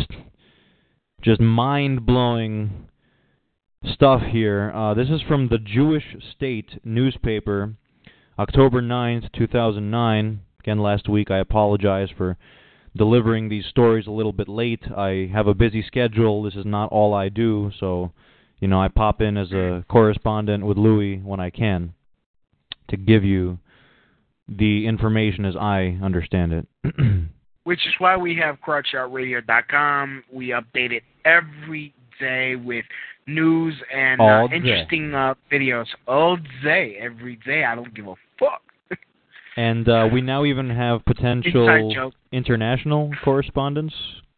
just mind-blowing stuff here. This is from the Jewish State newspaper, October 9th, 2009. Again, last week. I apologize for delivering these stories a little bit late. I have a busy schedule. This is not all I do, so I pop in as a correspondent with Louis when I can to give you the information as I understand it. Which is why we have CrotchshotsRadio.com. We update it every day with news and interesting videos. All day, every day. I don't give a fuck. And we now even have potential international correspondents.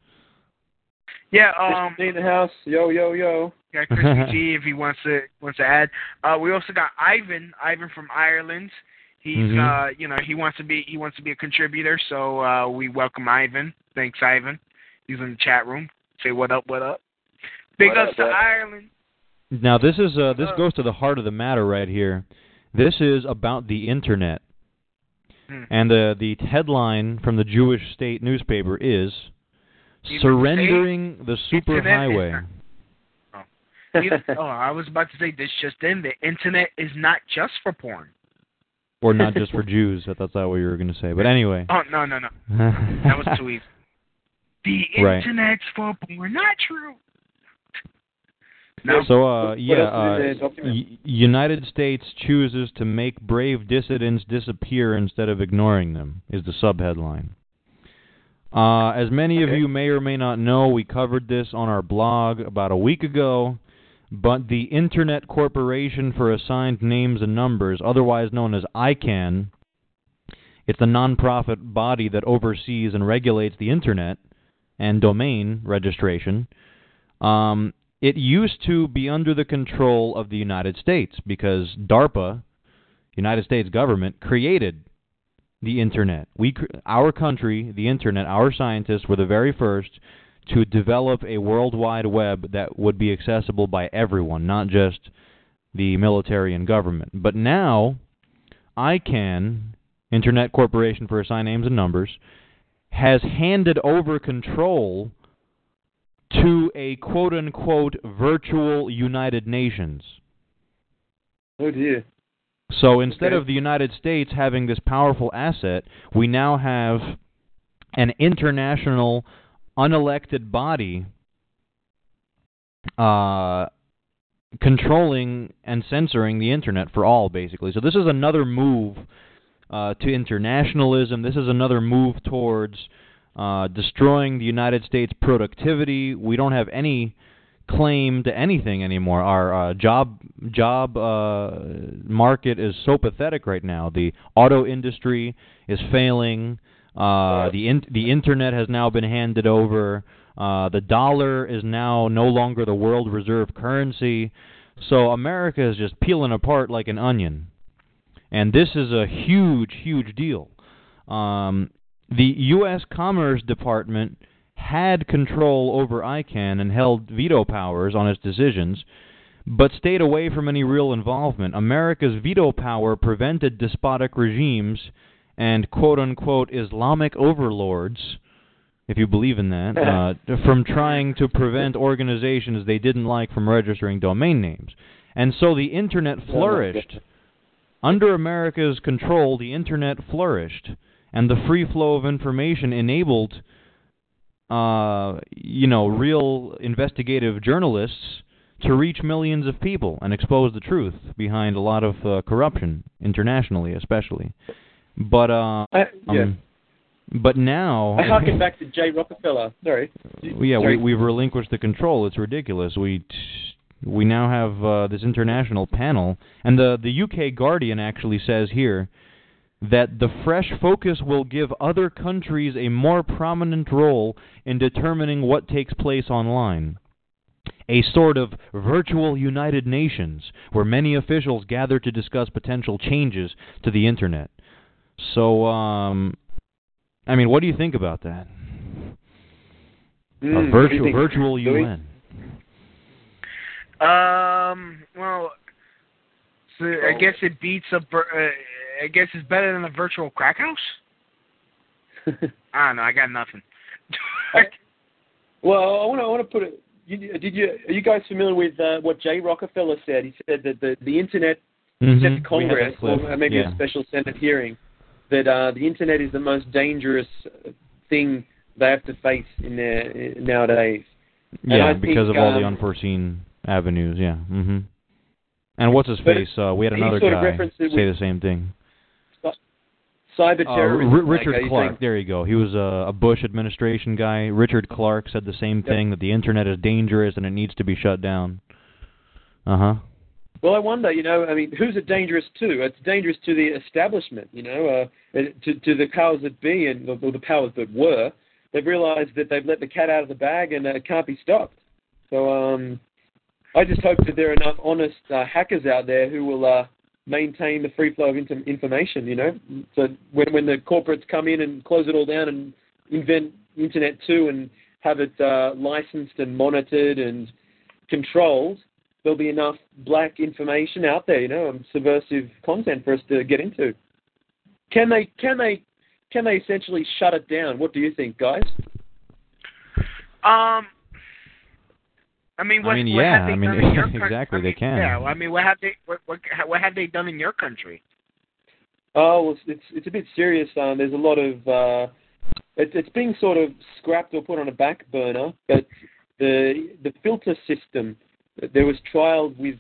Yeah, in the house. Yo. Yeah, Christy G, if he wants to add. We also got Ivan from Ireland. He's he wants to be a contributor, so we welcome Ivan. Thanks, Ivan. He's in the chat room. Say what up. Big ups to Ireland. Now this goes to the heart of the matter right here. This is about the internet. And the headline from the Jewish State newspaper is "Surrendering the Superhighway." I was about to say this just in. The internet is not just for porn. Or not just for Jews. I thought that's what you were going to say. But anyway. Oh, no. That was too easy. The internet's for porn. Not true. No. So, United States chooses to make brave dissidents disappear instead of ignoring them, is the subheadline. As many of you may or may not know, we covered this on our blog about a week ago, but the Internet Corporation for Assigned Names and Numbers, otherwise known as ICANN, it's a nonprofit body that oversees and regulates the Internet and domain registration. It used to be under the control of the United States because DARPA, United States government, created the Internet. Our country, the Internet, our scientists were the very first to develop a World Wide Web that would be accessible by everyone, not just the military and government. But now, ICANN, Internet Corporation for Assigned Names and Numbers, has handed over control to a quote-unquote virtual United Nations. Oh, dear. So instead of the United States having this powerful asset, we now have an international unelected body controlling and censoring the Internet for all, basically. So this is another move to internationalism. This is another move towards destroying the United States' productivity. We don't have any claim to anything anymore. Our job market is so pathetic right now. The auto industry is failing. The internet has now been handed over. The dollar is now no longer the world reserve currency. So America is just peeling apart like an onion. And this is a huge, huge deal. The U.S. Commerce Department had control over ICANN and held veto powers on its decisions, but stayed away from any real involvement. America's veto power prevented despotic regimes and quote-unquote Islamic overlords, if you believe in that, from trying to prevent organizations they didn't like from registering domain names. And so the Internet flourished. Under America's control, the Internet flourished, and the free flow of information enabled real investigative journalists to reach millions of people and expose the truth behind a lot of corruption, internationally especially. But but now... I harken back to Jay Rockefeller. Sorry. We've relinquished the control. It's ridiculous. We now have this international panel, and the UK Guardian actually says here that the fresh focus will give other countries a more prominent role in determining what takes place online. A sort of virtual United Nations, where many officials gather to discuss potential changes to the Internet. So, what do you think about that? A virtual UN. Well, so I guess it beats I guess it's better than a virtual crack house? I don't know. I got nothing. Well, I want to put it. Are you guys familiar with what Jay Rockefeller said? He said that the Internet said to Congress, or maybe a special Senate hearing, that the Internet is the most dangerous thing they have to face nowadays. Yeah, because of all the unforeseen avenues. Yeah. And what's his face? We had another guy say the same thing. Cyber terrorism. Richard Clark. There you go. He was a Bush administration guy. Richard Clark said the same thing, that the Internet is dangerous and it needs to be shut down. Well, I wonder, who's it dangerous to? It's dangerous to the establishment, to the powers that be or the powers that were. They've realized that they've let the cat out of the bag and it can't be stopped. So I just hope that there are enough honest hackers out there who will maintain the free flow of information, So when the corporates come in and close it all down and invent Internet 2 and have it licensed and monitored and controlled, there'll be enough black information out there, subversive content for us to get into. Can they essentially shut it down? What do you think, guys? Exactly, they can. Yeah, what have they done in your country? Oh, well, it's a bit serious. There's a lot of it's being sort of scrapped or put on a back burner. But the filter system, there was trials with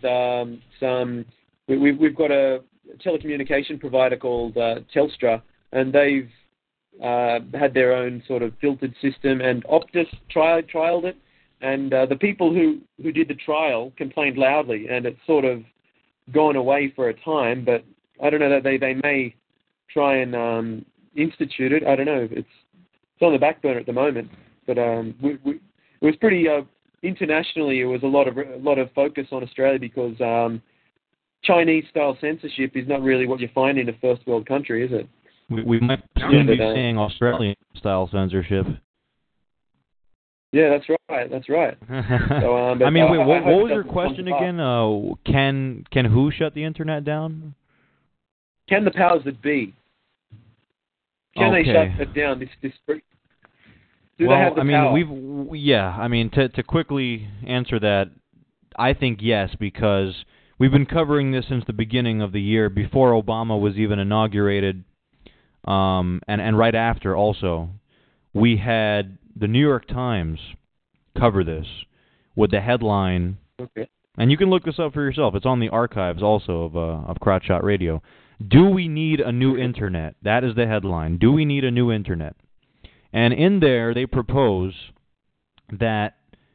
We've got a telecommunication provider called Telstra, and they've had their own sort of filtered system. And Optus trialed it. And the people who did the trial complained loudly, and it's sort of gone away for a time. But I don't know, that they may try and institute it. I don't know. It's on the back burner at the moment. But it was pretty internationally. It was a lot of focus on Australia because Chinese style censorship is not really what you find in a first world country, is it? We might soon be seeing Australian style censorship. Yeah, that's right. So, what was your question again? Can who shut the Internet down? Can the powers that be? Can they shut it down? They have the power? To quickly answer that, I think yes, because we've been covering this since the beginning of the year, before Obama was even inaugurated, and right after also. We had the New York Times cover this with the headline, and you can look this up for yourself. It's on the archives also of Crotch Shot Radio. Do we need a new Internet? That is the headline. Do we need a new Internet? And in there they propose that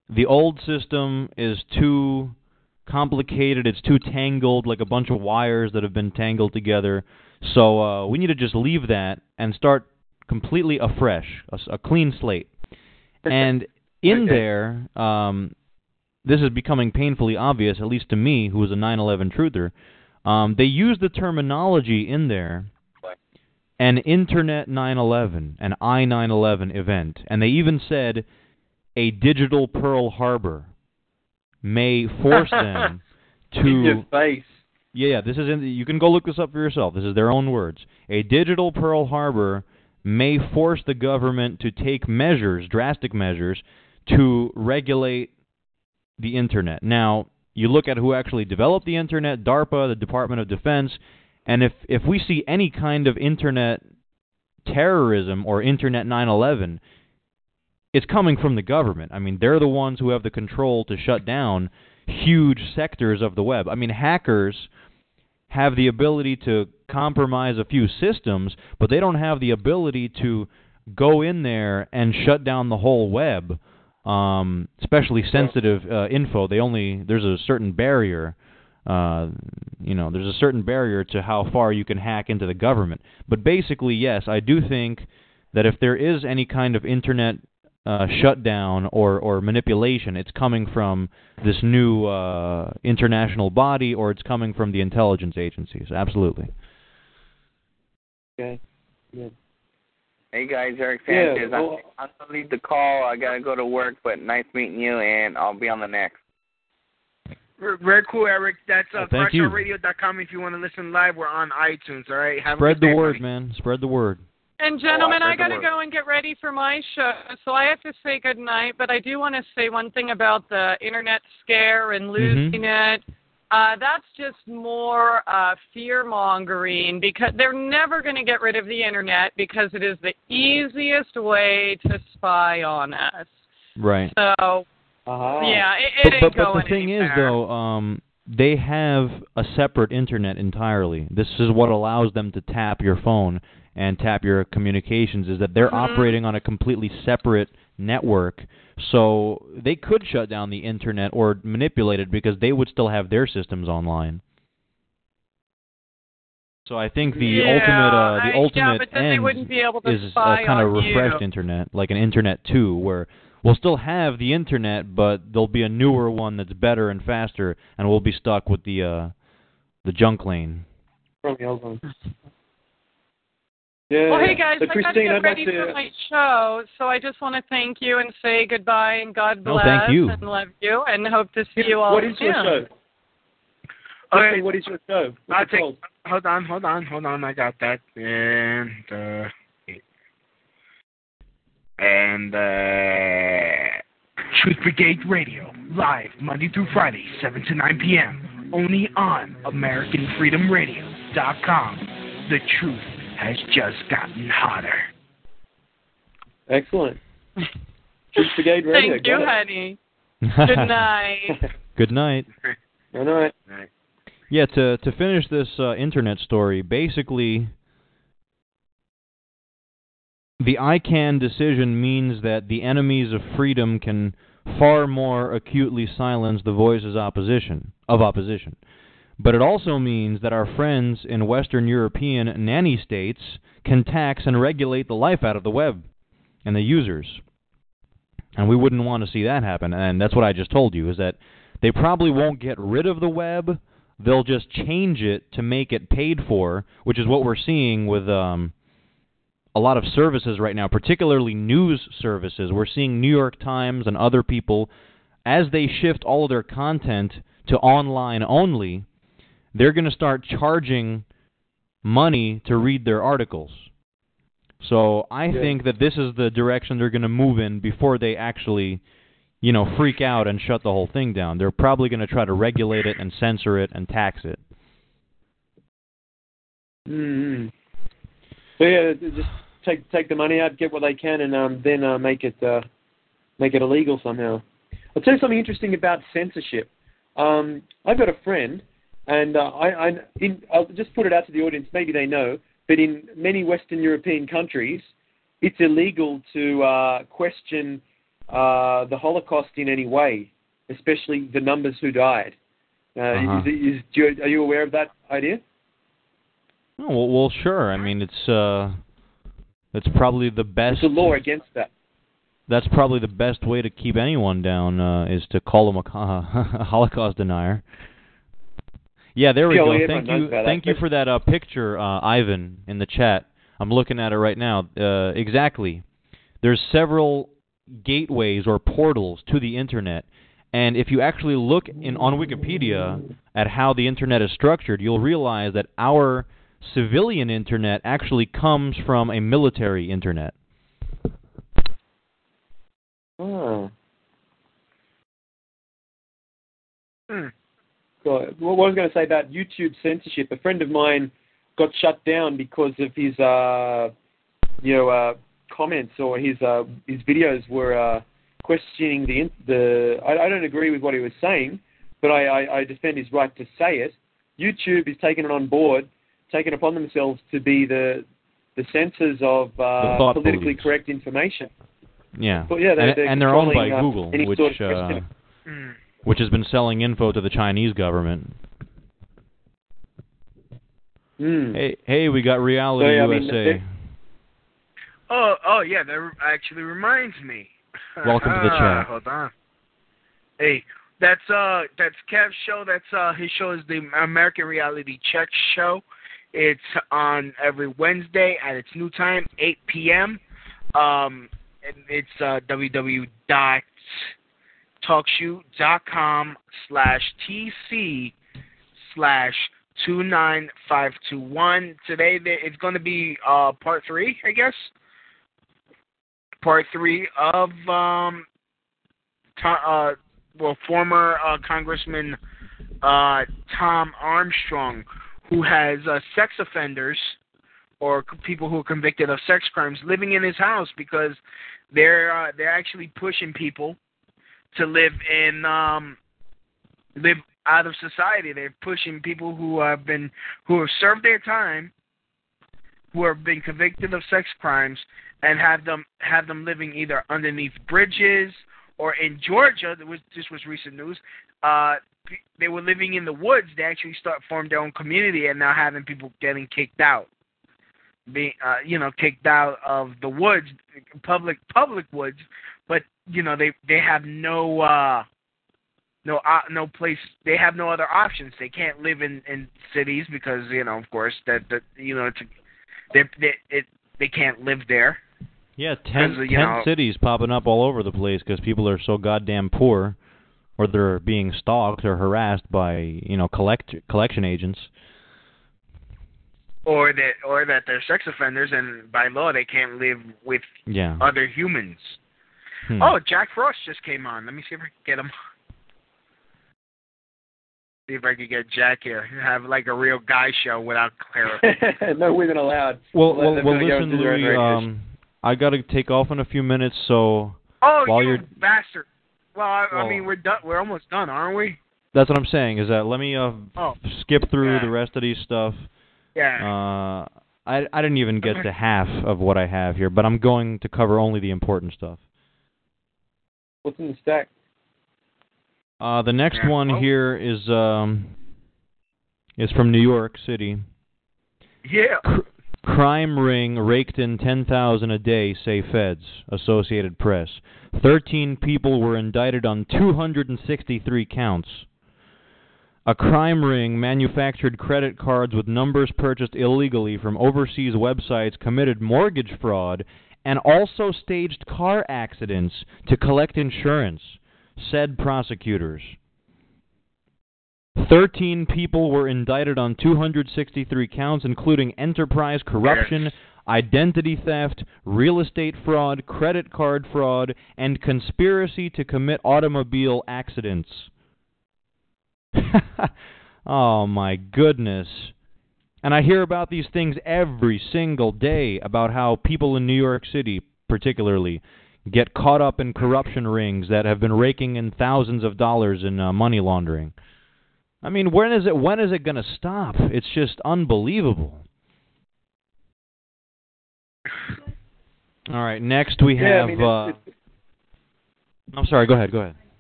the old system is too complicated, it's too tangled, like a bunch of wires that have been tangled together. So we need to just leave that and start completely afresh, a clean slate. And in there, this is becoming painfully obvious, at least to me, who is a 9/11 truther. They use the terminology in there, an Internet 9/11, an I-9/11 event, and they even said a digital Pearl Harbor may force them to... In your face. Yeah, this is you can go look this up for yourself. This is their own words. A digital Pearl Harbor may force the government to take measures, drastic measures, to regulate the Internet. Now, you look at who actually developed the Internet, DARPA, the Department of Defense, and if we see any kind of Internet terrorism or Internet 9/11, it's coming from the government. I mean, they're the ones who have the control to shut down huge sectors of the web. I mean, hackers have the ability to compromise a few systems, but they don't have the ability to go in there and shut down the whole web, especially sensitive info. There's a certain barrier. There's a certain barrier to how far you can hack into the government. But basically, yes, I do think that if there is any kind of Internet shutdown or manipulation, it's coming from this new international body, or it's coming from the intelligence agencies. Absolutely. Okay. Yeah. Hey guys, Eric Sanchez. I'm gonna leave the call. I gotta go to work, but nice meeting you, and I'll be on the next. Very cool, Eric. That's thank you. CrashOutRadio.com. If you want to listen live, we're on iTunes. All right. Spread the word, man. Spread the word. And gentlemen, I got to go and get ready for my show, so I have to say good night. But I do want to say one thing about the Internet scare and losing it. That's just more fear-mongering, because they're never going to get rid of the Internet because it is the easiest way to spy on us. Right. So, yeah, it ain't going But the thing anywhere. is, though, they have a separate Internet entirely. This is what allows them to tap your phone and tap your communications, is that they're operating on a completely separate network. So they could shut down the Internet or manipulate it because they would still have their systems online. So I think the ultimate but then they wouldn't be able to is a spy kind of on refreshed you. Internet, like an Internet 2, where we'll still have the Internet, but there'll be a newer one that's better and faster, and we'll be stuck with the junk lane. From the old one. Yeah. Well, hey guys, so, I got to Christine, get ready for my show, so I just want to thank you and say goodbye and God bless thank you. and love you, and hope to see you all What is your show? Okay. What is your show? Hold on. I got that. And Truth Brigade Radio, live Monday through Friday, 7 to 9 p.m. Only on AmericanFreedomRadio.com. The truth has just gotten hotter. Excellent. Truth Brigade Radio. Thank you, honey. Good night. Good night. Good night. Yeah, to finish this Internet story, basically, the ICANN decision means that the enemies of freedom can far more acutely silence the voices of opposition. But it also means that our friends in Western European nanny states can tax and regulate the life out of the web and the users. And we wouldn't want to see that happen. And that's what I just told you, is that they probably won't get rid of the web. They'll just change it to make it paid for, which is what we're seeing with a lot of services right now, particularly news services. We're seeing New York Times and other people, as they shift all of their content to online only, they're going to start charging money to read their articles. So I think that this is the direction they're going to move in before they actually, freak out and shut the whole thing down. They're probably going to try to regulate it and censor it and tax it. Mm-hmm. So yeah, just take the money out, get what they can, and then make it illegal somehow. I'll tell you something interesting about censorship. I've got a friend, and I'll just put it out to the audience. Maybe they know, but in many Western European countries, it's illegal to question the Holocaust in any way, especially the numbers who died. Are you aware of that idea? Oh, well, sure. I mean, it's probably the best. There's a law against that. That's probably the best way to keep anyone down is to call them a Holocaust denier. Yeah, there we go. Thank you for that picture, Ivan, in the chat. I'm looking at it right now. Exactly. There's several gateways or portals to the Internet. And if you actually look on Wikipedia at how the Internet is structured, you'll realize that our civilian Internet actually comes from a military Internet. Oh. So, what I was going to say about YouTube censorship, a friend of mine got shut down because of his, comments, or his videos were questioning the. I don't agree with what he was saying, but I defend his right to say it. YouTube is taking it on board, taking upon themselves to be the censors of politically correct information. Yeah, but yeah, they're owned by Google, which which has been selling info to the Chinese government. Hey, we got Reality USA. Yeah, that actually reminds me. Welcome to the chat. Hold on. Hey, that's Kev's show. His show is the American Reality Check Show. It's on every Wednesday at its new time, 8 p.m. And it's www.talkshoe.com/TC/29521. Today it's going to be part 3, I guess. Part 3 of former Congressman Tom Armstrong, who has sex offenders or people who are convicted of sex crimes living in his house because they're actually pushing people to live out of society. They're pushing people who have served their time, who have been convicted of sex crimes, and have them living either underneath bridges or in Georgia. This was recent news. They were living in the woods. They actually formed their own community, and now having people getting kicked out, kicked out of the woods, public woods. But they have no place. They have no other options. They can't live in cities because of course they can't live there. Yeah, 10 cities popping up all over the place because people are so goddamn poor, or they're being stalked or harassed by collection agents. Or that they're sex offenders, and by law they can't live with other humans. Oh, Jack Frost just came on. Let me see if I can get him. See if I can get Jack here. Have like a real guy show without clarity. No women allowed. Well, listen, Louis. I got to take off in a few minutes, so while you're bastard. Well, I mean, we're done. We're almost done, aren't we? That's what I'm saying. Is that let me skip through the rest of these stuff. Yeah. I didn't even get to half of what I have here, but I'm going to cover only the important stuff. What's in the stack? The next one here is from New York City. Yeah. Crime ring raked in $10,000 a day, say feds. Associated Press. 13 people were indicted on 263 counts. A crime ring manufactured credit cards with numbers purchased illegally from overseas websites, committed mortgage fraud, and also staged car accidents to collect insurance, said prosecutors. 13 people were indicted on 263 counts, including enterprise corruption, identity theft, real estate fraud, credit card fraud, and conspiracy to commit automobile accidents. Oh, my goodness. And I hear about these things every single day, about how people in New York City, particularly, get caught up in corruption rings that have been raking in thousands of dollars in money laundering. I mean, when is it going to stop? It's just unbelievable. All right, next we have... I'm sorry. Go ahead.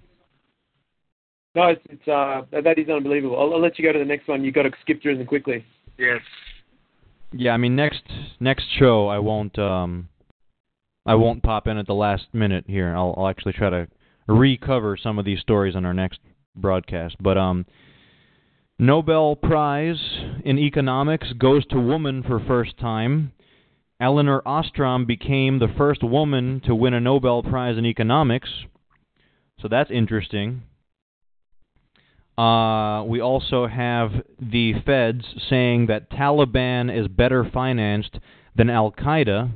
No, that is unbelievable. I'll let you go to the next one. You've got to skip through them quickly. Yes. Yeah, I mean next show I won't pop in at the last minute here. I'll actually try to recover some of these stories on our next broadcast. But Nobel Prize in Economics goes to woman for first time. Elinor Ostrom became the first woman to win a Nobel Prize in Economics. So that's interesting. We also have the feds saying that Taliban is better financed than Al-Qaeda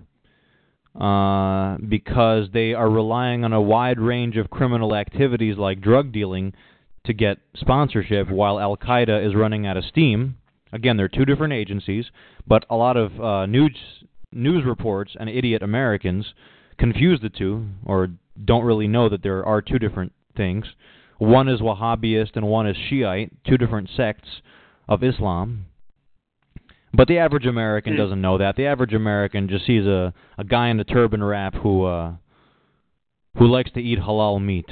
because they are relying on a wide range of criminal activities like drug dealing to get sponsorship, while Al-Qaeda is running out of steam. Again, they're two different agencies, but a lot of news reports and idiot Americans confuse the two or don't really know that there are two different things. One is Wahhabist and one is Shiite, two different sects of Islam. But the average American doesn't know that. The average American just sees a guy in a turban wrap who likes to eat halal meat.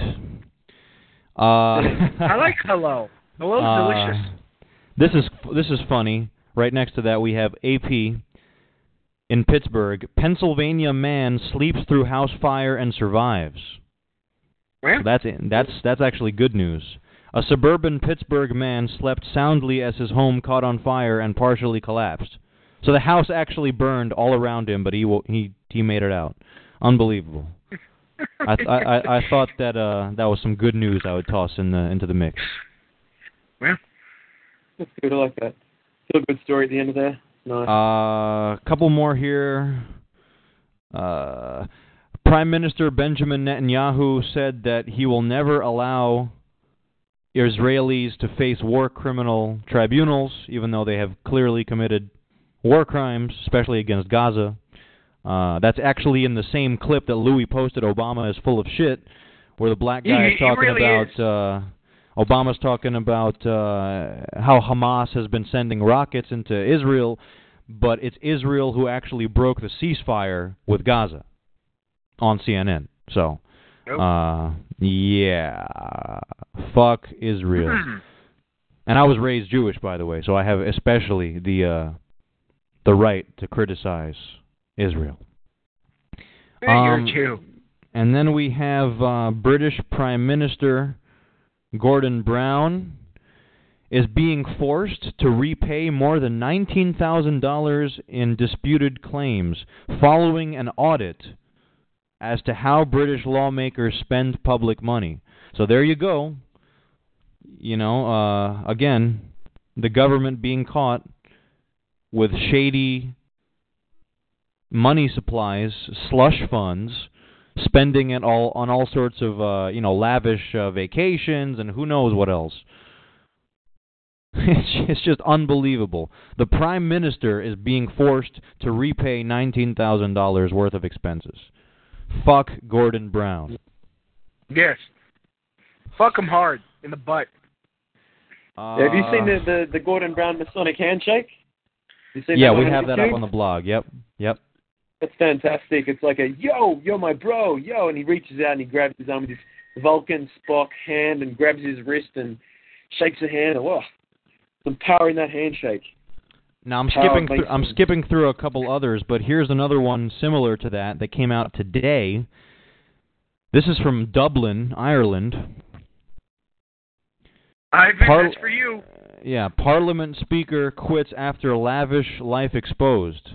I like halal. Halal's delicious. This is funny. Right next to that we have AP in Pittsburgh. Pennsylvania man sleeps through house fire and survives. Where? So that's actually good news. A suburban Pittsburgh man slept soundly as his home caught on fire and partially collapsed. So the house actually burned all around him, but he made it out. Unbelievable. I thought that was some good news I would toss into the mix. Well, that's good. I like that. Still a good story at the end of there. Nice. Couple more here. Prime Minister Benjamin Netanyahu said that he will never allow Israelis to face war criminal tribunals, even though they have clearly committed war crimes, especially against Gaza. That's actually in the same clip that Louis posted, Obama is full of shit, where the black guy is talking about... Obama's talking about how Hamas has been sending rockets into Israel, but it's Israel who actually broke the ceasefire with Gaza on CNN. So, yeah, fuck Israel. And I was raised Jewish, by the way, so I have especially the right to criticize Israel. You're a Jew. And then we have British Prime Minister Gordon Brown is being forced to repay more than $19,000 in disputed claims following an audit as to how British lawmakers spend public money. So there you go. You know, again, the government being caught with shady money supplies, slush funds, spending it all on all sorts of, lavish vacations and who knows what else. It's just unbelievable. The Prime Minister is being forced to repay $19,000 worth of expenses. Fuck Gordon Brown. Yes. Fuck him hard in the butt. Have you seen the Gordon Brown Masonic handshake? Yeah, we have that up on the blog. Yep. That's fantastic. It's like a, yo, my bro, yo, and he reaches out and he grabs his arm with his Vulcan Spock hand and grabs his wrist and shakes a hand. Whoa, some power in that handshake. Now I'm skipping through a couple others, but here's another one similar to that came out today. This is from Dublin, Ireland. Ivan, that's for you. Yeah, Parliament Speaker quits after lavish life exposed.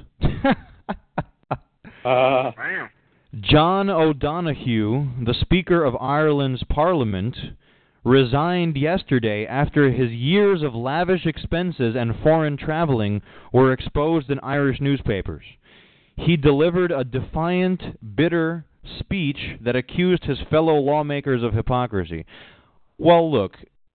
John O'Donoghue, the Speaker of Ireland's Parliament, resigned yesterday after his years of lavish expenses and foreign traveling were exposed in Irish newspapers. He delivered a defiant, bitter speech that accused his fellow lawmakers of hypocrisy. Well, look,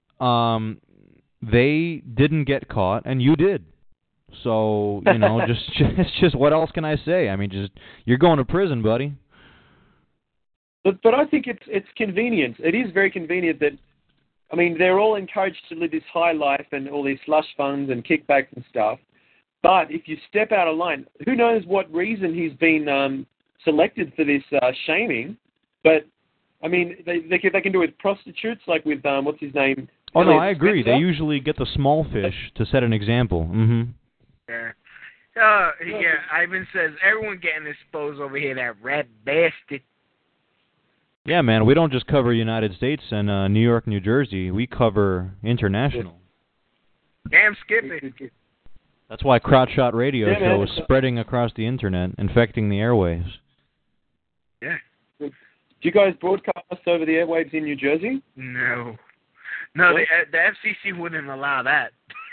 they didn't get caught, and you did. So, just what else can I say? I mean, you're going to prison, buddy. But I think it's convenient. It is very convenient that, I mean, they're all encouraged to live this high life and all these slush funds and kickbacks and stuff. But if you step out of line, who knows what reason he's been selected for this shaming, but I mean, they can do it with prostitutes, like with what's his name? Oh no, Elliot I agree. Spencer. They usually get the small fish to set an example. Mm-hmm. Yeah. Yeah, Ivan says, everyone getting exposed over here, that rat bastard. Yeah, man, we don't just cover United States and New York, New Jersey. We cover international. Damn, Skippy. That's why Crotch Shot Radio Yeah, Show man. is spreading across the internet, infecting the airwaves. Yeah. Do you guys broadcast over the airwaves in New Jersey? No. No, the FCC wouldn't allow that.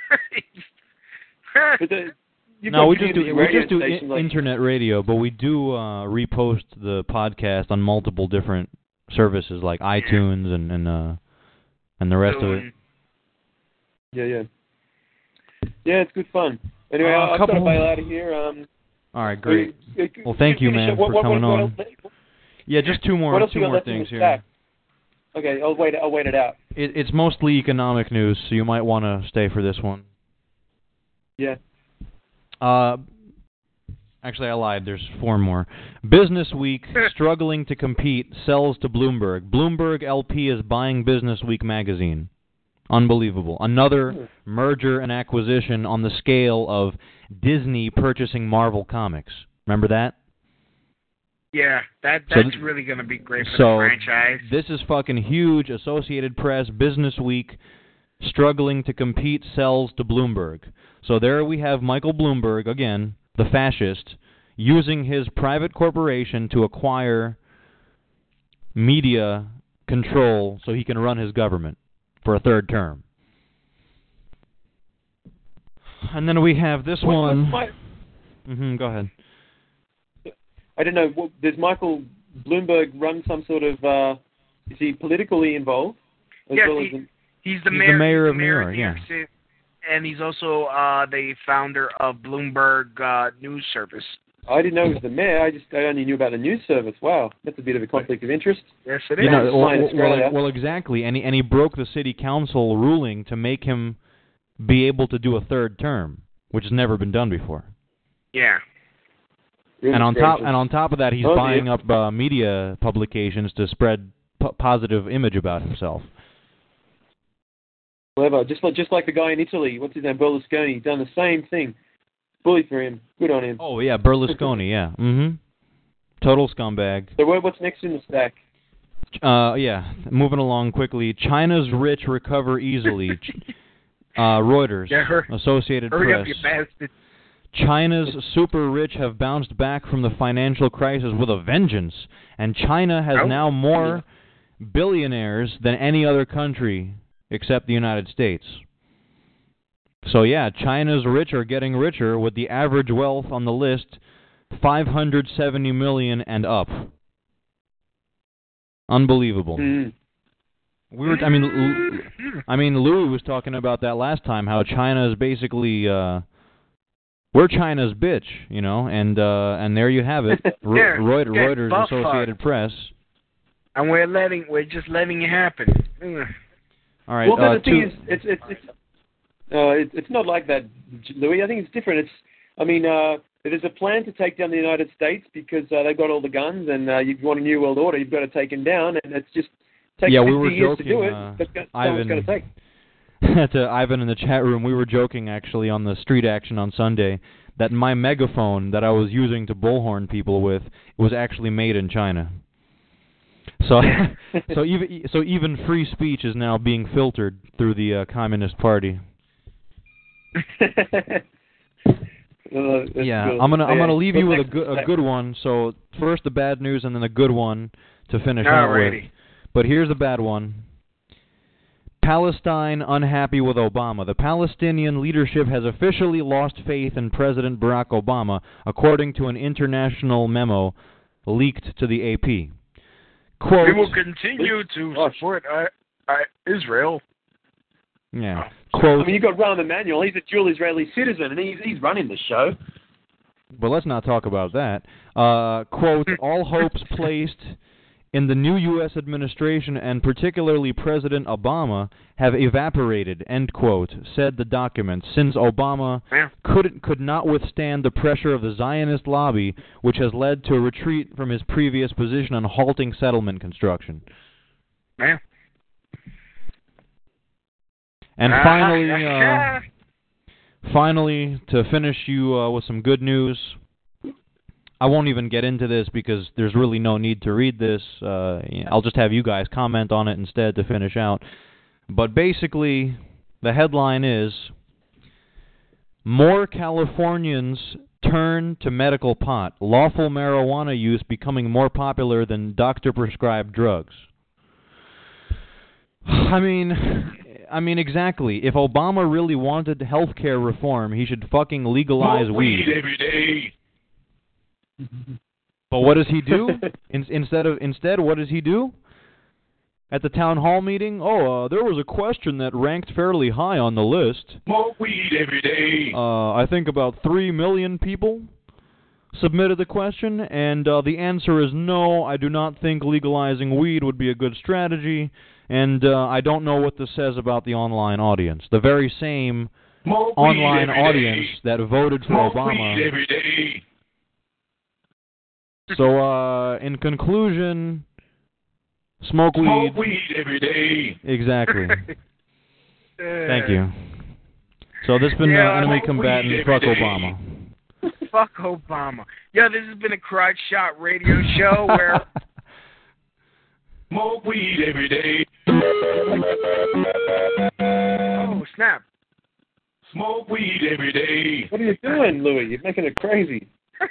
But No, we just do station, like, internet radio, but we do repost the podcast on multiple different services like iTunes and the rest of it. Yeah. Yeah, it's good fun. Anyway, I've got to bail out of here. All right, great. Well, thank you, man, for coming on. Yeah, just two more things here. Stack? Okay, I'll wait it out. It's mostly economic news, so you might want to stay for this one. Yeah. Actually, I lied. There's four more. Business Week, struggling to compete, sells to Bloomberg. Bloomberg LP is buying Business Week magazine. Unbelievable. Another merger and acquisition on the scale of Disney purchasing Marvel Comics. Remember that? Yeah, that's really going to be great for the franchise. This is fucking huge. Associated Press, Business Week, struggling to compete, sells to Bloomberg. So there we have Michael Bloomberg, again, the fascist, using his private corporation to acquire media control so he can run his government for a third term. And then we have this one. Go ahead. I don't know. Does Michael Bloomberg run some sort of? Is he politically involved? Yes, he's the mayor of New York. Yeah. City, and he's also the founder of Bloomberg News Service. I didn't know he was the mayor. I only knew about the news service. Wow, that's a bit of a conflict of interest. Yes, it is. You know, well, exactly. And he broke the city council ruling to make him be able to do a third term, which has never been done before. Yeah. And on top of that, he's buying up media publications to spread positive image about himself. Clever, just like the guy in Italy. What's his name? Berlusconi. Done the same thing. Bully for him. Good on him. Oh yeah, Berlusconi. Yeah. Total scumbag. So what's next in the stack? Yeah. Moving along quickly. China's rich recover easily. Reuters. Associated Press. Hurry up, you bastard. China's super rich have bounced back from the financial crisis with a vengeance, and China has now more billionaires than any other country except the United States. So yeah, China's rich are getting richer, with the average wealth on the list $570 million and up. Unbelievable. Louis was talking about that last time, how China is basically we're China's bitch, you know, and there you have it. Reuters, Associated Press. And we're just letting it happen. All right. Well, the thing is, it's not like that, Louis. I think it's different. There's a plan to take down the United States because they've got all the guns, and you want a new world order. You've got to take them down, and it's just takes 50 years to do it. That's what it's going to take. To Ivan in the chat room, we were joking actually on the street action on Sunday that my megaphone that I was using to bullhorn people with was actually made in China. So, even free speech is now being filtered through the Communist Party. Yeah, I'm gonna leave you with a good one. So first the bad news, and then a good one to finish out with. But here's the bad one. Palestine unhappy with Obama. The Palestinian leadership has officially lost faith in President Barack Obama, according to an international memo leaked to the AP. Quote, we will continue to support Israel. Yeah. Quote, you've got Rahm Emanuel. He's a dual Israeli citizen, and he's running the show. But let's not talk about that. Quote, all hopes placed in the new U.S. administration and particularly President Obama have evaporated, end quote, said the document, since Obama could not withstand the pressure of the Zionist lobby, which has led to a retreat from his previous position on halting settlement construction. Yeah. And finally, to finish you with some good news, I won't even get into this because there's really no need to read this. I'll just have you guys comment on it instead to finish out. But basically, the headline is, more Californians turn to medical pot. Lawful marijuana use becoming more popular than doctor-prescribed drugs. I mean, exactly. If Obama really wanted healthcare reform, he should fucking legalize weed every day. But what does he do? Instead, what does he do? At the town hall meeting, there was a question that ranked fairly high on the list. Smoke weed every day. I think about 3 million people submitted the question, and the answer is no, I do not think legalizing weed would be a good strategy, and I don't know what this says about the online audience. The very same online audience that voted for Obama. Weed every day. So, in conclusion, smoke weed every day. Exactly. Thank you. So this has been Enemy Combatant. Fuck Obama. Fuck Obama. Yeah, this has been a Crotch Shot radio show where... Smoke weed every day. Oh, snap. Smoke weed every day. What are you doing, Louis? You're making it crazy.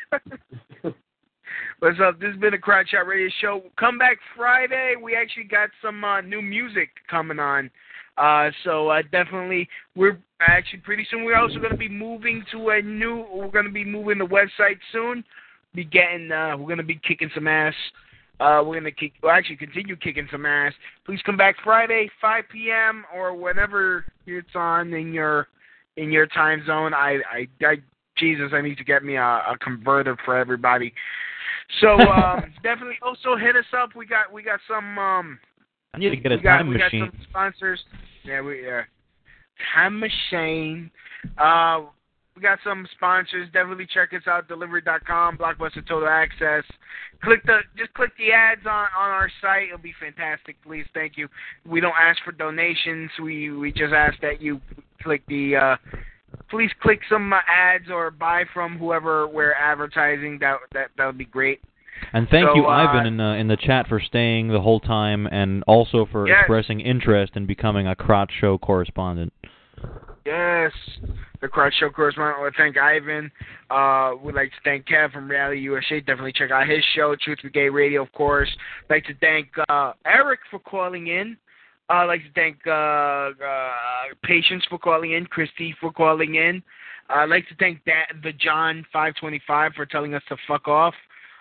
What's up? This has been a Crotch Shot Radio Show. Come back Friday. We actually got some new music coming on. So definitely, we're actually pretty soon. We're also going to be moving to we're going to be moving the website soon. We're going to be kicking some ass. We'll actually continue kicking some ass. Please come back Friday, 5 p.m. or whenever it's on in your time zone. Jesus, I need to get me a converter for everybody. So definitely also hit us up. We got some. I need to get a time machine. We got some sponsors. Yeah, time machine. We got some sponsors. Definitely check us out. Delivery.com, Blockbuster Total Access. Just click the ads on our site. It'll be fantastic. Please, thank you. We don't ask for donations. We just ask that you click the. Please click some ads or buy from whoever we're advertising. That would be great. And thank you, Ivan, in the chat for staying the whole time and also for expressing interest in becoming a Crotch Show correspondent. Yes, the Crotch Show correspondent. I want to thank Ivan. We'd like to thank Kev from Reality USA. Definitely check out his show, Truth Be Gay Radio, of course. I'd like to thank Eric for calling in. I'd like to thank Patience for calling in, Christy for calling in. I'd like to thank the John 525 for telling us to fuck off.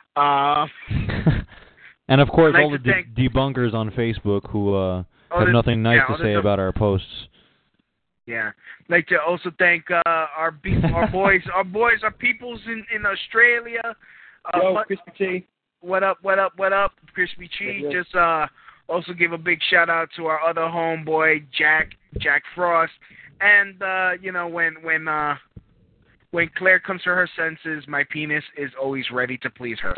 And of course, all the debunkers on Facebook who have nothing nice to say about our posts. Yeah, I'd like to also thank our boys, our peoples in Australia. Yo, Crispy Chi. What up, Crispy Chi? Just also give a big shout out to our other homeboy, Jack Frost. And when Claire comes to her senses, my penis is always ready to please her.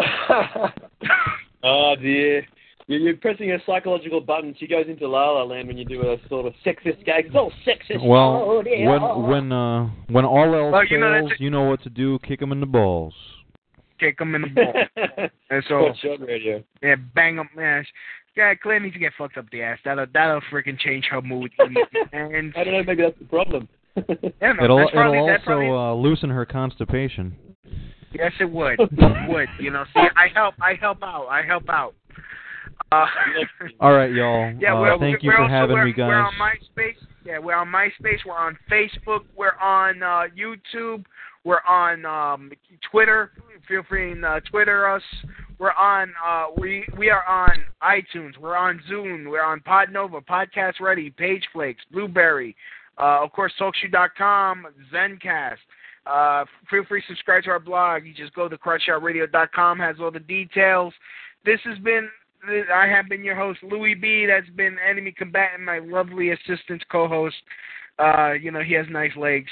Oh dear. You're pressing a psychological button. She goes into La La Land when you do a sort of sexist gag. It's all sexist. Well, when all else fails, you know what to do. Kick them in the balls. Kick them in the balls. And so, short radio. Yeah, bang them. Yeah, Claire needs to get fucked up the ass. That'll freaking change her mood. And I don't know. Maybe that's the problem. Yeah, no, it'll also loosen her constipation. Yes, it would. It would. See, I help out. All right, y'all. Yeah, thank you for having me, guys. We're on MySpace. Yeah, we're on MySpace. We're on Facebook. We're on YouTube. We're on Twitter. Feel free to Twitter us. We're on. We are on iTunes. We're on Zune. We're on Podnova, Podcast Ready, PageFlakes, Blueberry. Of course, TalkShoe.com, Zencast. Feel free to subscribe to our blog. You just go to CrotchShotRadio.com. Has all the details. This has been I have been your host, Louis B. That's been Enemy Combatant, my lovely assistant co-host. He has nice legs.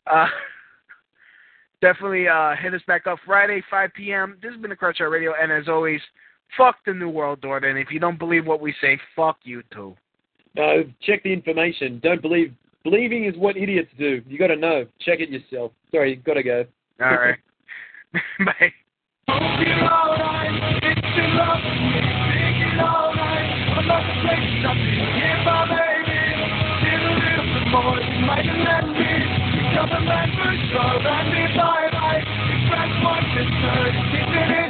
Definitely hit us back up Friday, 5 p.m. This has been the Crotch Out Radio, and as always, fuck the New World Order. And if you don't believe what we say, fuck you too. Check the information. Don't believe. Believing is what idiots do. You got to know. Check it yourself. Sorry, got to go. All right. Bye. Hope you're alright. It's your love. It's alright. I'm not the place up here, my baby. Here's a little bit more. You might have let me. You're the man for sure. And me bye bye. It's back once it's heard. Keep it in.